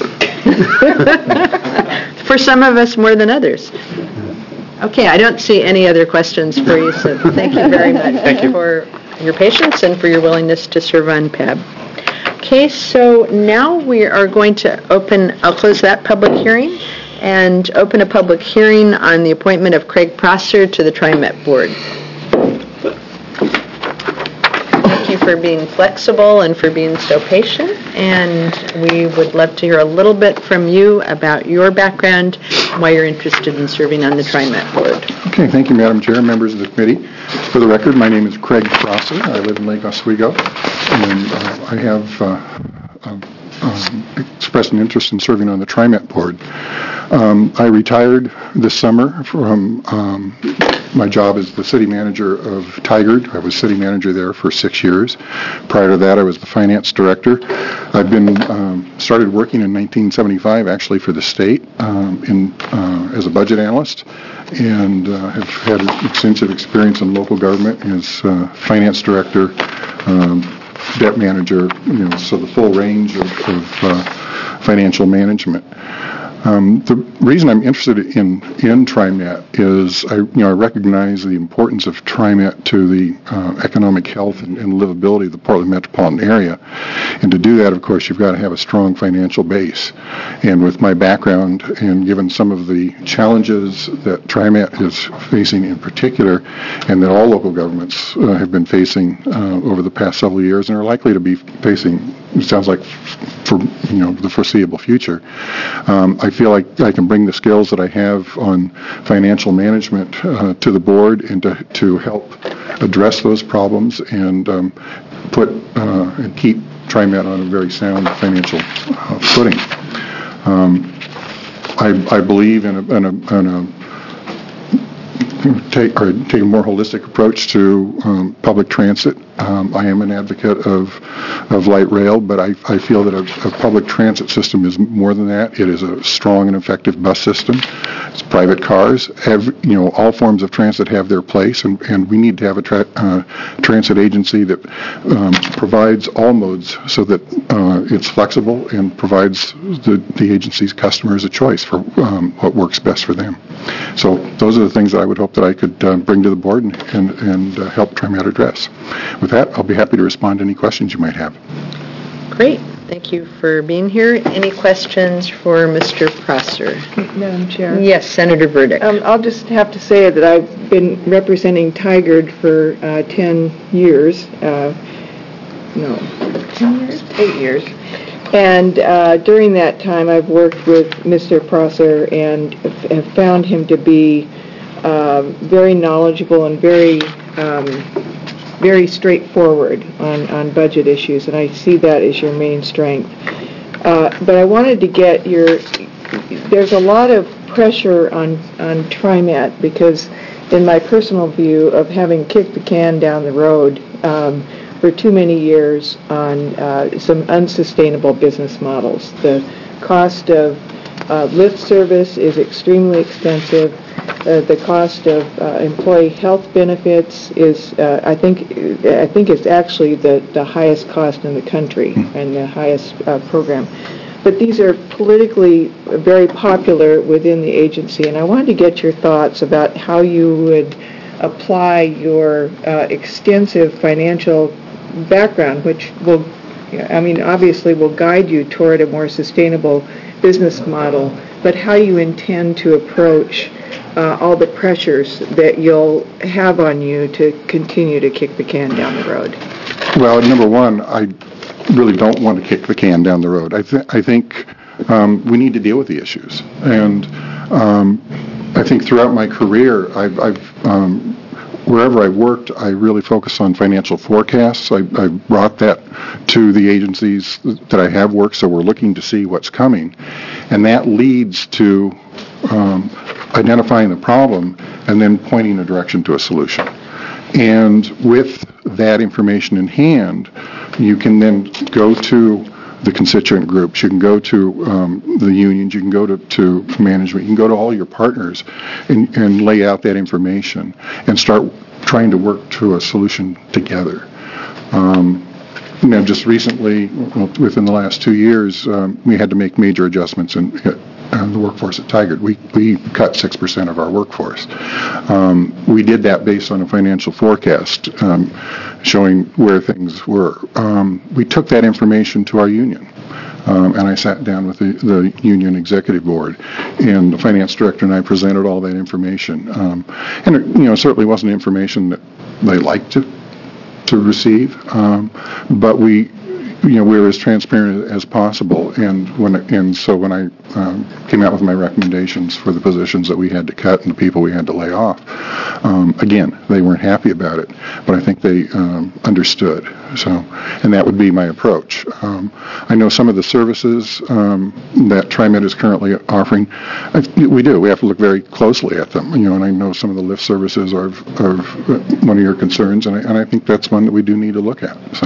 For some of us more than others. Okay, I don't see any other questions for you, so thank you very much thank you. for your patience and for your willingness to serve on P A B. Okay, so now we are going to open, I'll close that public hearing and open a public hearing on the appointment of Craig Prosser to the TriMet Board. Thank you for being flexible and for being so patient, and we would love to hear a little bit from you about your background, why you're interested in serving on the TriMet Board. Okay, thank you, Madam Chair, members of the committee. For the record, my name is Craig Prosser. I live in Lake Oswego, and uh, I have uh, uh, um, expressed an interest in serving on the TriMet Board. Um, I retired this summer from um, my job as the city manager of Tigard. I was city manager there for six years. Prior to that, I was the finance director. I've been um, started working in nineteen seventy-five, actually, for the state um, in uh, as a budget analyst, and uh, have had extensive experience in local government as uh, finance director, um, debt manager, you know, so the full range of, of uh, financial management. Um, the reason I'm interested in, in TriMet is I, you know, I recognize the importance of TriMet to the uh, economic health and, and livability of the Portland metropolitan area. And to do that, of course, you've got to have a strong financial base. And with my background and given some of the challenges that TriMet is facing in particular, and that all local governments uh, have been facing uh, over the past several years and are likely to be facing, it sounds like, for you know the foreseeable future, um, I feel like I can bring the skills that I have on financial management uh, to the board and to, to help address those problems and um, put uh, and keep TriMet on a very sound financial uh, footing. Um, I, I believe in a, in a, in a Take, or take a more holistic approach to um, public transit. Um, I am an advocate of of light rail, but I, I feel that a, a public transit system is more than that. It is a strong and effective bus system. It's private cars. Every, you know, all forms of transit have their place, and, and we need to have a tra- uh, transit agency that um, provides all modes so that uh, it's flexible and provides the, the agency's customers a choice for um, what works best for them. So those are the things that I would hope that I could uh, bring to the board and, and, and uh, help TriMet address. With that, I'll be happy to respond to any questions you might have. Great. Thank you for being here. Any questions for Mister Prosser? Madam Chair? Yes, Senator Burdick. Um, I'll just have to say that I've been representing Tigard for uh, ten years. Uh, no, ten years? Eight years. And uh, during that time, I've worked with Mister Prosser and have found him to be uh, very knowledgeable and very um, very straightforward on, on budget issues, and I see that as your main strength. Uh, but I wanted to get your, there's a lot of pressure on, on TriMet because in my personal view of having kicked the can down the road um, for too many years on uh, some unsustainable business models. The cost of uh, lift service is extremely expensive. Uh, the cost of uh, employee health benefits is, uh, I think, I think it's actually the, the highest cost in the country and the highest uh, program. But these are politically very popular within the agency, and I wanted to get your thoughts about how you would apply your uh, extensive financial background, which will, I mean, obviously will guide you toward a more sustainable business model but how you intend to approach uh, all the pressures that you'll have on you to continue to kick the can down the road. Well, number one, I really don't want to kick the can down the road. I, th- I think um, we need to deal with the issues. And um, I think throughout my career, I've, I've um, wherever I've worked, I really focus on financial forecasts. I, I brought that to the agencies that I have worked, so we're looking to see what's coming. And that leads to um, identifying the problem and then pointing a direction to a solution. And with that information in hand, you can then go to the constituent groups, you can go to um, the unions, you can go to, to management, you can go to all your partners and, and lay out that information and start trying to work to a solution together. Um, you know, just recently, well, within the last two years, um, we had to make major adjustments in uh, the workforce at Tigard. We, we cut six percent of our workforce. Um, we did that based on a financial forecast um, showing where things were. Um, we took that information to our union. Um, and I sat down with the, the union executive board, and the finance director and I presented all that information. Um, and it, you know, certainly wasn't information that they liked to to receive, um, but we, you know, we were as transparent as possible. And when, and so when I um, came out with my recommendations for the positions that we had to cut and the people we had to lay off, um, again, they weren't happy about it, but I think they um, understood. So, and that would be my approach. Um, I know some of the services um, that TriMet is currently offering. I, we do. We have to look very closely at them. You know, and I know some of the lift services are, are one of your concerns, and I, and I think that's one that we do need to look at. So.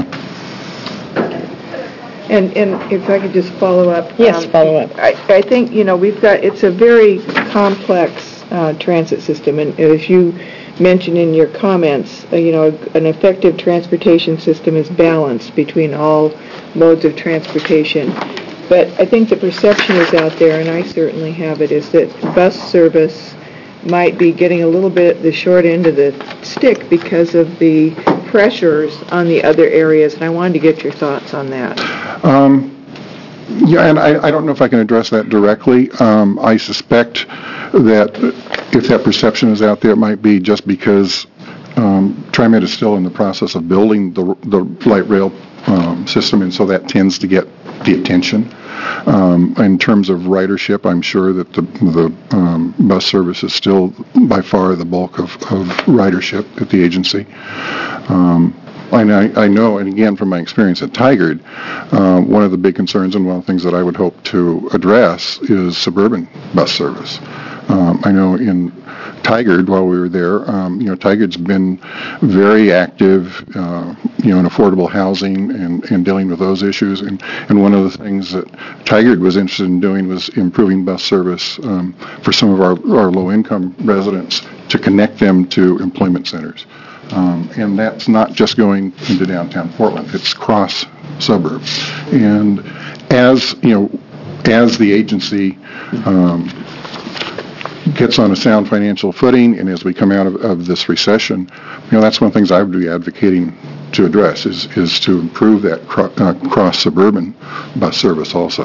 And and if I could just follow up. Yes, um, follow up. I, I think, you know, we've got, it's a very complex uh, transit system, and as you mentioned in your comments, uh, you know, an effective transportation system is balanced between all modes of transportation. But I think the perception is out there, and I certainly have it, is that bus service might be getting a little bit the short end of the stick because of the pressures on the other areas, and I wanted to get your thoughts on that. Um, yeah, and I, I don't know if I can address that directly. Um, I suspect that if that perception is out there, it might be just because um, TriMet is still in the process of building the, the light rail um, system, and so that tends to get the attention. Um, in terms of ridership, I'm sure that the, the um, bus service is still by far the bulk of, of ridership at the agency. Um, I know, I know, and again, from my experience at Tigard, uh, one of the big concerns and one of the things that I would hope to address is suburban bus service. Um, I know in Tigard, while we were there, um, you know, Tigard's been very active, uh, you know, in affordable housing and, and dealing with those issues. And, and one of the things that Tigard was interested in doing was improving bus service um, for some of our, our low-income residents to connect them to employment centers. Um, and that's not just going into downtown Portland, it's cross suburbs. And as, you know, as the agency um, gets on a sound financial footing, and as we come out of, of this recession, you know, that's one of the things I would be advocating to address is, is to improve that cro- uh, cross suburban bus service also.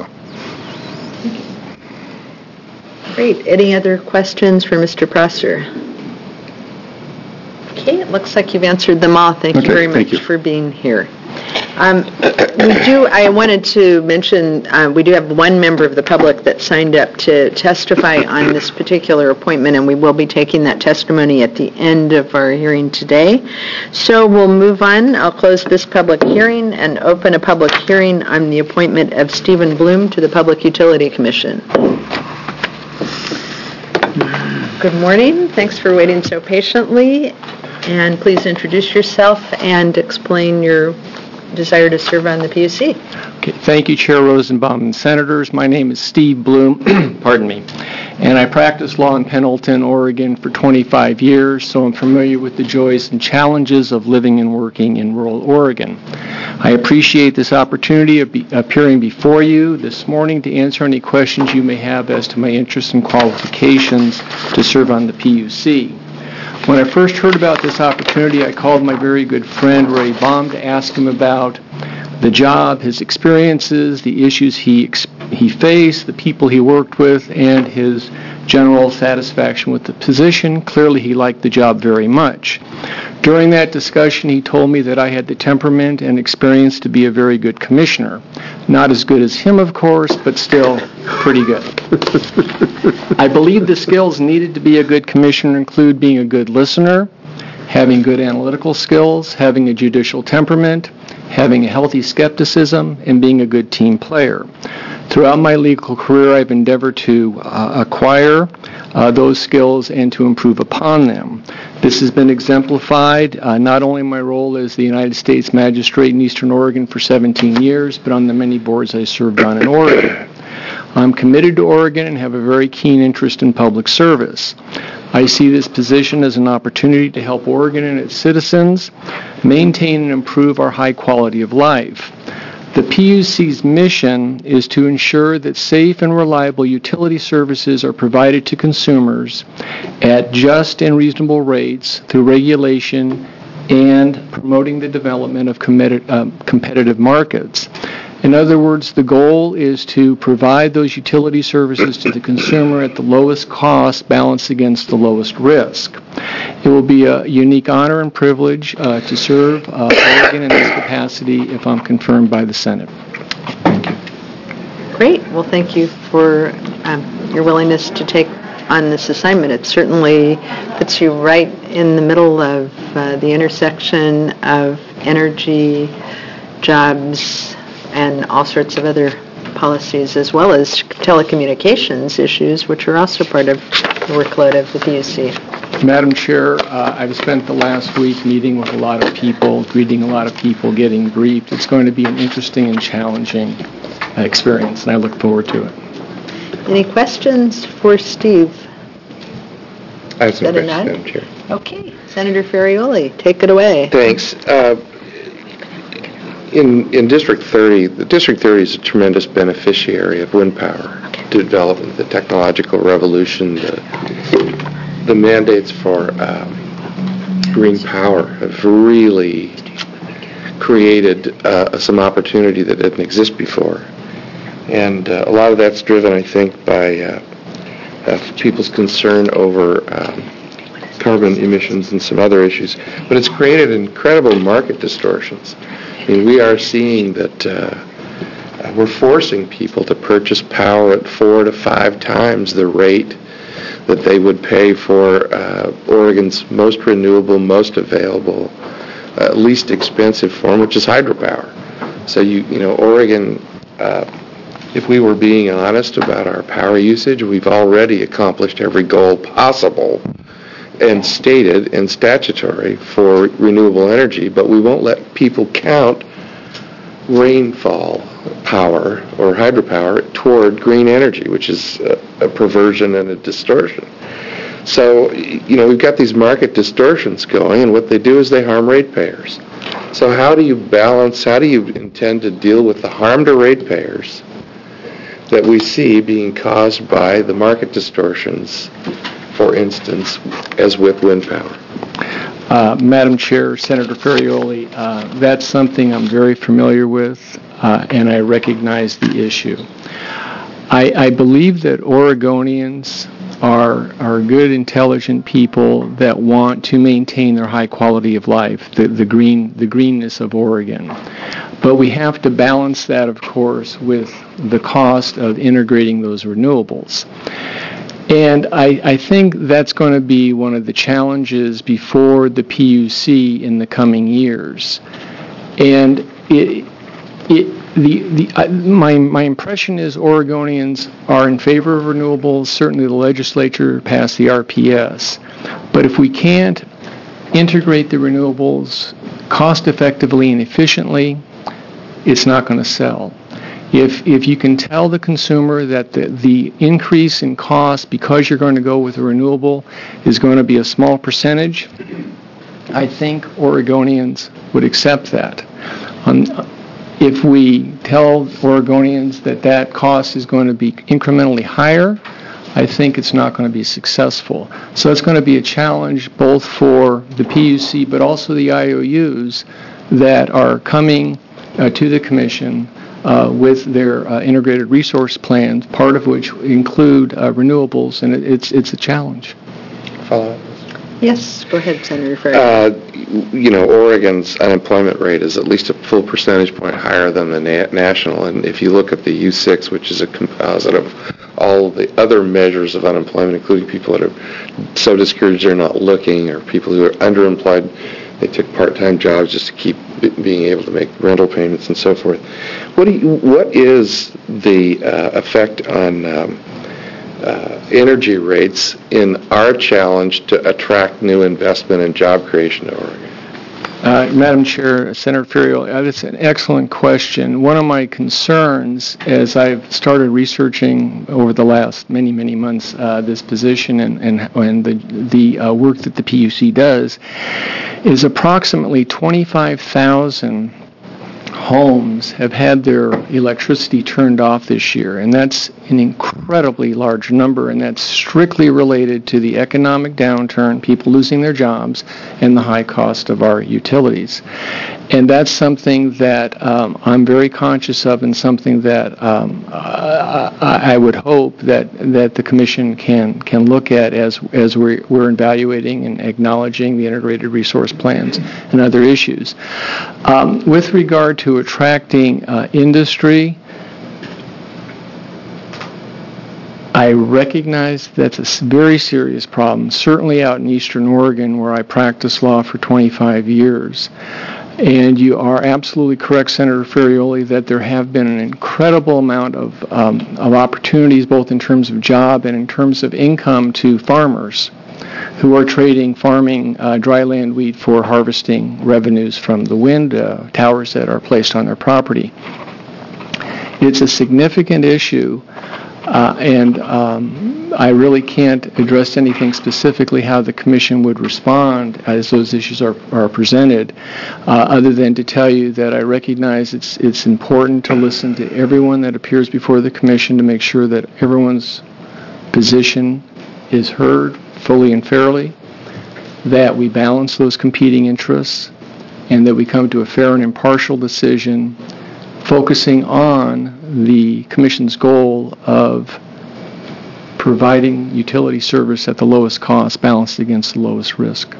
Great. Any other questions for Mister Prosser? Okay, it looks like you've answered them all. Thank Okay, you very thank much you. for being here. Um, we do, I wanted to mention, uh, we do have one member of the public that signed up to testify on this particular appointment, and we will be taking that testimony at the end of our hearing today. So we'll move on. I'll close this public hearing and open a public hearing on the appointment of Stephen Bloom to the Public Utility Commission. Good morning. Thanks for waiting so patiently. And please introduce yourself and explain your desire to serve on the P U C. Okay, thank you, Chair Rosenbaum and Senators. My name is Steve Bloom, pardon me, and I practiced law in Pendleton, Oregon for twenty-five years, so I'm familiar with the joys and challenges of living and working in rural Oregon. I appreciate this opportunity of be, appearing before you this morning to answer any questions you may have as to my interests and qualifications to serve on the P U C. When I first heard about this opportunity, I called my very good friend Ray Baum to ask him about the job, his experiences, the issues he ex- he faced, the people he worked with, and his general satisfaction with the position. Clearly, he liked the job very much. During that discussion, he told me that I had the temperament and experience to be a very good commissioner. Not as good as him, of course, but still pretty good. I believe the skills needed to be a good commissioner include being a good listener, having good analytical skills, having a judicial temperament, having a healthy skepticism, and being a good team player. Throughout my legal career, I've endeavored to uh, acquire uh, those skills and to improve upon them. This has been exemplified uh, not only in my role as the United States Magistrate in Eastern Oregon for seventeen years, but on the many boards I served on in Oregon. I'm committed to Oregon and have a very keen interest in public service. I see this position as an opportunity to help Oregon and its citizens maintain and improve our high quality of life. The P U C's mission is to ensure that safe and reliable utility services are provided to consumers at just and reasonable rates through regulation and promoting the development of competitive markets. In other words, the goal is to provide those utility services to the consumer at the lowest cost balanced against the lowest risk. It will be a unique honor and privilege uh, to serve uh, Oregon in this capacity if I'm confirmed by the Senate. Thank you. Great. Well, thank you for um, your willingness to take on this assignment. It certainly puts you right in the middle of uh, the intersection of energy, jobs, and all sorts of other policies, as well as telecommunications issues, which are also part of the workload of the P U C. Madam Chair, uh, I've spent the last week meeting with a lot of people, greeting a lot of people, getting briefed. It's going to be an interesting and challenging uh, experience, and I look forward to it. Any questions for Steve? I have some Is that a questions, nod? Madam Chair. Okay. Senator Ferrioli, take it away. Thanks. Uh, In, in District thirty, the District thirty is a tremendous beneficiary of wind power development, the technological revolution, the, the mandates for um, green power have really created uh, some opportunity that didn't exist before. And uh, a lot of that's driven, I think, by uh, uh, people's concern over um, carbon emissions and some other issues. But it's created incredible market distortions. I mean, we are seeing that uh, we're forcing people to purchase power at four to five times the rate that they would pay for uh, Oregon's most renewable, most available, uh, least expensive form, which is hydropower. So, you, you know, Oregon, uh, if we were being honest about our power usage, we've already accomplished every goal possible and stated and statutory for renewable energy, but we won't let people count rainfall power or hydropower toward green energy, which is a, a perversion and a distortion. So, you know, we've got these market distortions going, and what they do is they harm ratepayers. So how do you balance, how do you intend to deal with the harm to ratepayers that we see being caused by the market distortions, for instance, as with wind power? Uh, Madam Chair, Senator Ferrioli, uh, that's something I'm very familiar with, uh, and I recognize the issue. I, I believe that Oregonians are are good, intelligent people that want to maintain their high quality of life, the, the green the greenness of Oregon. But we have to balance that, of course, with the cost of integrating those renewables. And I, I think that's going to be one of the challenges before the P U C in the coming years. And it, it, the, the, uh, my, my impression is Oregonians are in favor of renewables. Certainly the legislature passed the R P S. But if we can't integrate the renewables cost effectively and efficiently, it's not going to sell. If if you can tell the consumer that the, the increase in cost because you're going to go with a renewable is going to be a small percentage, I think Oregonians would accept that. Um, if we tell Oregonians that that cost is going to be incrementally higher, I think it's not going to be successful. So it's going to be a challenge both for the P U C but also the I O Us that are coming uh, to the Commission uh, with their uh, integrated resource plans, part of which include uh, renewables, and it, it's it's a challenge. Follow up. Yes, go ahead, Senator Ferry. Uh, you know, Oregon's unemployment rate is at least a full percentage point higher than the na- national, and if you look at the U six, which is a composite of all the other measures of unemployment, including people that are so discouraged they're not looking, or people who are underemployed, they took part-time jobs just to keep b- being able to make rental payments and so forth. What do you, what is the uh, effect on um, uh, energy rates in our challenge to attract new investment and job creation to Oregon? Uh, Madam Chair, Senator Ferriero, uh, that's an excellent question. One of my concerns as I've started researching over the last many, many months uh, this position and, and, and the, the uh, work that the P U C does is approximately twenty-five thousand homes have had their electricity turned off this year, and that's an incredibly large number, and that's strictly related to the economic downturn, people losing their jobs, and the high cost of our utilities. And that's something that um, I'm very conscious of, and something that um, I, I would hope that, that the Commission can can look at as as we're, we're evaluating and acknowledging the integrated resource plans and other issues. Um, with regard to attracting uh, industry, I recognize that's a very serious problem, certainly out in Eastern Oregon, where I practiced law for twenty-five years. And you are absolutely correct, Senator Ferrioli, that there have been an incredible amount of, um, of opportunities, both in terms of job and in terms of income, to farmers who are trading farming uh, dry land wheat for harvesting revenues from the wind uh, towers that are placed on their property. It's a significant issue. Uh, and um, I really can't address anything specifically how the Commission would respond as those issues are, are presented, uh, other than to tell you that I recognize it's it's important to listen to everyone that appears before the Commission to make sure that everyone's position is heard fully and fairly, that we balance those competing interests, and that we come to a fair and impartial decision focusing on the Commission's goal of providing utility service at the lowest cost balanced against the lowest risk.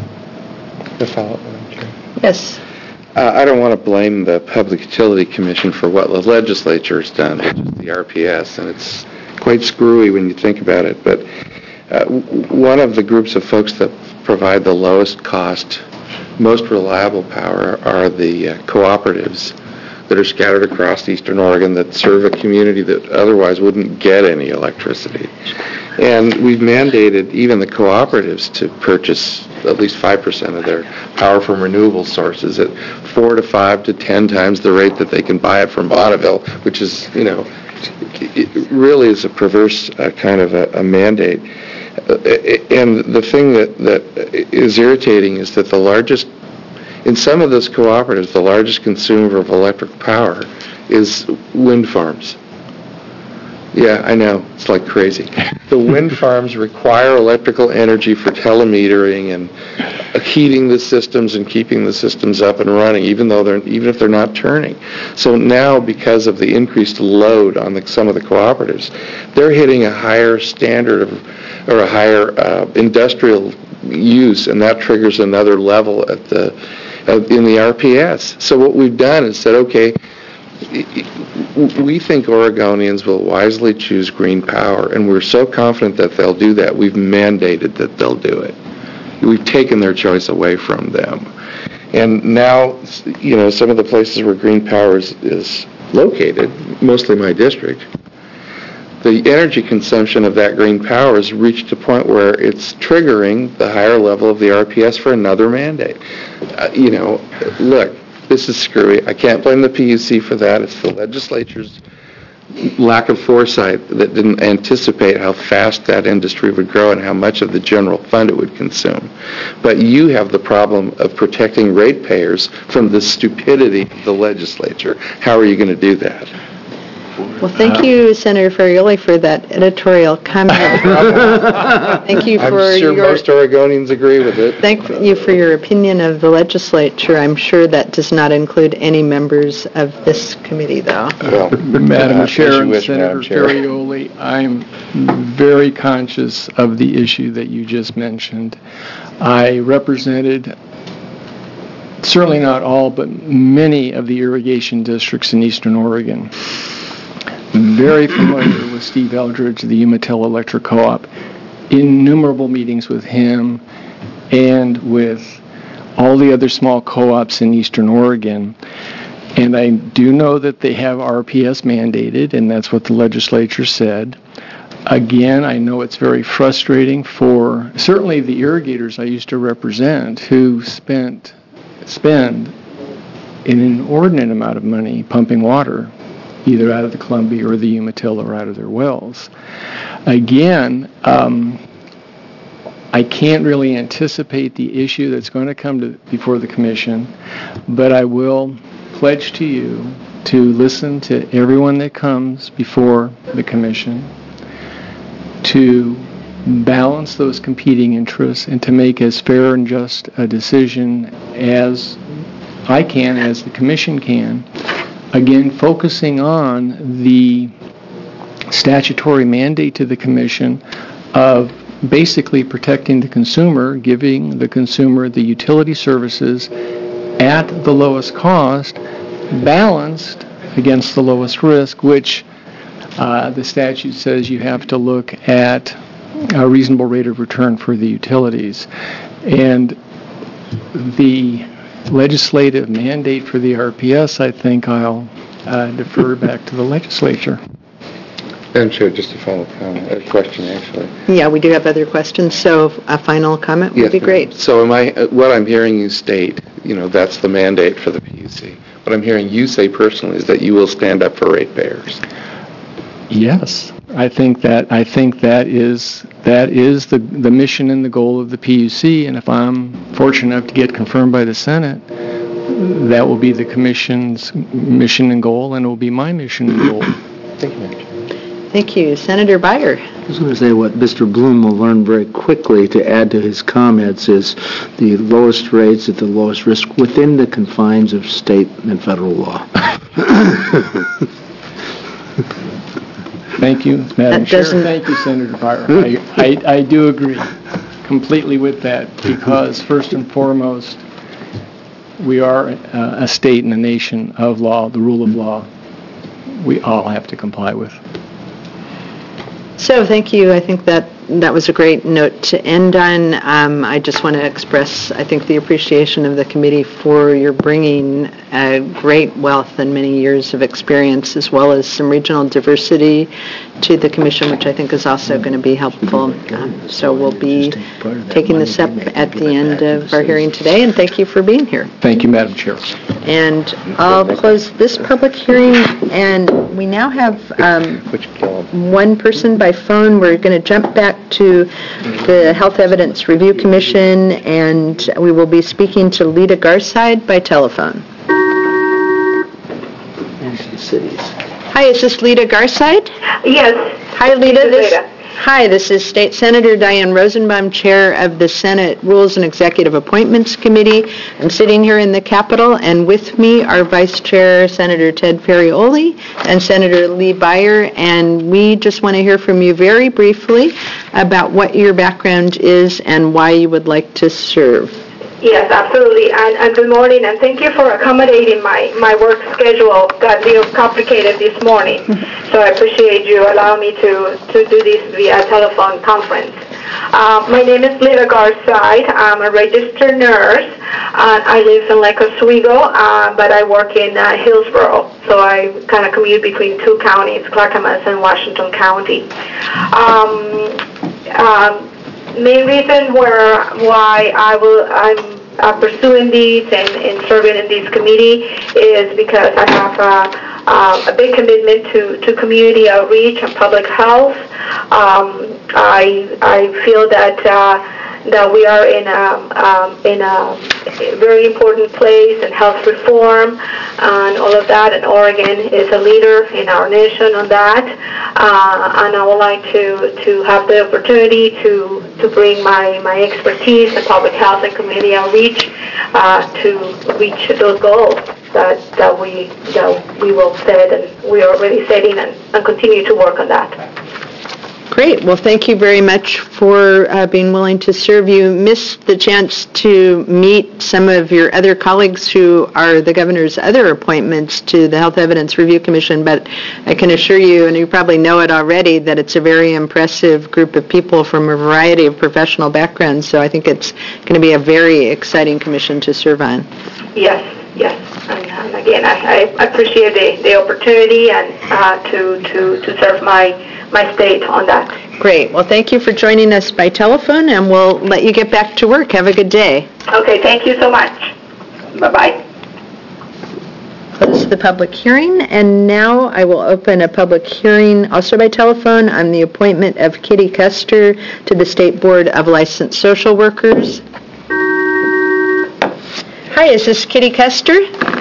The follow-up, Madam Chair. Yes. Uh, I don't want to blame the Public Utility Commission for what the legislature has done, which is the R P S, and it's quite screwy when you think about it. But uh, w- one of the groups of folks that provide the lowest cost, most reliable power are the uh, cooperatives that are scattered across Eastern Oregon that serve a community that otherwise wouldn't get any electricity. And we've mandated even the cooperatives to purchase at least five percent of their power from renewable sources at four to five to ten times the rate that they can buy it from Bonneville, which is, you know, it really is a perverse uh, kind of a, a mandate. Uh, and the thing that, that is irritating is that the largest In some of those cooperatives, the largest consumer of electric power is wind farms. Yeah, I know. It's like crazy. The wind farms require electrical energy for telemetering and heating the systems and keeping the systems up and running, even though they're even if they're not turning. So now, because of the increased load on the, some of the cooperatives, they're hitting a higher standard of, or a higher uh, industrial use, and that triggers another level at the in the R P S. So what we've done is said, okay, we think Oregonians will wisely choose green power, and we're so confident that they'll do that, we've mandated that they'll do it. We've taken their choice away from them. And now, you know, some of the places where green power is, is located, mostly my district, the energy consumption of that green power has reached a point where it's triggering the higher level of the R P S for another mandate. Uh, you know, look, this is screwy. I can't blame the P U C for that. It's the legislature's lack of foresight that didn't anticipate how fast that industry would grow and how much of the general fund it would consume. But you have the problem of protecting ratepayers from the stupidity of the legislature. How are you going to do that? Well, thank you, Senator Ferrioli, for that editorial comment. Thank you for I'm sure your... most Oregonians agree with it. Thank you for your opinion of the legislature. I'm sure that does not include any members of this committee, though. Well, Madam uh, as Chair you and wish, Senator Madam Chair. Ferrioli, I'm very conscious of the issue that you just mentioned. I represented, certainly not all, but many of the irrigation districts in eastern Oregon. Very familiar with Steve Eldridge, the Umatilla Electric Co-op. Innumerable meetings with him and with all the other small co-ops in eastern Oregon. And I do know that they have R P S mandated, and that's what the legislature said. Again, I know it's very frustrating for certainly the irrigators I used to represent who spent spend an inordinate amount of money pumping water, either out of the Columbia or the Umatilla or out of their wells. Again, um, I can't really anticipate the issue that's going to come to, before the commission, but I will pledge to you to listen to everyone that comes before the commission, to balance those competing interests, and to make as fair and just a decision as I can, as the commission can, again, focusing on the statutory mandate to the commission of basically protecting the consumer, giving the consumer the utility services at the lowest cost, balanced against the lowest risk, which uh, the statute says you have to look at a reasonable rate of return for the utilities. And the legislative mandate for the R P S, I think I'll uh, defer back to the legislature. Madam Chair, just a follow-up comment, a question actually. Yeah, we do have other questions, so a final comment would Yes, be ma'am. great. So am I, uh, what I'm hearing you state, you know, that's the mandate for the P U C. What I'm hearing you say personally is that you will stand up for ratepayers. Yes, I think that I think that is that is the the mission and the goal of the P U C, and if I'm fortunate enough to get confirmed by the Senate, that will be the commission's mission and goal, and it will be my mission and goal. Thank you, Madam Chair. Thank you. Senator Byer. I was going to say what Mister Bloom will learn very quickly to add to his comments is the lowest rates at the lowest risk within the confines of state and federal law. Thank you, Madam That Chair. doesn't- Thank you, Senator Byer. I, I, I do agree completely with that because, first and foremost, we are uh, a state and a nation of law, the rule of law. We all have to comply with. So thank you. I think that that was a great note to end on. Um, I just want to express, I think, the appreciation of the committee for your bringing a great wealth and many years of experience, as well as some regional diversity to the commission, which I think is also going to be helpful. Um, so we'll be taking this up at the end of our hearing today, and thank you for being here. Thank you, Madam Chair. And I'll close this public hearing, and we now have um, one person by phone. We're going to jump back to the Health Evidence Review Commission, and we will be speaking to Lita Garside by telephone. Hi, is this Lita Garside? Yes. Hi, Lita. This is This, Lita. hi, this is State Senator Diane Rosenbaum, Chair of the Senate Rules and Executive Appointments Committee. I'm sitting here in the Capitol, and with me are Vice Chair Senator Ted Ferrioli and Senator Lee Byer, and we just want to hear from you very briefly about what your background is and why you would like to serve. Yes, absolutely. And, and good morning, and thank you for accommodating my, my work schedule. Got a little complicated this morning, so I appreciate you allowing me to, to do this via telephone conference. Uh, my name is Lita Garside. I'm a registered nurse. Uh, I live in Lake Oswego, uh, but I work in uh, Hillsborough, so I kind of commute between two counties, Clackamas and Washington County. Um, um, main reason where why I will I'm uh, pursuing these and, and serving in this committee is because I have uh, uh, a big commitment to, to community outreach and public health. Um, I I feel that uh, that we are in a, um, in a very important place in health reform and all of that, and Oregon is a leader in our nation on that. Uh, and I would like to, to have the opportunity to, to bring my, my expertise in public health and community outreach uh, to reach those goals that, that, we, that we will set and we are already setting, and, and continue to work on that. Great. Well, thank you very much for uh, being willing to serve. You missed the chance to meet some of your other colleagues who are the governor's other appointments to the Health Evidence Review Commission, but I can assure you, and you probably know it already, that it's a very impressive group of people from a variety of professional backgrounds, so I think it's going to be a very exciting commission to serve on. Yes, yes. And, and again, I, I appreciate the, the opportunity and uh, to, to, to serve my my state on that. Great. Well, thank you for joining us by telephone, and we'll let you get back to work. Have a good day. Okay, thank you so much. Bye-bye. Close the public hearing, and now I will open a public hearing, also by telephone, on the appointment of Kitty Custer to the State Board of Licensed Social Workers. Hi, is this Kitty Custer?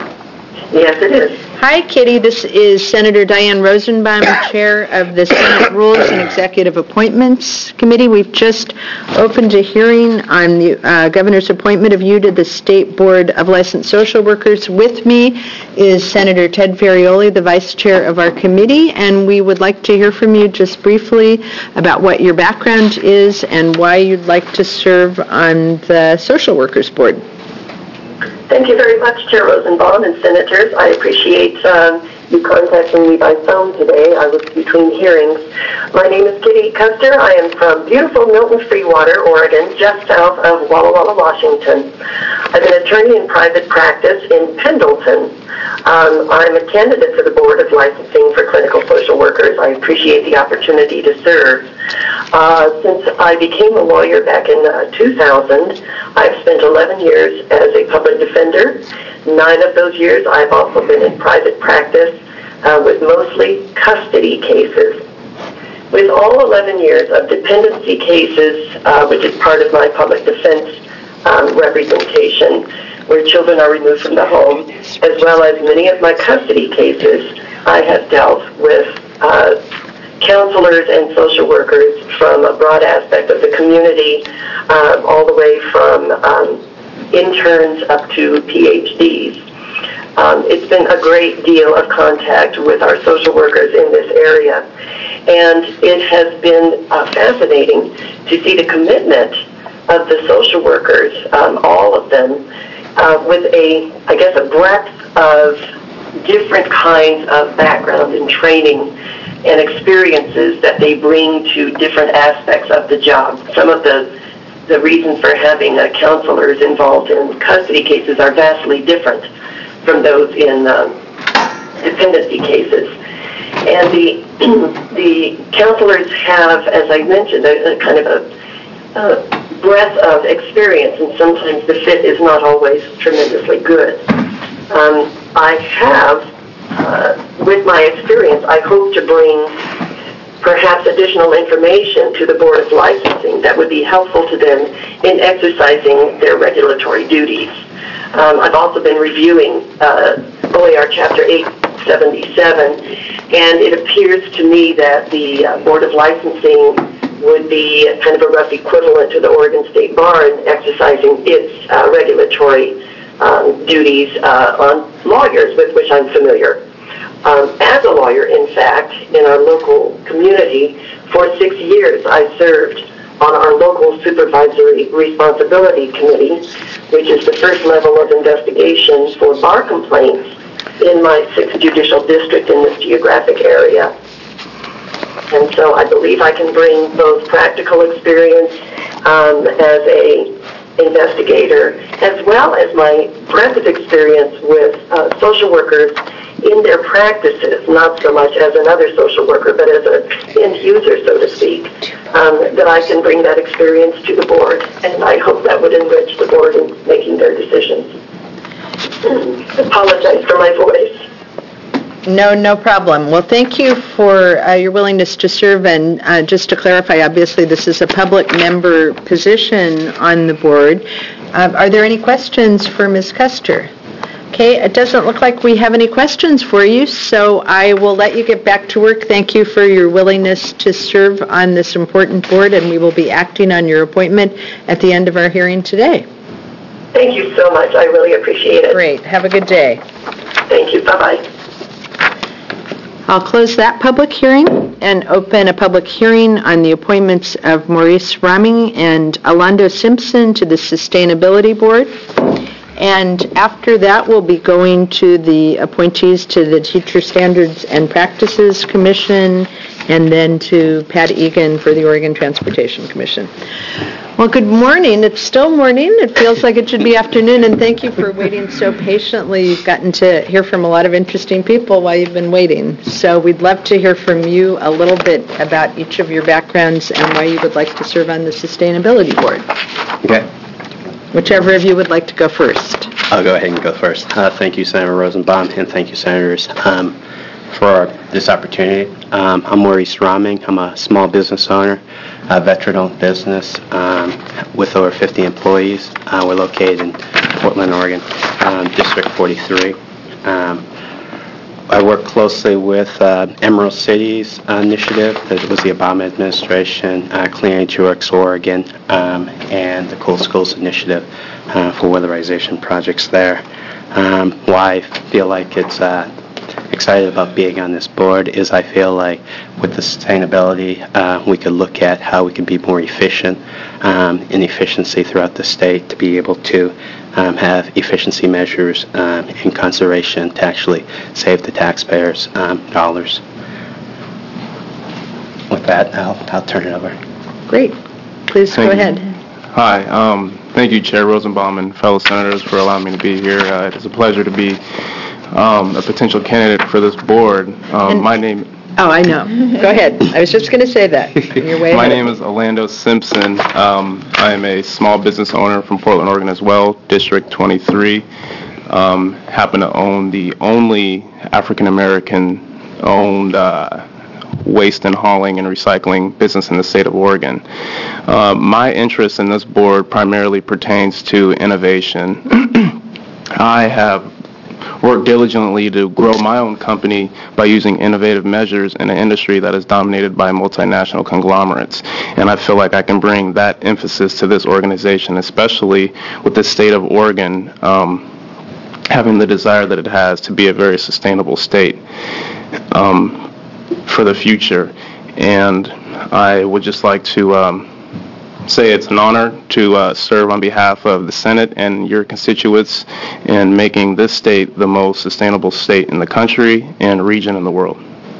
Yes, it is. Hi, Kitty. This is Senator Diane Rosenbaum, Chair of the Senate Rules and Executive Appointments Committee. We've just opened a hearing on the uh, governor's appointment of you to the State Board of Licensed Social Workers. With me is Senator Ted Ferrioli, the Vice Chair of our committee, and we would like to hear from you just briefly about what your background is and why you'd like to serve on the Social Workers Board. Thank you very much, Chair Rosenbaum and Senators. I appreciate um, you contacting me by phone today. I was between hearings. My name is Kitty Custer. I am from beautiful Milton Freewater, Oregon, just south of Walla Walla, Washington. I'm an attorney in private practice in Pendleton. Um, I'm a candidate for the Board of Licensing for Clinical Social Workers. I appreciate the opportunity to serve. Uh, since I became a lawyer back in uh, two thousand, I've spent eleven years as a public defender. Nine of those years I've also been in private practice uh, with mostly custody cases. With all eleven years of dependency cases, uh, which is part of my public defense um, representation, where children are removed from the home, as well as many of my custody cases, I have dealt with uh, counselors and social workers from a broad aspect of the community, uh, all the way from um, interns up to P H Ds. Um, it's been a great deal of contact with our social workers in this area, and it has been uh, fascinating to see the commitment of the social workers, um, all of them, uh, with a, I guess, a breadth of different kinds of background and training and experiences that they bring to different aspects of the job. Some of the the reasons for having uh, counselors involved in custody cases are vastly different from those in um, dependency cases. And the the counselors have, as I mentioned, a, a kind of a, a breadth of experience, and sometimes the fit is not always tremendously good. Um, I have, uh, with my experience, I hope to bring perhaps additional information to the Board of Licensing that would be helpful to them in exercising their regulatory duties. Um, I've also been reviewing uh, O A R Chapter eight seventy-seven, and it appears to me that the uh, Board of Licensing would be kind of a rough equivalent to the Oregon State Bar in exercising its uh, regulatory um, duties uh, on lawyers, with which I'm familiar. Um, as a lawyer, in fact, in our local community, for six years I served on our local Supervisory Responsibility Committee, which is the first level of investigation for bar complaints in my sixth judicial district in this geographic area. And so I believe I can bring both practical experience um, as a investigator, as well as my breadth of experience with uh, social workers in their practices, not so much as another social worker, but as an end user, so to speak, um, that I can bring that experience to the board, and I hope that would enrich the board in making their decisions. Apologize for my voice. No, no problem. Well, thank you for uh, your willingness to serve, and uh, just to clarify, obviously this is a public member position on the board. Uh, Are there any questions for Miz Custer? Okay, it doesn't look like we have any questions for you, so I will let you get back to work. Thank you for your willingness to serve on this important board, and we will be acting on your appointment at the end of our hearing today. Thank you so much. I really appreciate it. Great. Have a good day. Thank you. Bye-bye. I'll close that public hearing and open a public hearing on the appointments of Maurice Raming and Alando Simpson to the Sustainability Board. And after that, we'll be going to the appointees to the Teacher Standards and Practices Commission, and then to Pat Egan for the Oregon Transportation Commission. Well, good morning. It's still morning. It feels like it should be afternoon, and thank you for waiting so patiently. You've gotten to hear from a lot of interesting people while you've been waiting. So we'd love to hear from you a little bit about each of your backgrounds and why you would like to serve on the Sustainability Board. Okay. Whichever of you would like to go first. I'll go ahead and go first. Uh, thank you, Senator Rosenbaum, and thank you, Senators, um, for this opportunity. Um, I'm Maurice Raming. I'm a small business owner, a veteran-owned business um, with over fifty employees. Uh, we're located in Portland, Oregon, um, District forty-three. Um, I work closely with uh, Emerald Cities uh, initiative. That was the Obama administration, uh, Clean Energy Works Oregon, um, and the Cool Schools initiative uh, for weatherization projects there. Um, why I feel like it's uh, excited about being on this board is I feel like with the sustainability, uh, we could look at how we can be more efficient um, in efficiency throughout the state to be able to Um, have efficiency measures um, in conservation to actually save the taxpayers um, dollars. With that, I'll, I'll turn it over. Great. Please Thank go you. ahead. Hi. Um, thank you, Chair Rosenbaum and fellow senators, for allowing me to be here. Uh, it is a pleasure to be um, a potential candidate for this board. Um, my name. Oh, I know. Go ahead. I was just going to say that. You're way My ahead. name is Alando Simpson. Um, I am a small business owner from Portland, Oregon as well, District twenty-three. Um, happen to own the only African-American owned uh, waste and hauling and recycling business in the state of Oregon. Uh, my interest in this board primarily pertains to innovation. I have worked diligently to grow my own company by using innovative measures in an industry that is dominated by multinational conglomerates. And I feel like I can bring that emphasis to this organization, especially with the state of Oregon um, having the desire that it has to be a very sustainable state um, for the future. And I would just like to um, say it's an honor to uh, serve on behalf of the Senate and your constituents in making this state the most sustainable state in the country and region in the world.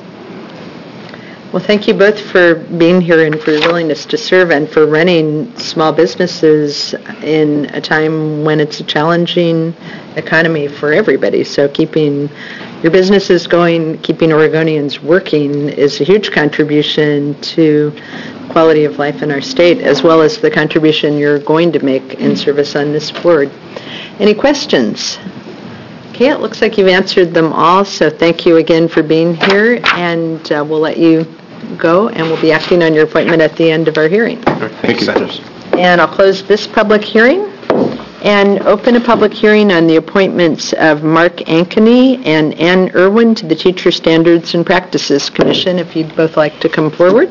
Well, thank you both for being here and for your willingness to serve and for running small businesses in a time when it's a challenging economy for everybody. So keeping your businesses going, keeping Oregonians working is a huge contribution to quality of life in our state, as well as the contribution you're going to make in service on this board. Any questions? Okay, it looks like you've answered them all, so thank you again for being here, and uh, we'll let you go, and we'll be acting on your appointment at the end of our hearing. Thank you, Senators. And I'll close this public hearing and open a public hearing on the appointments of Mark Ankeny and Ann Irwin to the Teacher Standards and Practices Commission. If you'd both like to come forward.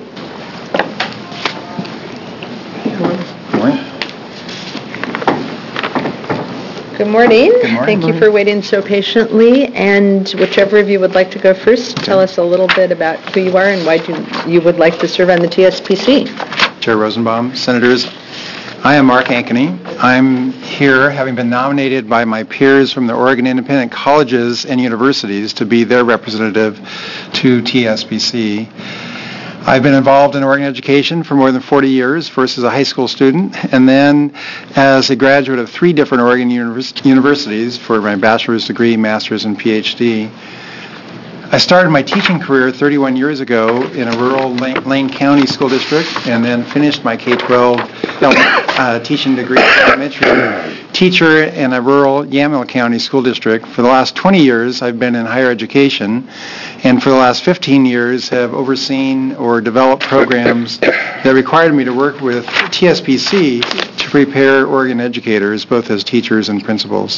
Good morning. Good morning. Thank you for waiting so patiently. And whichever of you would like to go first, tell us a little bit about who you are and why you, you would like to serve on the T S P C. Chair Rosenbaum, Senators, I am Mark Ankeny. I'm here having been nominated by my peers from the Oregon Independent Colleges and Universities to be their representative to T S P C. I've been involved in Oregon education for more than forty years, first as a high school student, and then as a graduate of three different Oregon univers- universities for my bachelor's degree, master's, and P H D. I started my teaching career thirty-one years ago in a rural Lane, Lane County school district, and then finished my K twelve uh, teaching degree as an elementary teacher in a rural Yamhill County school district. For the last twenty years, I've been in higher education, and for the last fifteen years have overseen or developed programs that required me to work with T S P C to prepare Oregon educators, both as teachers and principals.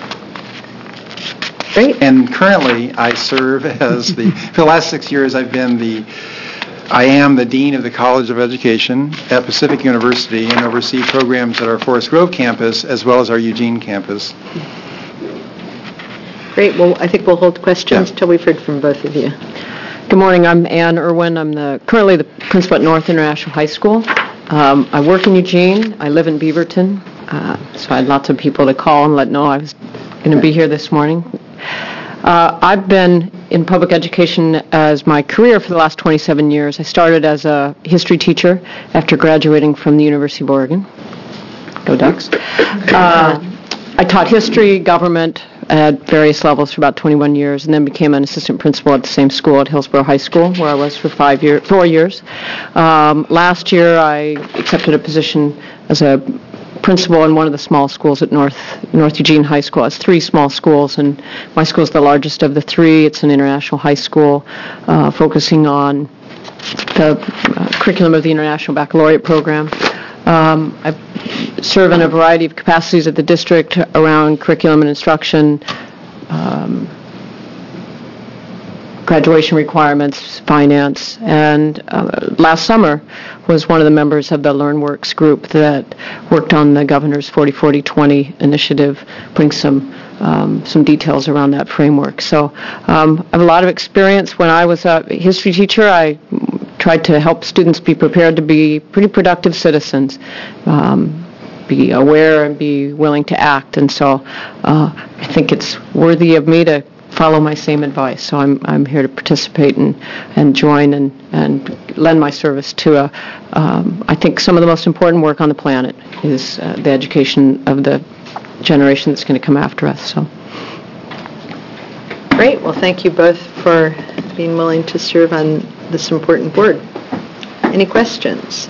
Great. And currently, I serve as the, for the last six years, I've been the, I am the Dean of the College of Education at Pacific University and oversee programs at our Forest Grove campus as well as our Eugene campus. Great. Well, I think we'll hold questions until we've heard from both of you. Good morning. I'm Ann Irwin. I'm the currently the principal at North International High School. Um, I work in Eugene. I live in Beaverton. Uh, so I had lots of people to call and let know I was going to be here this morning. Uh, I've been in public education as my career for the last twenty-seven years. I started as a history teacher after graduating from the University of Oregon. Go Ducks. Uh, I taught history, government at various levels for about twenty-one years, and then became an assistant principal at the same school at Hillsborough High School, where I was for five year, four years. Um, last year, I accepted a position as a principal in one of the small schools at North North Eugene High School. It's three small schools, and my school is the largest of the three. It's an international high school uh, focusing on the uh, curriculum of the International Baccalaureate Program. Um, I serve in a variety of capacities at the district around curriculum and instruction, um, graduation requirements, finance, and uh, last summer was one of the members of the LearnWorks group that worked on the Governor's forty forty twenty initiative, putting some um, some details around that framework. So um, I have a lot of experience. When I was a history teacher, I tried to help students be prepared to be pretty productive citizens, um, be aware and be willing to act. And so uh, I think it's worthy of me to follow my same advice. So I'm I'm here to participate and, and join and, and lend my service to a, um, I think some of the most important work on the planet is uh, the education of the generation that's going to come after us. So. Great. Well, thank you both for being willing to serve on this important board. Any questions?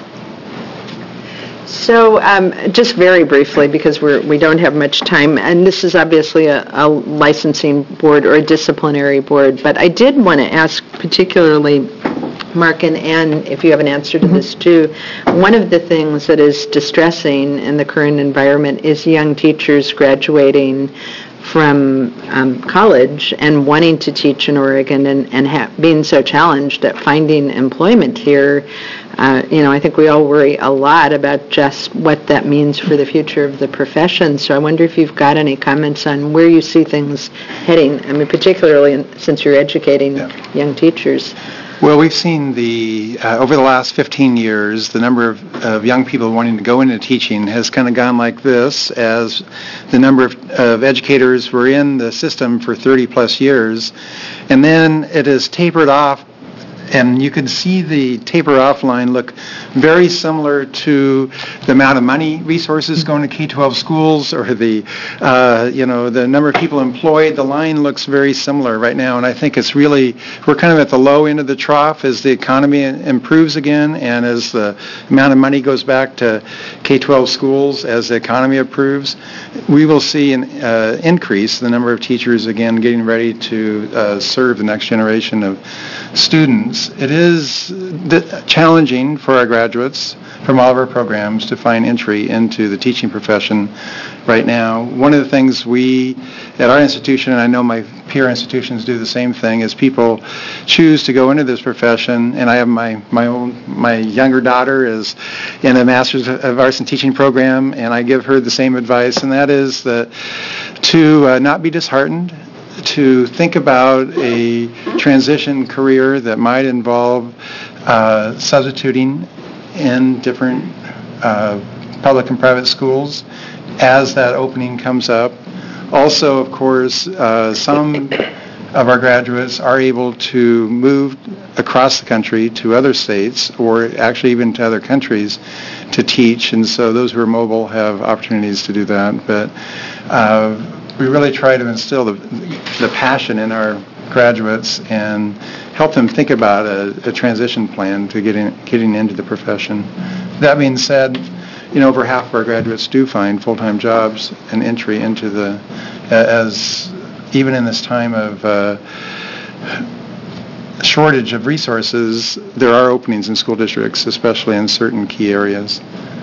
So um, just very briefly, because we're, we don't have much time, and this is obviously a, a licensing board or a disciplinary board, but I did want to ask particularly Mark and Ann, if you have an answer to mm-hmm. this too. One of the things that is distressing in the current environment is young teachers graduating from um, college and wanting to teach in Oregon and, and ha- being so challenged at finding employment here. Uh, you know, I think we all worry a lot about just what that means for the future of the profession. So I wonder if you've got any comments on where you see things heading. I mean, particularly in, since you're educating yeah. young teachers. Well, we've seen the, uh, over the last fifteen years, the number of, of young people wanting to go into teaching has kind of gone like this, as the number of, of educators were in the system for thirty plus years, and then it has tapered off, and you can see the taper off line look very similar to the amount of money, resources going to K twelve schools, or the, uh, you know, the number of people employed. The line looks very similar right now, and I think it's really, we're kind of at the low end of the trough as the economy improves again, and as the amount of money goes back to K twelve schools, as the economy improves, we will see an uh, increase in the number of teachers again getting ready to uh, serve the next generation of students. It is challenging for our graduates from all of our programs to find entry into the teaching profession right now. One of the things we, at our institution, and I know my peer institutions do the same thing, is people choose to go into this profession, and I have my, my own, my younger daughter is in a Master's of Arts in Teaching program, and I give her the same advice, and that is that to uh, not be disheartened, to think about a transition career that might involve uh, substituting in different uh, public and private schools as that opening comes up. Also, of course, uh, some of our graduates are able to move across the country to other states, or actually even to other countries, to teach, and so those who are mobile have opportunities to do that. But uh, we really try to instill the, the passion in our graduates and help them think about a, a transition plan to getting getting into the profession. That being said, you know, over half of our graduates do find full-time jobs and entry into the, as even in this time of uh, shortage of resources, there are openings in school districts, especially in certain key areas.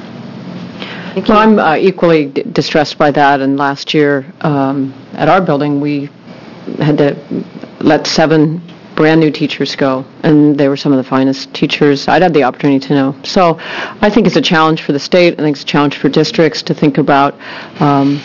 Well, I'm uh, equally d- distressed by that, and last year um, at our building we had to let seven brand new teachers go, and they were some of the finest teachers I'd had the opportunity to know. So I think it's a challenge for the state. I think it's a challenge for districts to think about um,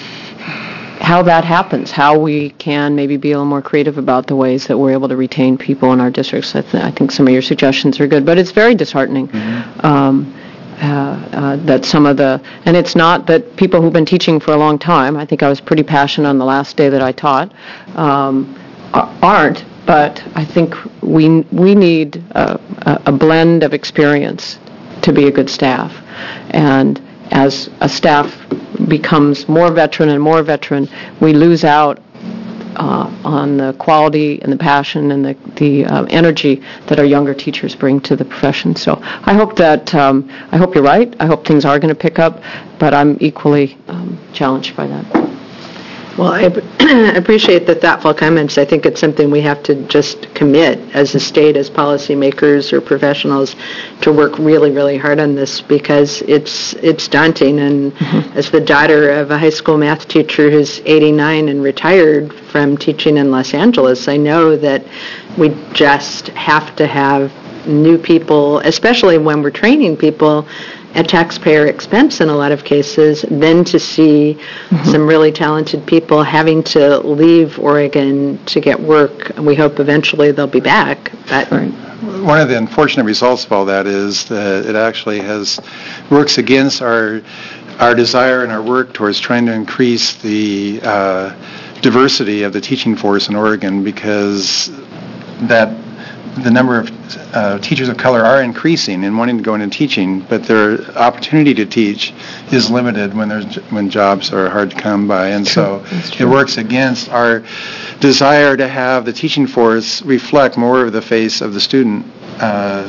how that happens, how we can maybe be a little more creative about the ways that we're able to retain people in our districts. I, th- I think some of your suggestions are good, but it's very disheartening. Mm-hmm. Um, Uh, uh, that some of the, and it's not that people who've been teaching for a long time, I think I was pretty passionate on the last day that I taught, um, aren't, but I think we we need a, a blend of experience to be a good staff. And as a staff becomes more veteran and more veteran, we lose out Uh, on the quality and the passion and the, the uh, energy that our younger teachers bring to the profession. So I hope that, um, I hope you're right. I hope things are going to pick up, but I'm equally um, challenged by that. Well, I appreciate the thoughtful comments. I think it's something we have to just commit as a state, as policymakers or professionals, to work really, really hard on this, because it's it's daunting. And mm-hmm. as the daughter of a high school math teacher who's eighty-nine and retired from teaching in Los Angeles, I know that we just have to have new people, especially when we're training people, at taxpayer expense in a lot of cases, then to see mm-hmm. some really talented people having to leave Oregon to get work. We hope eventually they'll be back. But right. One of the unfortunate results of all that is that it actually has works against our our desire and our work towards trying to increase the uh, diversity of the teaching force in Oregon, because that the number of uh, teachers of color are increasing and wanting to go into teaching, but their opportunity to teach is limited when there's when jobs are hard to come by, and so it works against our desire to have the teaching force reflect more of the face of the student uh,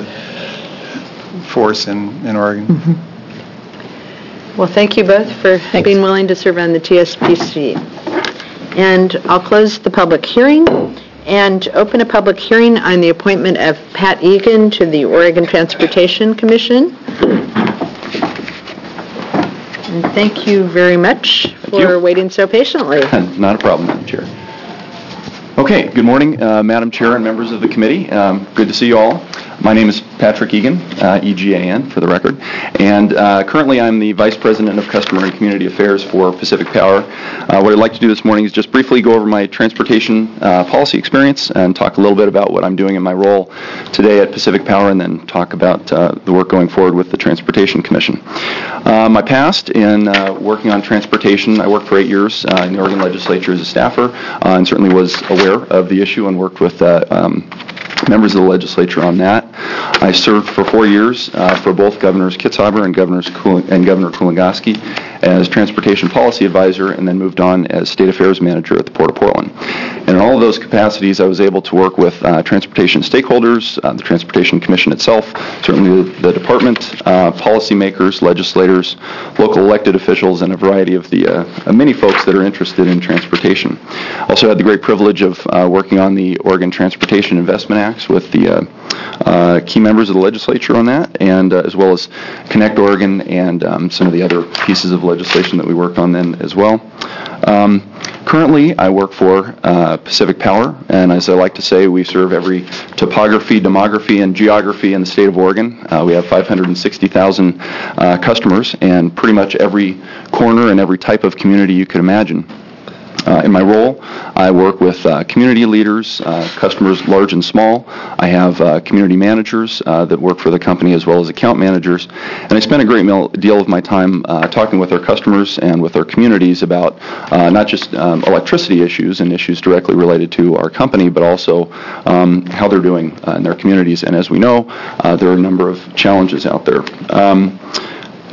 force in, in Oregon. Mm-hmm. Well, thank you both for Thanks. being willing to serve on the T S P C. And I'll close the public hearing and open a public hearing on the appointment of Pat Egan to the Oregon Transportation Commission. And thank you very much thank for you. waiting so patiently. Not a problem, Madam Chair. Okay, good morning, uh, Madam Chair and members of the committee. Um, good to see you all. My name is Patrick Egan, uh, E G A N for the record, and uh, currently I'm the Vice President of Customer and Community Affairs for Pacific Power. Uh, what I'd like to do this morning is just briefly go over my transportation uh, policy experience and talk a little bit about what I'm doing in my role today at Pacific Power, and then talk about uh, the work going forward with the Transportation Commission. Uh, my past in uh, working on transportation, I worked for eight years uh, in the Oregon Legislature as a staffer, uh, and certainly was aware of the issue and worked with uh, um, members of the legislature on that. I served for four years uh, for both Governors Kitzhaber and, Governors Kul- and Governor Kulongoski as Transportation Policy Advisor, and then moved on as State Affairs Manager at the Port of Portland. And in all of those capacities, I was able to work with uh, transportation stakeholders, uh, the Transportation Commission itself, certainly the, the department, uh, policymakers, legislators, local elected officials, and a variety of the uh, many folks that are interested in transportation. Also had the great privilege of uh, working on the Oregon Transportation Investment Acts with the uh, uh, key members of the legislature on that, and uh, as well as Connect Oregon and um, some of the other pieces of legislation that we worked on then as well. Um, currently, I work for uh, Pacific Power, and as I like to say, we serve every topography, demography, and geography in the state of Oregon. Uh, we have five hundred sixty thousand uh, customers, and pretty much every corner and every type of community you could imagine. Uh, in my role, I work with uh, community leaders, uh, customers large and small. I have uh, community managers uh, that work for the company, as well as account managers. And I spend a great deal of my time uh, talking with our customers and with our communities about uh, not just um, electricity issues and issues directly related to our company, but also um, how they're doing uh, in their communities. And as we know, uh, there are a number of challenges out there. Um,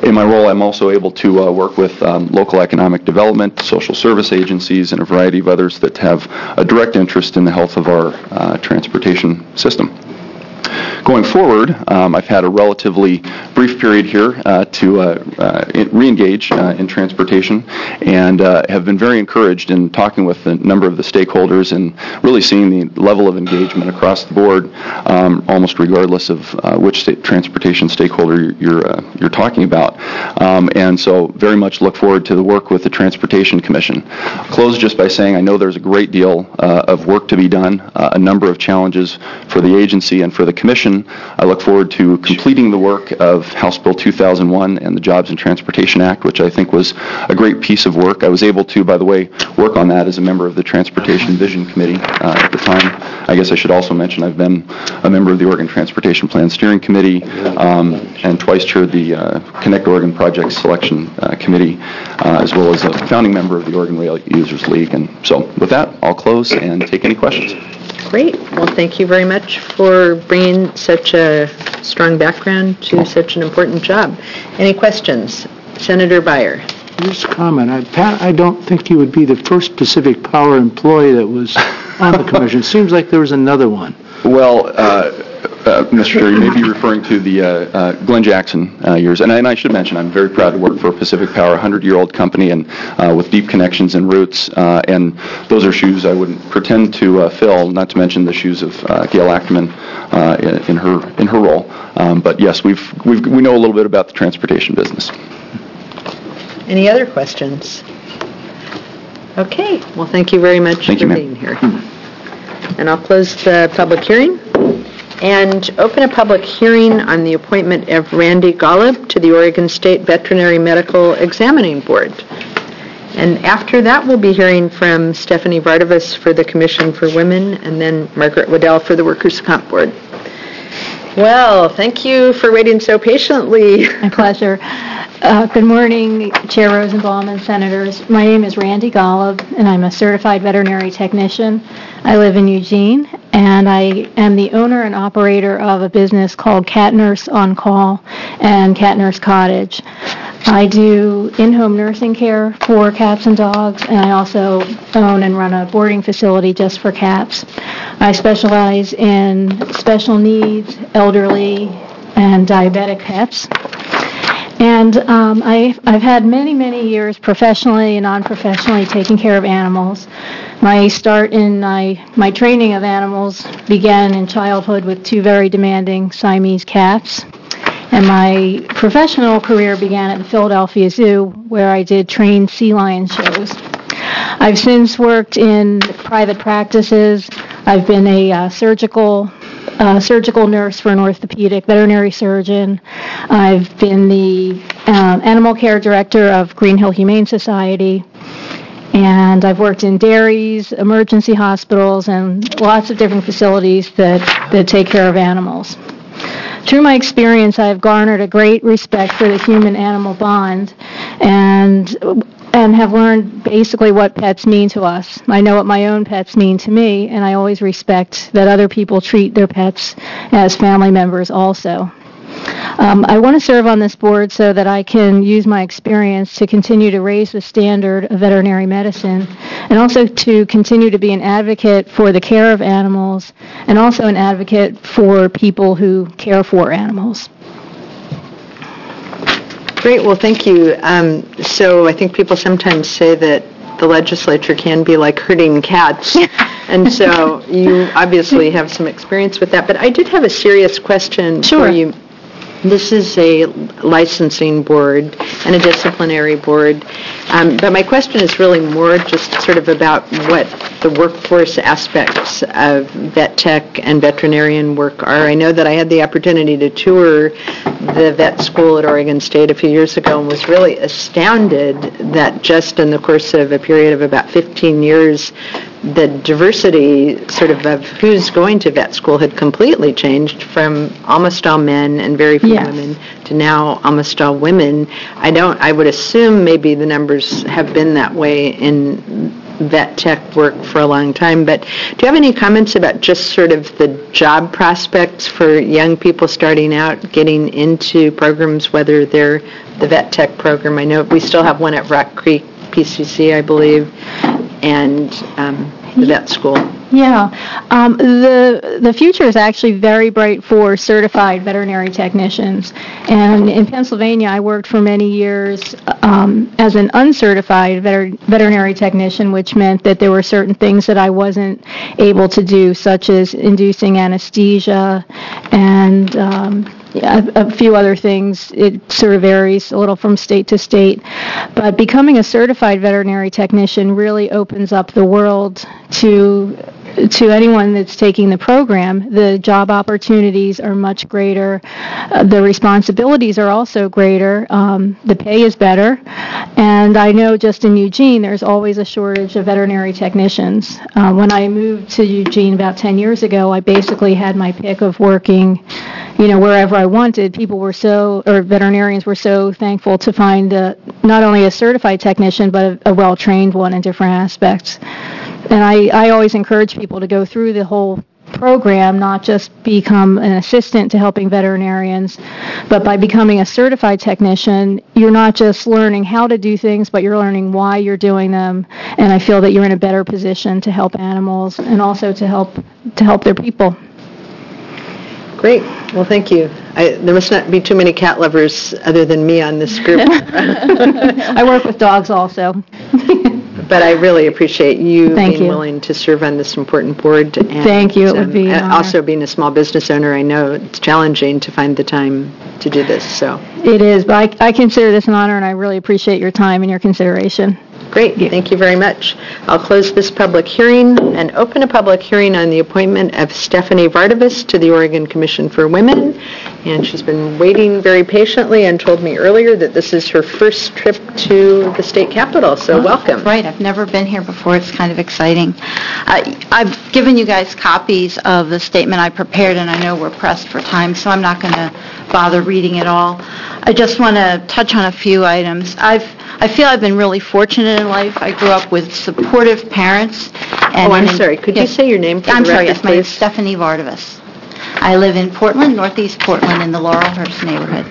in my role, I'm also able to uh, work with um, local economic development, social service agencies, and a variety of others that have a direct interest in the health of our uh, transportation system. Going forward, um, I've had a relatively brief period here uh, to uh, uh, re-engage uh, in transportation, and uh, have been very encouraged in talking with a number of the stakeholders and really seeing the level of engagement across the board, um, almost regardless of uh, which state transportation stakeholder you're uh, you're talking about. Um, and so, very much look forward to the work with the Transportation Commission. I'll close just by saying I know there's a great deal uh, of work to be done, uh, a number of challenges for the agency and for the Commission. I look forward to completing the work of House Bill two thousand one and the Jobs and Transportation Act, which I think was a great piece of work. I was able to, by the way, work on that as a member of the Transportation Vision Committee uh, at the time. I guess I should also mention I've been a member of the Oregon Transportation Plan Steering Committee um, and twice chaired the uh, Connect Oregon Project Selection uh, Committee, uh, as well as a founding member of the Oregon Rail Users League. And so with that, I'll close and take any questions. Great. Well, thank you very much for bringing such a strong background to such an important job. Any questions? Senator Beyer. Just a comment. I, Pat, I don't think you would be the first Pacific Power employee that was on the commission. Seems like there was another one. Well, uh, uh, Mister Chair, you may be referring to the uh, uh, Glenn Jackson uh, years. And I, and I should mention, I'm very proud to work for Pacific Power, a hundred-year-old company and uh, with deep connections and roots. Uh, and those are shoes I wouldn't pretend to uh, fill, not to mention the shoes of uh, Gail Ackerman uh, in, in her in her role. Um, but yes, we've, we've we know a little bit about the transportation business. Any other questions? Okay. Well, thank you very much thank for you, being here. And I'll close the public hearing and open a public hearing on the appointment of Randy Golub to the Oregon State Veterinary Medical Examining Board. And after that, we'll be hearing from Stephanie Vardavas for the Commission for Women and then Margaret Waddell for the Workers' Comp Board. Well, thank you for waiting so patiently. My pleasure. Uh, good morning, Chair Rosenbaum and Senators. My name is Randy Golub, and I'm a certified veterinary technician. I live in Eugene, and I am the owner and operator of a business called Cat Nurse On Call and Cat Nurse Cottage. I do in-home nursing care for cats and dogs, and I also own and run a boarding facility just for cats. I specialize in special needs, elderly, and diabetic pets. And um, I, I've had many, many years professionally and non-professionally taking care of animals. My start in my, my training of animals began in childhood with two very demanding Siamese cats. And my professional career began at the Philadelphia Zoo, where I did trained sea lion shows. I've since worked in private practices. I've been a uh, surgical Uh, surgical nurse for an orthopedic veterinary surgeon. I've been the um, animal care director of Green Hill Humane Society, and I've worked in dairies, emergency hospitals, and lots of different facilities that, that take care of animals. Through my experience, I've garnered a great respect for the human-animal bond, and and have learned basically what pets mean to us. I know what my own pets mean to me, and I always respect that other people treat their pets as family members also. Um, I want to serve on this board so that I can use my experience to continue to raise the standard of veterinary medicine and also to continue to be an advocate for the care of animals and also an advocate for people who care for animals. Great. Well, thank you. Um, so I think people sometimes say that the legislature can be like herding cats. And so you obviously have some experience with that. But I did have a serious question sure. for you. This is a licensing board and a disciplinary board. Um, but my question is really more just sort of about what the workforce aspects of vet tech and veterinarian work are. I know that I had the opportunity to tour the vet school at Oregon State a few years ago and was really astounded that just in the course of a period of about fifteen years, the diversity sort of of who's going to vet school had completely changed from almost all men and very few yes. women to now almost all women. I don't, I would assume maybe the numbers have been that way in vet tech work for a long time, but do you have any comments about just sort of the job prospects for young people starting out getting into programs, whether they're the Vet Tech program. I know we still have one at Rock Creek P C C, I believe, and um, the vet school. Yeah, um, the the future is actually very bright for certified veterinary technicians. And in Pennsylvania, I worked for many years um, as an uncertified veter- veterinary technician, which meant that there were certain things that I wasn't able to do, such as inducing anesthesia and um, a, a few other things. It sort of varies a little from state to state. But becoming a certified veterinary technician really opens up the world to to anyone that's taking the program. The job opportunities are much greater. Uh, the responsibilities are also greater. Um, the pay is better. And I know just in Eugene, there's always a shortage of veterinary technicians. Uh, when I moved to Eugene about ten years ago, I basically had my pick of working, you know, wherever I wanted. People were so, or veterinarians were so thankful to find a, not only a certified technician, but a, a well-trained one in different aspects. And I, I always encourage people to go through the whole program, not just become an assistant to helping veterinarians, but by becoming a certified technician, you're not just learning how to do things, but you're learning why you're doing them. And I feel that you're in a better position to help animals and also to help to help their people. Great. Well, thank you. I, there must not be too many cat lovers other than me on this group. I work with dogs also. But I really appreciate you Thank being you. willing to serve on this important board. And, Thank you. It would be an and honor. also being a small business owner, I know it's challenging to find the time to do this. So It is, but I, I consider this an honor, and I really appreciate your time and your consideration. Great. Thank you very much. I'll close this public hearing and open a public hearing on the appointment of Stephanie Vardavas to the Oregon Commission for Women. And she's been waiting very patiently and told me earlier that this is her first trip to the state capitol. So Oh, welcome. That's right. I've never been here before. It's kind of exciting. I, I've given you guys copies of the statement I prepared, and I know we're pressed for time, so I'm not going to bother reading it all. I just want to touch on a few items. I've I feel I've been really fortunate in life. I grew up with supportive parents. And Oh, I'm in- sorry. Could you yes. say your name for I'm the sorry. record, Yes, my name is please? Stephanie Vardavas. I live in Portland, Northeast Portland, in the Laurelhurst neighborhood.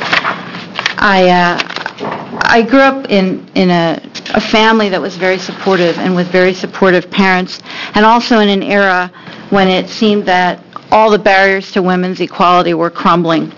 I uh, I grew up in in a a family that was very supportive and with very supportive parents, and also in an era when it seemed that all the barriers to women's equality were crumbling.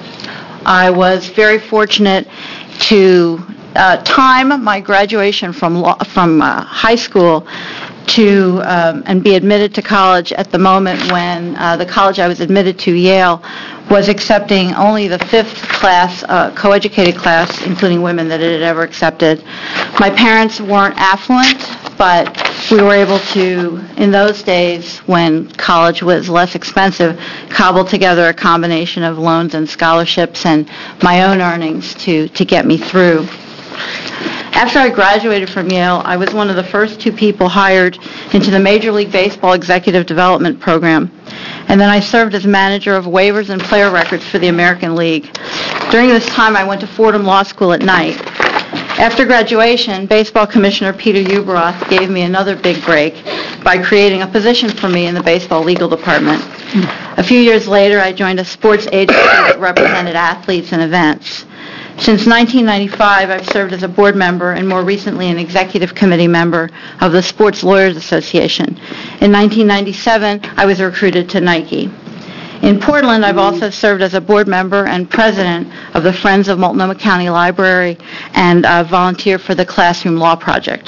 I was very fortunate to uh, time my graduation from law, from uh, high school to um, and be admitted to college at the moment when uh, the college I was admitted to, Yale, was accepting only the fifth class, uh, co-educated class, including women, that it had ever accepted. My parents weren't affluent, but we were able to, in those days when college was less expensive, cobble together a combination of loans and scholarships and my own earnings to, to get me through. After I graduated from Yale, I was one of the first two people hired into the Major League Baseball Executive Development Program. And then I served as manager of waivers and player records for the American League. During this time, I went to Fordham Law School at night. After graduation, Baseball Commissioner Peter Ueberroth gave me another big break by creating a position for me in the baseball legal department. A few years later, I joined a sports agency that represented athletes and events. Since nineteen ninety-five, I've served as a board member and more recently an executive committee member of the Sports Lawyers Association. In nineteen ninety-seven, I was recruited to Nike. In Portland, I've also served as a board member and president of the Friends of Multnomah County Library and uh, volunteer for the Classroom Law Project.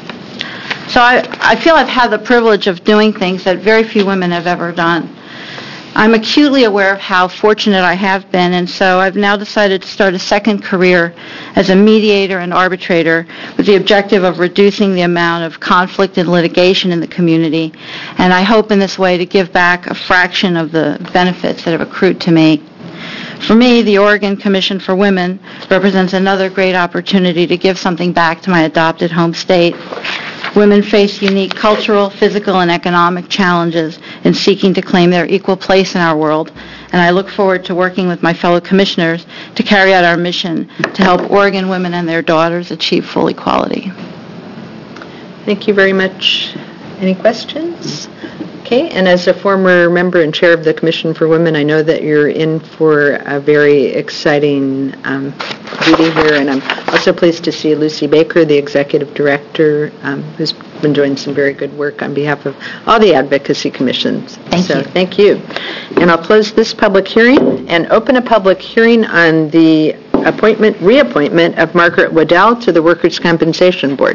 So I, I feel I've had the privilege of doing things that very few women have ever done. I'm acutely aware of how fortunate I have been, and so I've now decided to start a second career as a mediator and arbitrator with the objective of reducing the amount of conflict and litigation in the community, and I hope in this way to give back a fraction of the benefits that have accrued to me. For me, the Oregon Commission for Women represents another great opportunity to give something back to my adopted home state. Women face unique cultural, physical, and economic challenges in seeking to claim their equal place in our world, and I look forward to working with my fellow commissioners to carry out our mission to help Oregon women and their daughters achieve full equality. Thank you very much. Any questions? Okay, and as a former member and chair of the Commission for Women, I know that you're in for a very exciting um, duty here, and I'm also pleased to see Lucy Baker, the Executive Director, um, who's been doing some very good work on behalf of all the advocacy commissions. Thank so, you. Thank you. And I'll close this public hearing and open a public hearing on the appointment, reappointment of Margaret Waddell to the Workers' Compensation Board.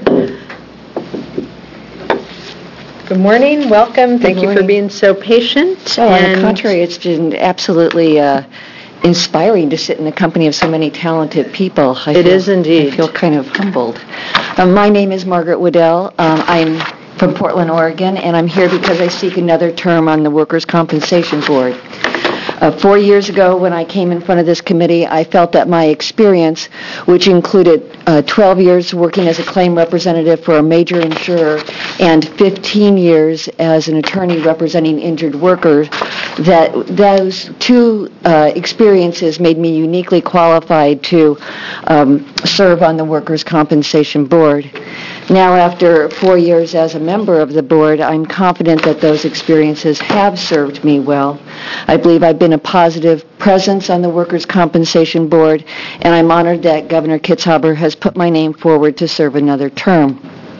Good morning. Welcome. Thank you for being so patient. Oh, on the contrary, it's been absolutely uh, inspiring to sit in the company of so many talented people. I It feel, is indeed. I feel kind of humbled. Um, my name is Margaret Waddell. Um, I'm from Portland, Oregon, and I'm here because I seek another term on the Workers' Compensation Board. Uh, four years ago, when I came in front of this committee, I felt that my experience, which included uh, twelve years working as a claim representative for a major insurer and fifteen years as an attorney representing injured workers, that those two uh, experiences made me uniquely qualified to um, serve on the Workers' Compensation Board. Now, after four years as a member of the board, I'm confident that those experiences have served me well. I believe I've been a positive presence on the Workers' Compensation Board, and I'm honored that Governor Kitzhaber has put my name forward to serve another term.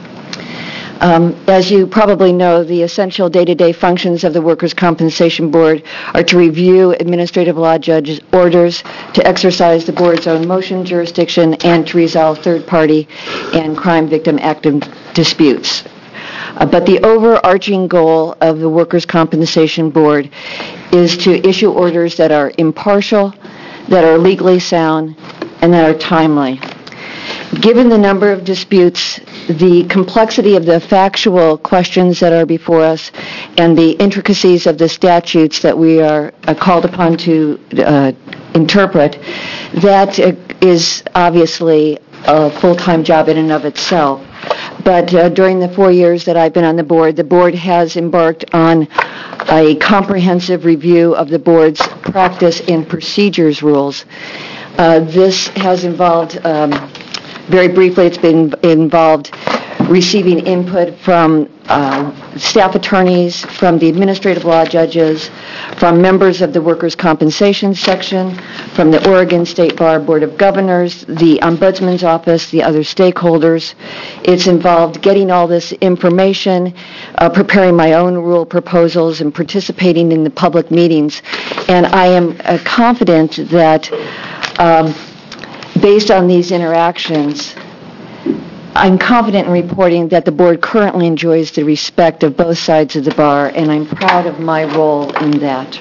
Um, as you probably know, the essential day-to-day functions of the Workers' Compensation Board are to review administrative law judges' orders, to exercise the board's own motion jurisdiction, and to resolve third-party and crime victim active disputes. Uh, but the overarching goal of the Workers' Compensation Board is to issue orders that are impartial, that are legally sound, and that are timely. Given the number of disputes, the complexity of the factual questions that are before us, and the intricacies of the statutes that we are uh, called upon to uh, interpret, that uh, is obviously a full-time job in and of itself. But uh, during the four years that I've been on the board, the board has embarked on a comprehensive review of the board's practice and procedures rules. Uh, this has involved um, Very briefly, it's been involved receiving input from uh, staff attorneys, from the administrative law judges, from members of the Workers' Compensation Section, from the Oregon State Bar Board of Governors, the Ombudsman's Office, the other stakeholders. It's involved getting all this information, uh, preparing my own rule proposals, and participating in the public meetings. And I am uh, confident that um, based on these interactions, I'm confident in reporting that the board currently enjoys the respect of both sides of the bar, and I'm proud of my role in that.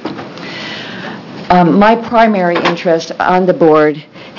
Um, my primary interest on the board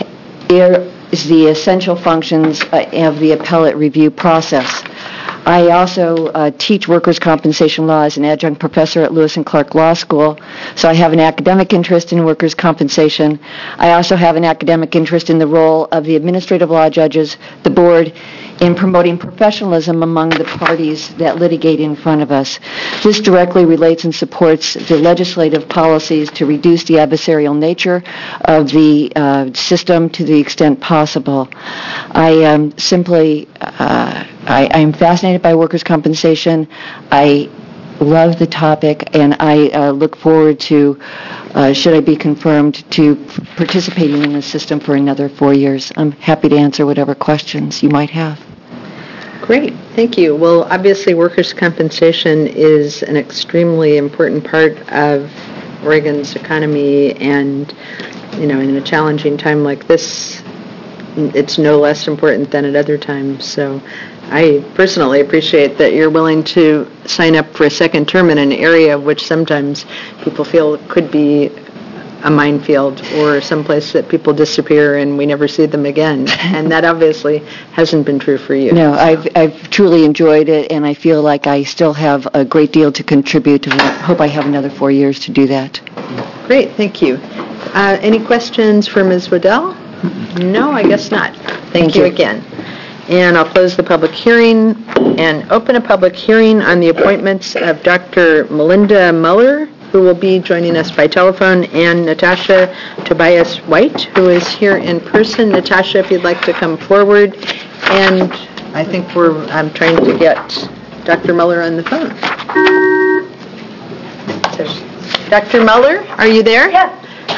is the essential functions uh, of the appellate review process. I also uh, teach workers' compensation law as an adjunct professor at Lewis and Clark Law School, so I have an academic interest in workers' compensation. I also have an academic interest in the role of the administrative law judges, the board, in promoting professionalism among the parties that litigate in front of us. This directly relates and supports the legislative policies to reduce the adversarial nature of the uh, system to the extent possible. I um, simply, uh, I, I'm fascinated by workers' compensation. I love the topic, and I uh, look forward to, uh, should I be confirmed, to participating in the system for another four years. I'm happy to answer whatever questions you might have. Great, thank you. Well, obviously, workers' compensation is an extremely important part of Oregon's economy, and, you know, in a challenging time like this, it's no less important than at other times. So I personally appreciate that you're willing to sign up for a second term in an area which sometimes people feel could be a minefield or someplace that people disappear and we never see them again. And that obviously hasn't been true for you. No, I've, I've truly enjoyed it, and I feel like I still have a great deal to contribute, and I hope I have another four years to do that. Great, thank you. Uh, any questions for Miz Waddell? No, I guess not. Thank, Thank you you. again. And I'll close the public hearing and open a public hearing on the appointments of Doctor Melinda Muller, who will be joining us by telephone, and Natasha Tobias White, who is here in person. Natasha, if you'd like to come forward. And I think we're, I'm trying to get Doctor Muller on the phone. Doctor Muller, are you there? Yes. Hi.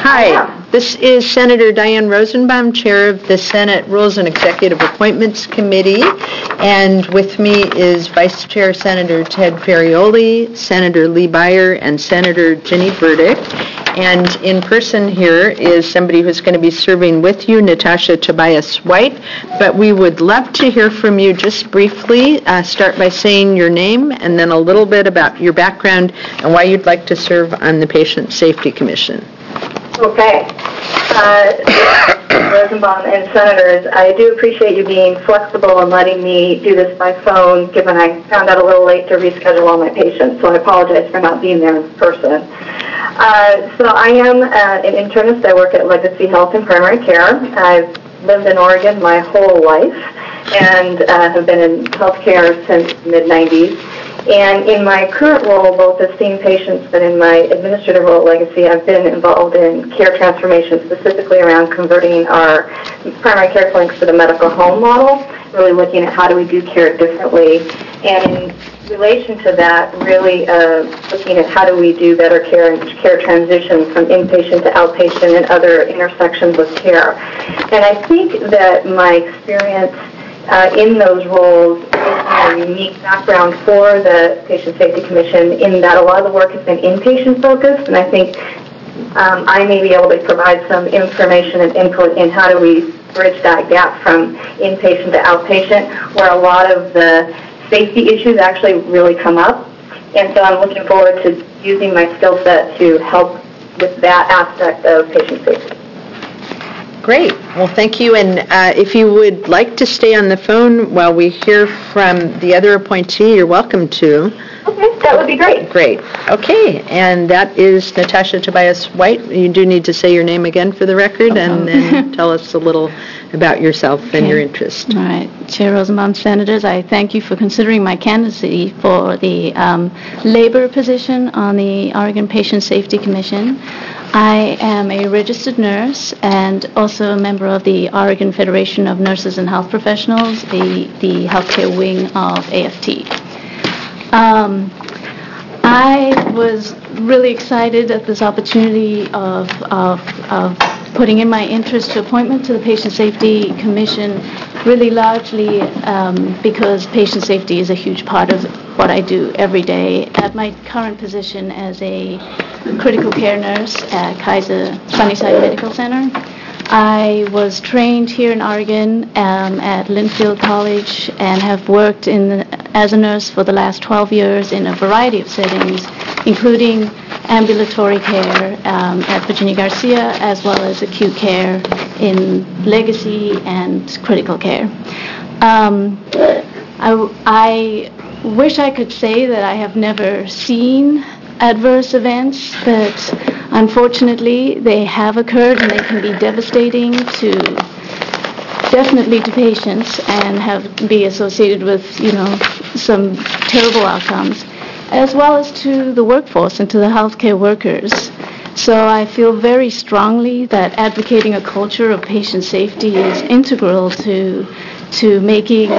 Hi, this is Senator Diane Rosenbaum, Chair of the Senate Rules and Executive Appointments Committee, and with me is Vice Chair Senator Ted Ferrioli, Senator Lee Byer, and Senator Ginny Burdick. And in person here is somebody who's going to be serving with you, Natasha Tobias White. But we would love to hear from you just briefly. Uh, start by saying your name and then a little bit about your background and why you'd like to serve on the Patient Safety Commission. Okay. Uh, Rosenbaum and Senators, I do appreciate you being flexible and letting me do this by phone, given I found out a little late to reschedule all my patients, so I apologize for not being there in person. Uh, so I am uh, an internist. I work at Legacy Health and Primary Care. I've lived in Oregon my whole life and uh, have been in healthcare since the mid nineties. And in my current role, both as seeing patients, but in my administrative role at Legacy, I've been involved in care transformation, specifically around converting our primary care clinics to the medical home model, really looking at how do we do care differently. And in relation to that, really uh, looking at how do we do better care and care transitions from inpatient to outpatient and other intersections of care. And I think that my experience Uh, in those roles is a unique background for the Patient Safety Commission in that a lot of the work has been inpatient focused, and I think um, I may be able to provide some information and input in how do we bridge that gap from inpatient to outpatient, where a lot of the safety issues actually really come up. And so I'm looking forward to using my skill set to help with that aspect of patient safety. Great. Well, thank you. And uh, if you would like to stay on the phone while we hear from the other appointee, you're welcome to. Okay, that would be great. Great. Okay, and that is Natasha Tobias White. You do need to say your name again for the record, Okay. and then tell us a little about yourself and Okay. your interest. All right. Chair Rosenbaum, Senators, I thank you for considering my candidacy for the um, labor position on the Oregon Patient Safety Commission. I am a registered nurse and also a member of the Oregon Federation of Nurses and Health Professionals, the, the healthcare wing of A F T. Um, I was really excited at this opportunity of, of, of putting in my interest to appointment to the Patient Safety Commission, really largely um, because patient safety is a huge part of what I do every day. At my current position as a critical care nurse at Kaiser Sunnyside Medical Center, I was trained here in Oregon um, at Linfield College and have worked in the, as a nurse for the last twelve years in a variety of settings, including ambulatory care um, at Virginia Garcia, as well as acute care in Legacy and critical care. Um, I, I wish I could say that I have never seen adverse events, but unfortunately they have occurred and they can be devastating to definitely to patients and have be associated with, you know, some terrible outcomes, as well as to the workforce and to the healthcare workers. So I feel very strongly that advocating a culture of patient safety is integral to to making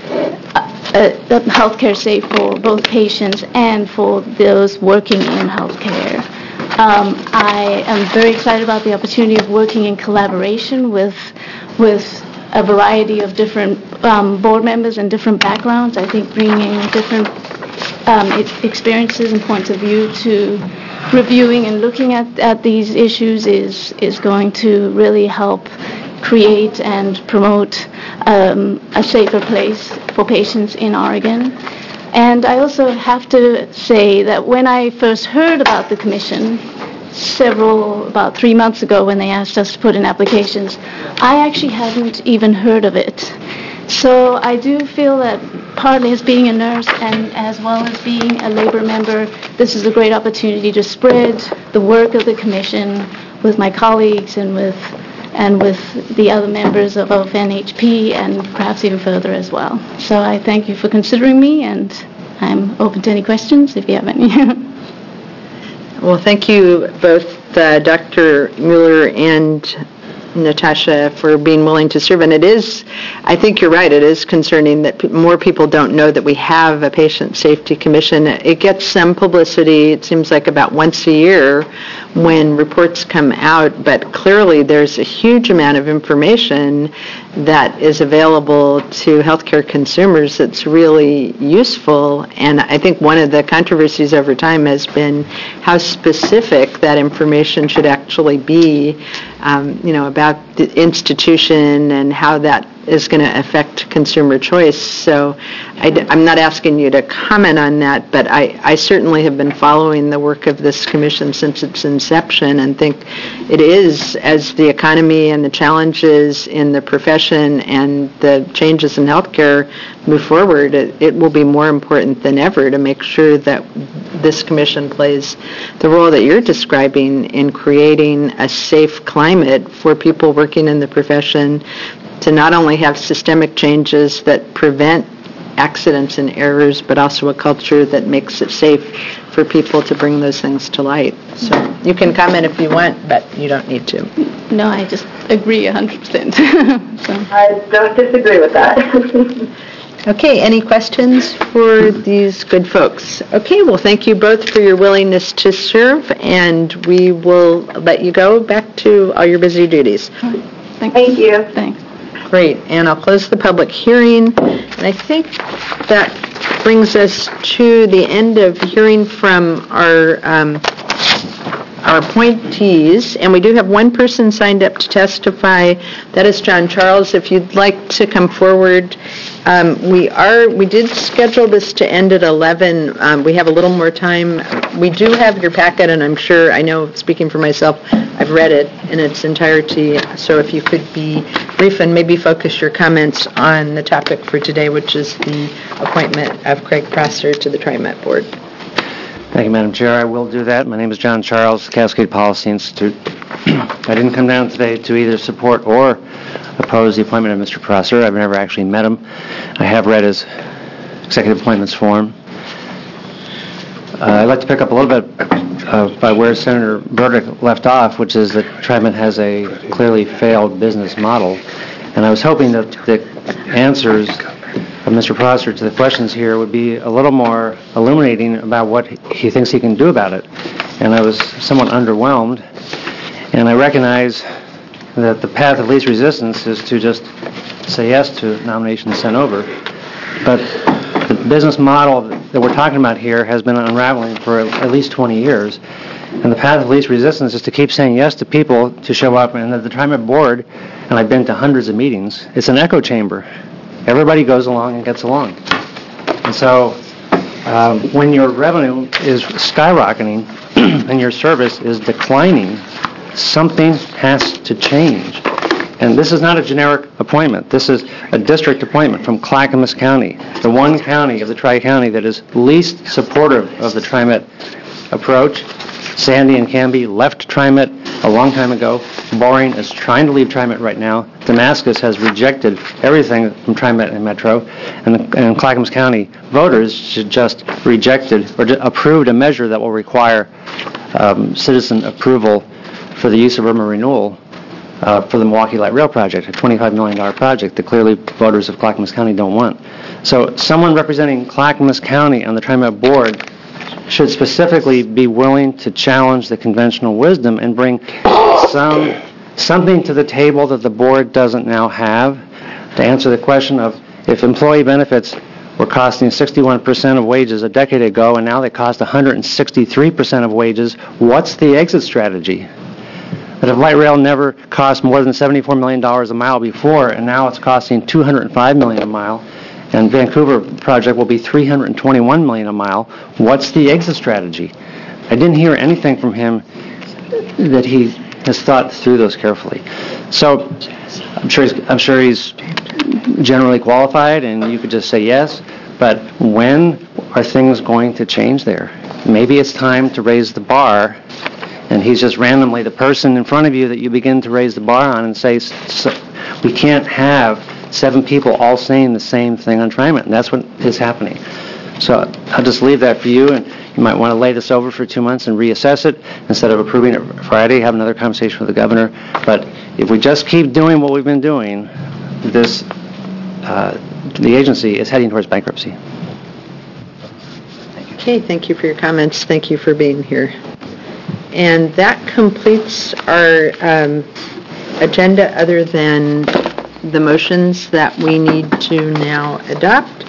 Uh, uh, healthcare safe for both patients and for those working in healthcare. Um, I am very excited about the opportunity of working in collaboration with with a variety of different um, board members and different backgrounds. I think bringing different um, experiences and points of view to reviewing and looking at, at these issues is is going to really help create and promote um, a safer place for patients in Oregon. And I also have to say that when I first heard about the commission, several, about three months ago when they asked us to put in applications, I actually hadn't even heard of it. So I do feel that partly as being a nurse and as well as being a labor member, this is a great opportunity to spread the work of the commission with my colleagues and with and with the other members of O F N H P and perhaps even further as well. So I thank you for considering me, and I'm open to any questions if you have any. Well, thank you both uh, Doctor Mueller and Natasha for being willing to serve. And it is, I think you're right, it is concerning that p- more people don't know that we have a Patient Safety Commission. It gets some publicity, it seems like about once a year, when reports come out, but clearly there's a huge amount of information that is available to healthcare consumers that's really useful. And I think one of the controversies over time has been how specific that information should actually be, um, you know, about the institution and how that is going to affect consumer choice. So I, am not asking you to comment on that, but I, I certainly have been following the work of this commission since its inception and think it is, as the economy and the challenges in the profession and the changes in healthcare move forward, it, it will be more important than ever to make sure that this commission plays the role that you're describing in creating a safe climate for people working in the profession to not only have systemic changes that prevent accidents and errors, but also a culture that makes it safe for people to bring those things to light. So you can comment if you want, but you don't need to. No, I just agree one hundred percent. So. I don't disagree with that. Okay, any questions for these good folks? Okay, well, thank you both for your willingness to serve, and we will let you go back to all your busy duties. Thank, Thank you. Thanks. Great, and I'll close the public hearing. And I think that brings us to the end of hearing from our um, our appointees, and we do have one person signed up to testify. That is John Charles. If you'd like to come forward, um, we are. We did schedule this to end at eleven. Um, we have a little more time. We do have your packet, and I'm sure, I know, speaking for myself, I've read it in its entirety. So if you could be brief and maybe focus your comments on the topic for today, which is the appointment of Craig Prosser to the TriMet Board. Thank you, Madam Chair. I will do that. My name is John Charles, Cascade Policy Institute. I didn't come down today to either support or oppose the appointment of Mister Prosser. I've never actually met him. I have read his executive appointments form. Uh, I'd like to pick up a little bit uh, by where Senator Burdick left off, which is that TriMet has a clearly failed business model. And I was hoping that the answers of Mister Prosser to the questions here would be a little more illuminating about what he thinks he can do about it. And I was somewhat underwhelmed. And I recognize that the path of least resistance is to just say yes to nominations sent over. But the business model that we're talking about here has been unraveling for at least twenty years. And the path of least resistance is to keep saying yes to people to show up. And the TriMet Board, and I've been to hundreds of meetings, it's an echo chamber. Everybody goes along and gets along. And so um, when your revenue is skyrocketing and your service is declining, something has to change. And this is not a generic appointment. This is a district appointment from Clackamas County, the one county of the Tri-County that is least supportive of the TriMet approach. Sandy and Canby left TriMet a long time ago. Boring is trying to leave TriMet right now. Damascus has rejected everything from TriMet and Metro. And, the, and Clackamas County voters should just rejected or approved a measure that will require um, citizen approval for the use of urban renewal uh, for the Milwaukee Light Rail project, a twenty-five million dollars project that clearly voters of Clackamas County don't want. So someone representing Clackamas County on the TriMet board should specifically be willing to challenge the conventional wisdom and bring some something to the table that the board doesn't now have to answer the question of if employee benefits were costing sixty-one percent of wages a decade ago and now they cost one hundred sixty-three percent of wages, what's the exit strategy? That if light rail never cost more than seventy-four million dollars a mile before and now it's costing two hundred five million dollars a mile, and Vancouver project will be three hundred twenty-one million dollars a mile, what's the exit strategy? I didn't hear anything from him that he has thought through those carefully. So I'm sure he's, I'm sure he's generally qualified and you could just say yes, but when are things going to change there? Maybe it's time to raise the bar, and he's just randomly the person in front of you that you begin to raise the bar on and say, so, we can't have seven people all saying the same thing on TriMet, and that's what is happening. So I'll just leave that for you, and you might want to lay this over for two months and reassess it instead of approving it Friday, have another conversation with the governor. But if we just keep doing what we've been doing, this uh, the agency is heading towards bankruptcy. Okay, thank you for your comments. Thank you for being here. And that completes our um, agenda other than the motions that we need to now adopt.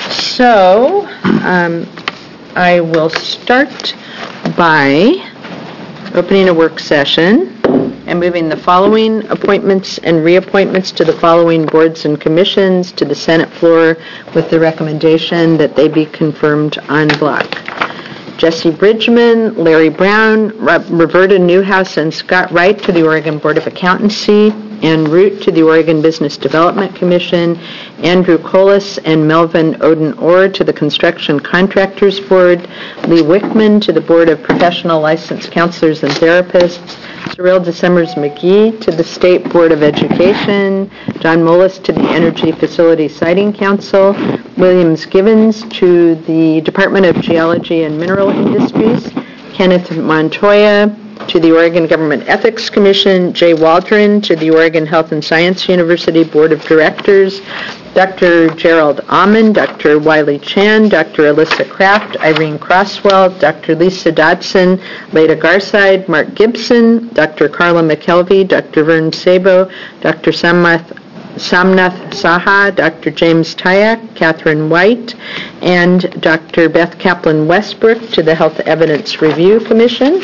So um, I will start by opening a work session and moving the following appointments and reappointments to the following boards and commissions to the Senate floor with the recommendation that they be confirmed en bloc. Jesse Bridgman, Larry Brown, Roberta Newhouse, and Scott Wright to the Oregon Board of Accountancy, Ann Root to the Oregon Business Development Commission, Andrew Colas and Melvin Oden-Orr to the Construction Contractors Board, Lee Wickman to the Board of Professional Licensed Counselors and Therapists, Cyril DeSummers McGee to the State Board of Education, John Mullis to the Energy Facility Siting Council, Williams Givens to the Department of Geology and Mineral Industries, Kenneth Montoya to the Oregon Government Ethics Commission, Jay Waldron to the Oregon Health and Science University Board of Directors, Doctor Gerald Amon, Doctor Wiley Chan, Doctor Alyssa Kraft, Irene Crosswell, Doctor Lisa Dodson, Leda Garside, Mark Gibson, Doctor Carla McKelvey, Doctor Vern Sabo, Doctor Samnath Samnath Saha, Doctor James Tyak, Catherine White, and Doctor Beth Kaplan Westbrook to the Health Evidence Review Commission,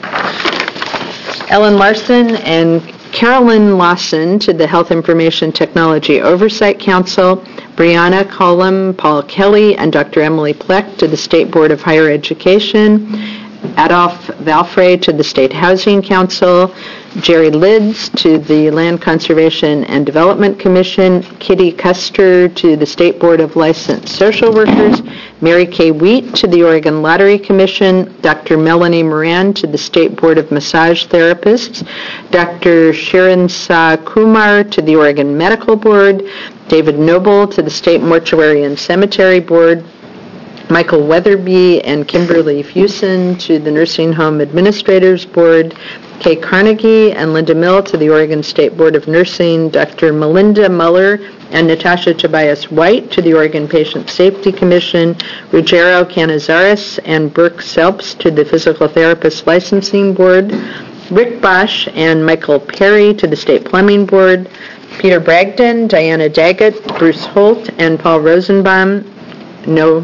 Ellen Larson and Carolyn Lawson to the Health Information Technology Oversight Council, Brianna Collum, Paul Kelly, and Doctor Emily Pleck to the State Board of Higher Education, Adolph Valfrey to the State Housing Council, Jerry Lids to the Land Conservation and Development Commission, Kitty Custer to the State Board of Licensed Social Workers, Mary Kay Wheat to the Oregon Lottery Commission, Doctor Melanie Moran to the State Board of Massage Therapists, Doctor Sharon Sa Kumar to the Oregon Medical Board, David Noble to the State Mortuary and Cemetery Board, Michael Weatherby and Kimberly Fusen to the Nursing Home Administrators Board, Kay Carnegie and Linda Mill to the Oregon State Board of Nursing, Doctor Melinda Muller and Natasha Tobias White to the Oregon Patient Safety Commission, Ruggiero Canizares and Brooke Selps to the Physical Therapist Licensing Board, Rick Bosch and Michael Perry to the State Plumbing Board, Peter Bragdon, Diana Daggett, Bruce Holt, and Paul Rosenbaum, no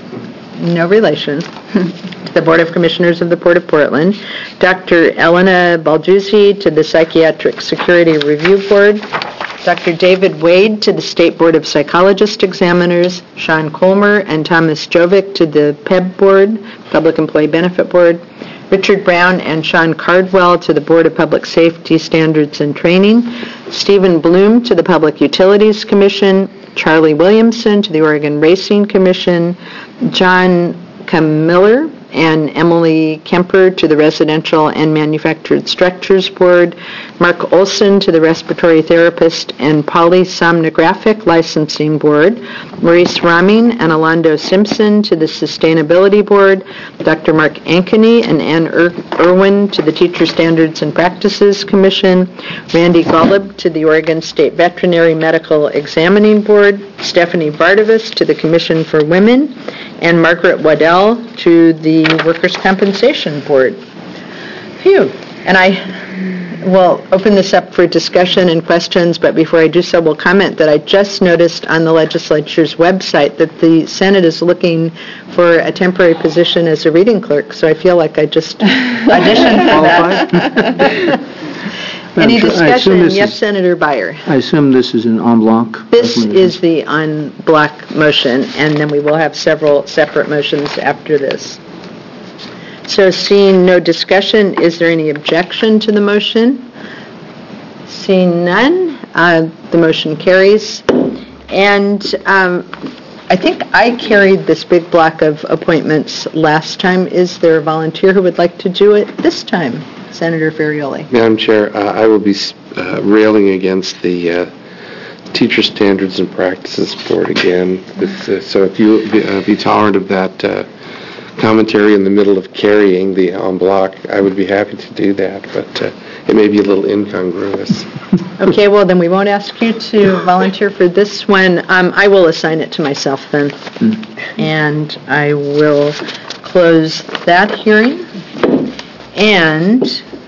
no relation, to the Board of Commissioners of the Port of Portland, Doctor Elena Balduzzi to the Psychiatric Security Review Board, Doctor David Wade to the State Board of Psychologist Examiners, Sean Colmer and Thomas Jovic to the P E B Board, Public Employee Benefit Board, Richard Brown and Sean Cardwell to the Board of Public Safety Standards and Training, Stephen Bloom to the Public Utilities Commission, Charlie Williamson to the Oregon Racing Commission, John Camiller and Emily Kemper to the Residential and Manufactured Structures Board, Mark Olson to the Respiratory Therapist and Polysomnographic Licensing Board, Maurice Raming and Alondo Simpson to the Sustainability Board, Doctor Mark Ankeny and Ann Ir- Irwin to the Teacher Standards and Practices Commission, Randy Golub to the Oregon State Veterinary Medical Examining Board, Stephanie Bardavas to the Commission for Women, and Margaret Waddell to the Workers' Compensation Board. Phew. And I will open this up for discussion and questions, but before I do so, will comment that I just noticed on the legislature's website that the Senate is looking for a temporary position as a reading clerk, so I feel like I just auditioned for that. Any discussion? Yes, Senator Beyer. I assume this is an en bloc? This is the en bloc motion, and then we will have several separate motions after this. So seeing no discussion, is there any objection to the motion? Seeing none, uh, the motion carries. And um, I think I carried this big block of appointments last time. Is there a volunteer who would like to do it this time? Senator Ferrioli. Madam Chair, uh, I will be uh, railing against the uh, Teacher Standards and Practices Board again. This, uh, so if you be, uh, be tolerant of that uh, commentary in the middle of carrying the en bloc, I would be happy to do that, but uh, it may be a little incongruous. Okay, well then we won't ask you to volunteer for this one. Um, I will assign it to myself then, and I will close that hearing. And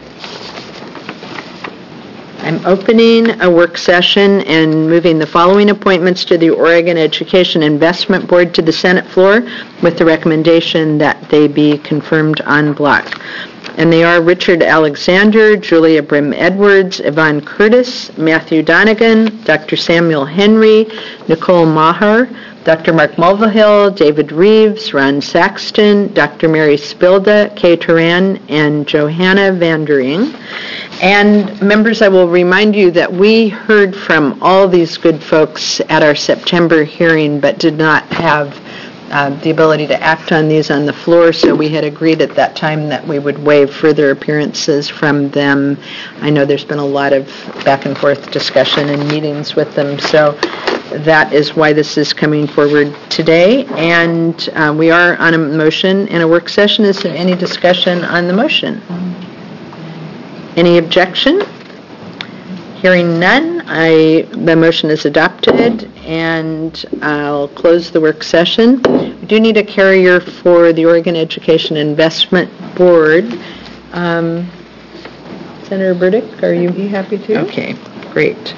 I'm opening a work session and moving the following appointments to the Oregon Education Investment Board to the Senate floor with the recommendation that they be confirmed en bloc. And they are Richard Alexander, Julia Brim Edwards, Yvonne Curtis, Matthew Donegan, Doctor Samuel Henry, Nicole Maher, Doctor Mark Mulvihill, David Reeves, Ron Saxton, Doctor Mary Spilda, Kay Turan, and Johanna Vandering. And members, I will remind you that we heard from all these good folks at our September hearing, but did not have uh, the ability to act on these on the floor, so we had agreed at that time that we would waive further appearances from them. I know there's been a lot of back and forth discussion and meetings with them, so that is why this is coming forward today. And uh, we are on a motion in a work session. Is there any discussion on the motion? Any objection? Hearing none, I, the motion is adopted, and I'll close the work session. We do need a carrier for the Oregon Education Investment Board. Um, Senator Burdick, are you happy to? Okay, great.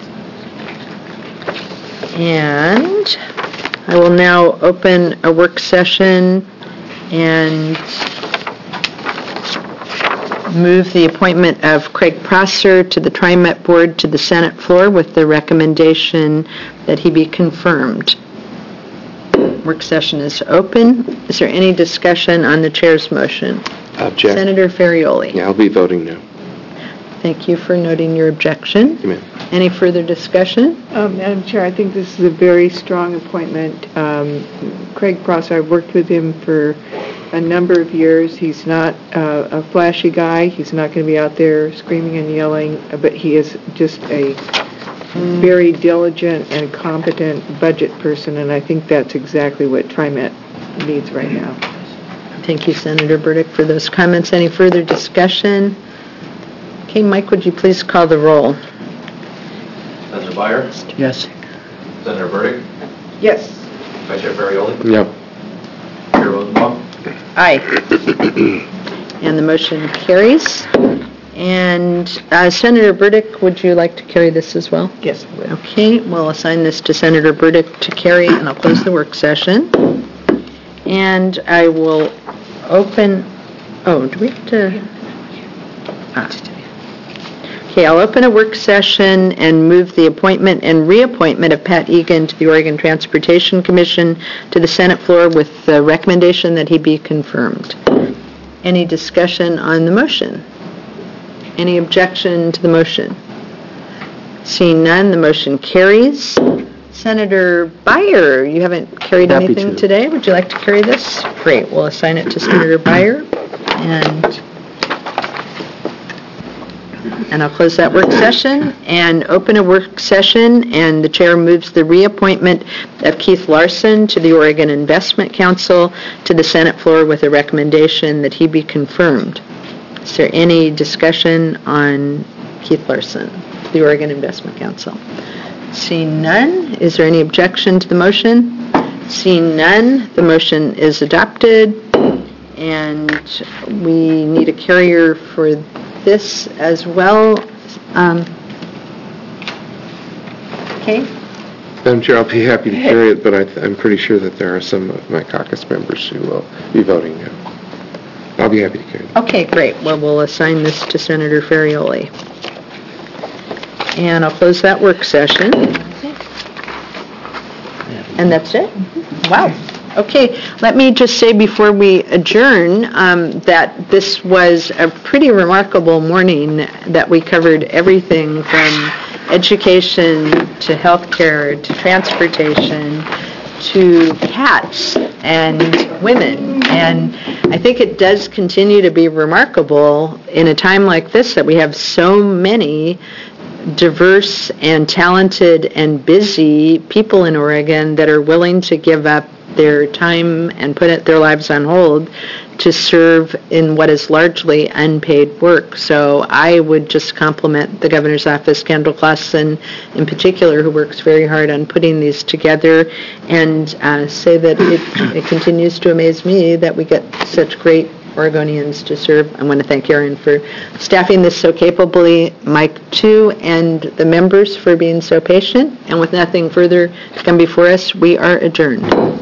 And I will now open a work session and move the appointment of Craig Prosser to the TriMet Board to the Senate floor with the recommendation that he be confirmed. Work session is open. Is there any discussion on the chair's motion? Object. Senator Ferrioli. Yeah, I'll be voting no. Thank you for noting your objection. Amen. Any further discussion? Um, Madam Chair, I think this is a very strong appointment. Um, Craig Prosser, I've worked with him for a number of years. He's not uh, a flashy guy. He's not going to be out there screaming and yelling, but he is just a very diligent and competent budget person, and I think that's exactly what TriMet needs right now. Thank you, Senator Burdick, for those comments. Any further discussion? Okay, Mike, would you please call the roll? Senator Byer? Yes. Senator Burdick? Yes. Vice Chair Ferrioli? No. Chair Rosenbaum? Aye. And the motion carries. And uh, Senator Burdick, would you like to carry this as well? Yes. Okay, we'll assign this to Senator Burdick to carry, and I'll close the work session. And I will open, oh, do we have to? Ah. Okay, I'll open a work session and move the appointment and reappointment of Pat Egan to the Oregon Transportation Commission to the Senate floor with the recommendation that he be confirmed. Any discussion on the motion? Any objection to the motion? Seeing none, the motion carries. Senator Byer, you haven't carried Happy anything to. today. Would you like to carry this? Great, we'll assign it to Senator Byer. And And I'll close that work session and open a work session, and the chair moves the reappointment of Keith Larson to the Oregon Investment Council to the Senate floor with a recommendation that he be confirmed. Is there any discussion on Keith Larson, the Oregon Investment Council? Seeing none, is there any objection to the motion? Seeing none, the motion is adopted, and we need a carrier for this as well. Um, okay. Madam Chair, I'll be happy to carry it, but I th- I'm pretty sure that there are some of my caucus members who will be voting no. I'll be happy to carry it. Okay, great. Well, we'll assign this to Senator Ferrioli. And I'll close that work session. And that's it? Wow. Okay, let me just say before we adjourn um, that this was a pretty remarkable morning, that we covered everything from education to healthcare to transportation to cats and women. And I think it does continue to be remarkable in a time like this that we have so many diverse and talented and busy people in Oregon that are willing to give up their time and put it, their lives on hold to serve in what is largely unpaid work. So I would just compliment the governor's office, Kendall Clausen in particular, who works very hard on putting these together, and uh, say that it, it continues to amaze me that we get such great Oregonians to serve. I want to thank Aaron for staffing this so capably, Mike too, and the members for being so patient. And with nothing further to come before us, we are adjourned.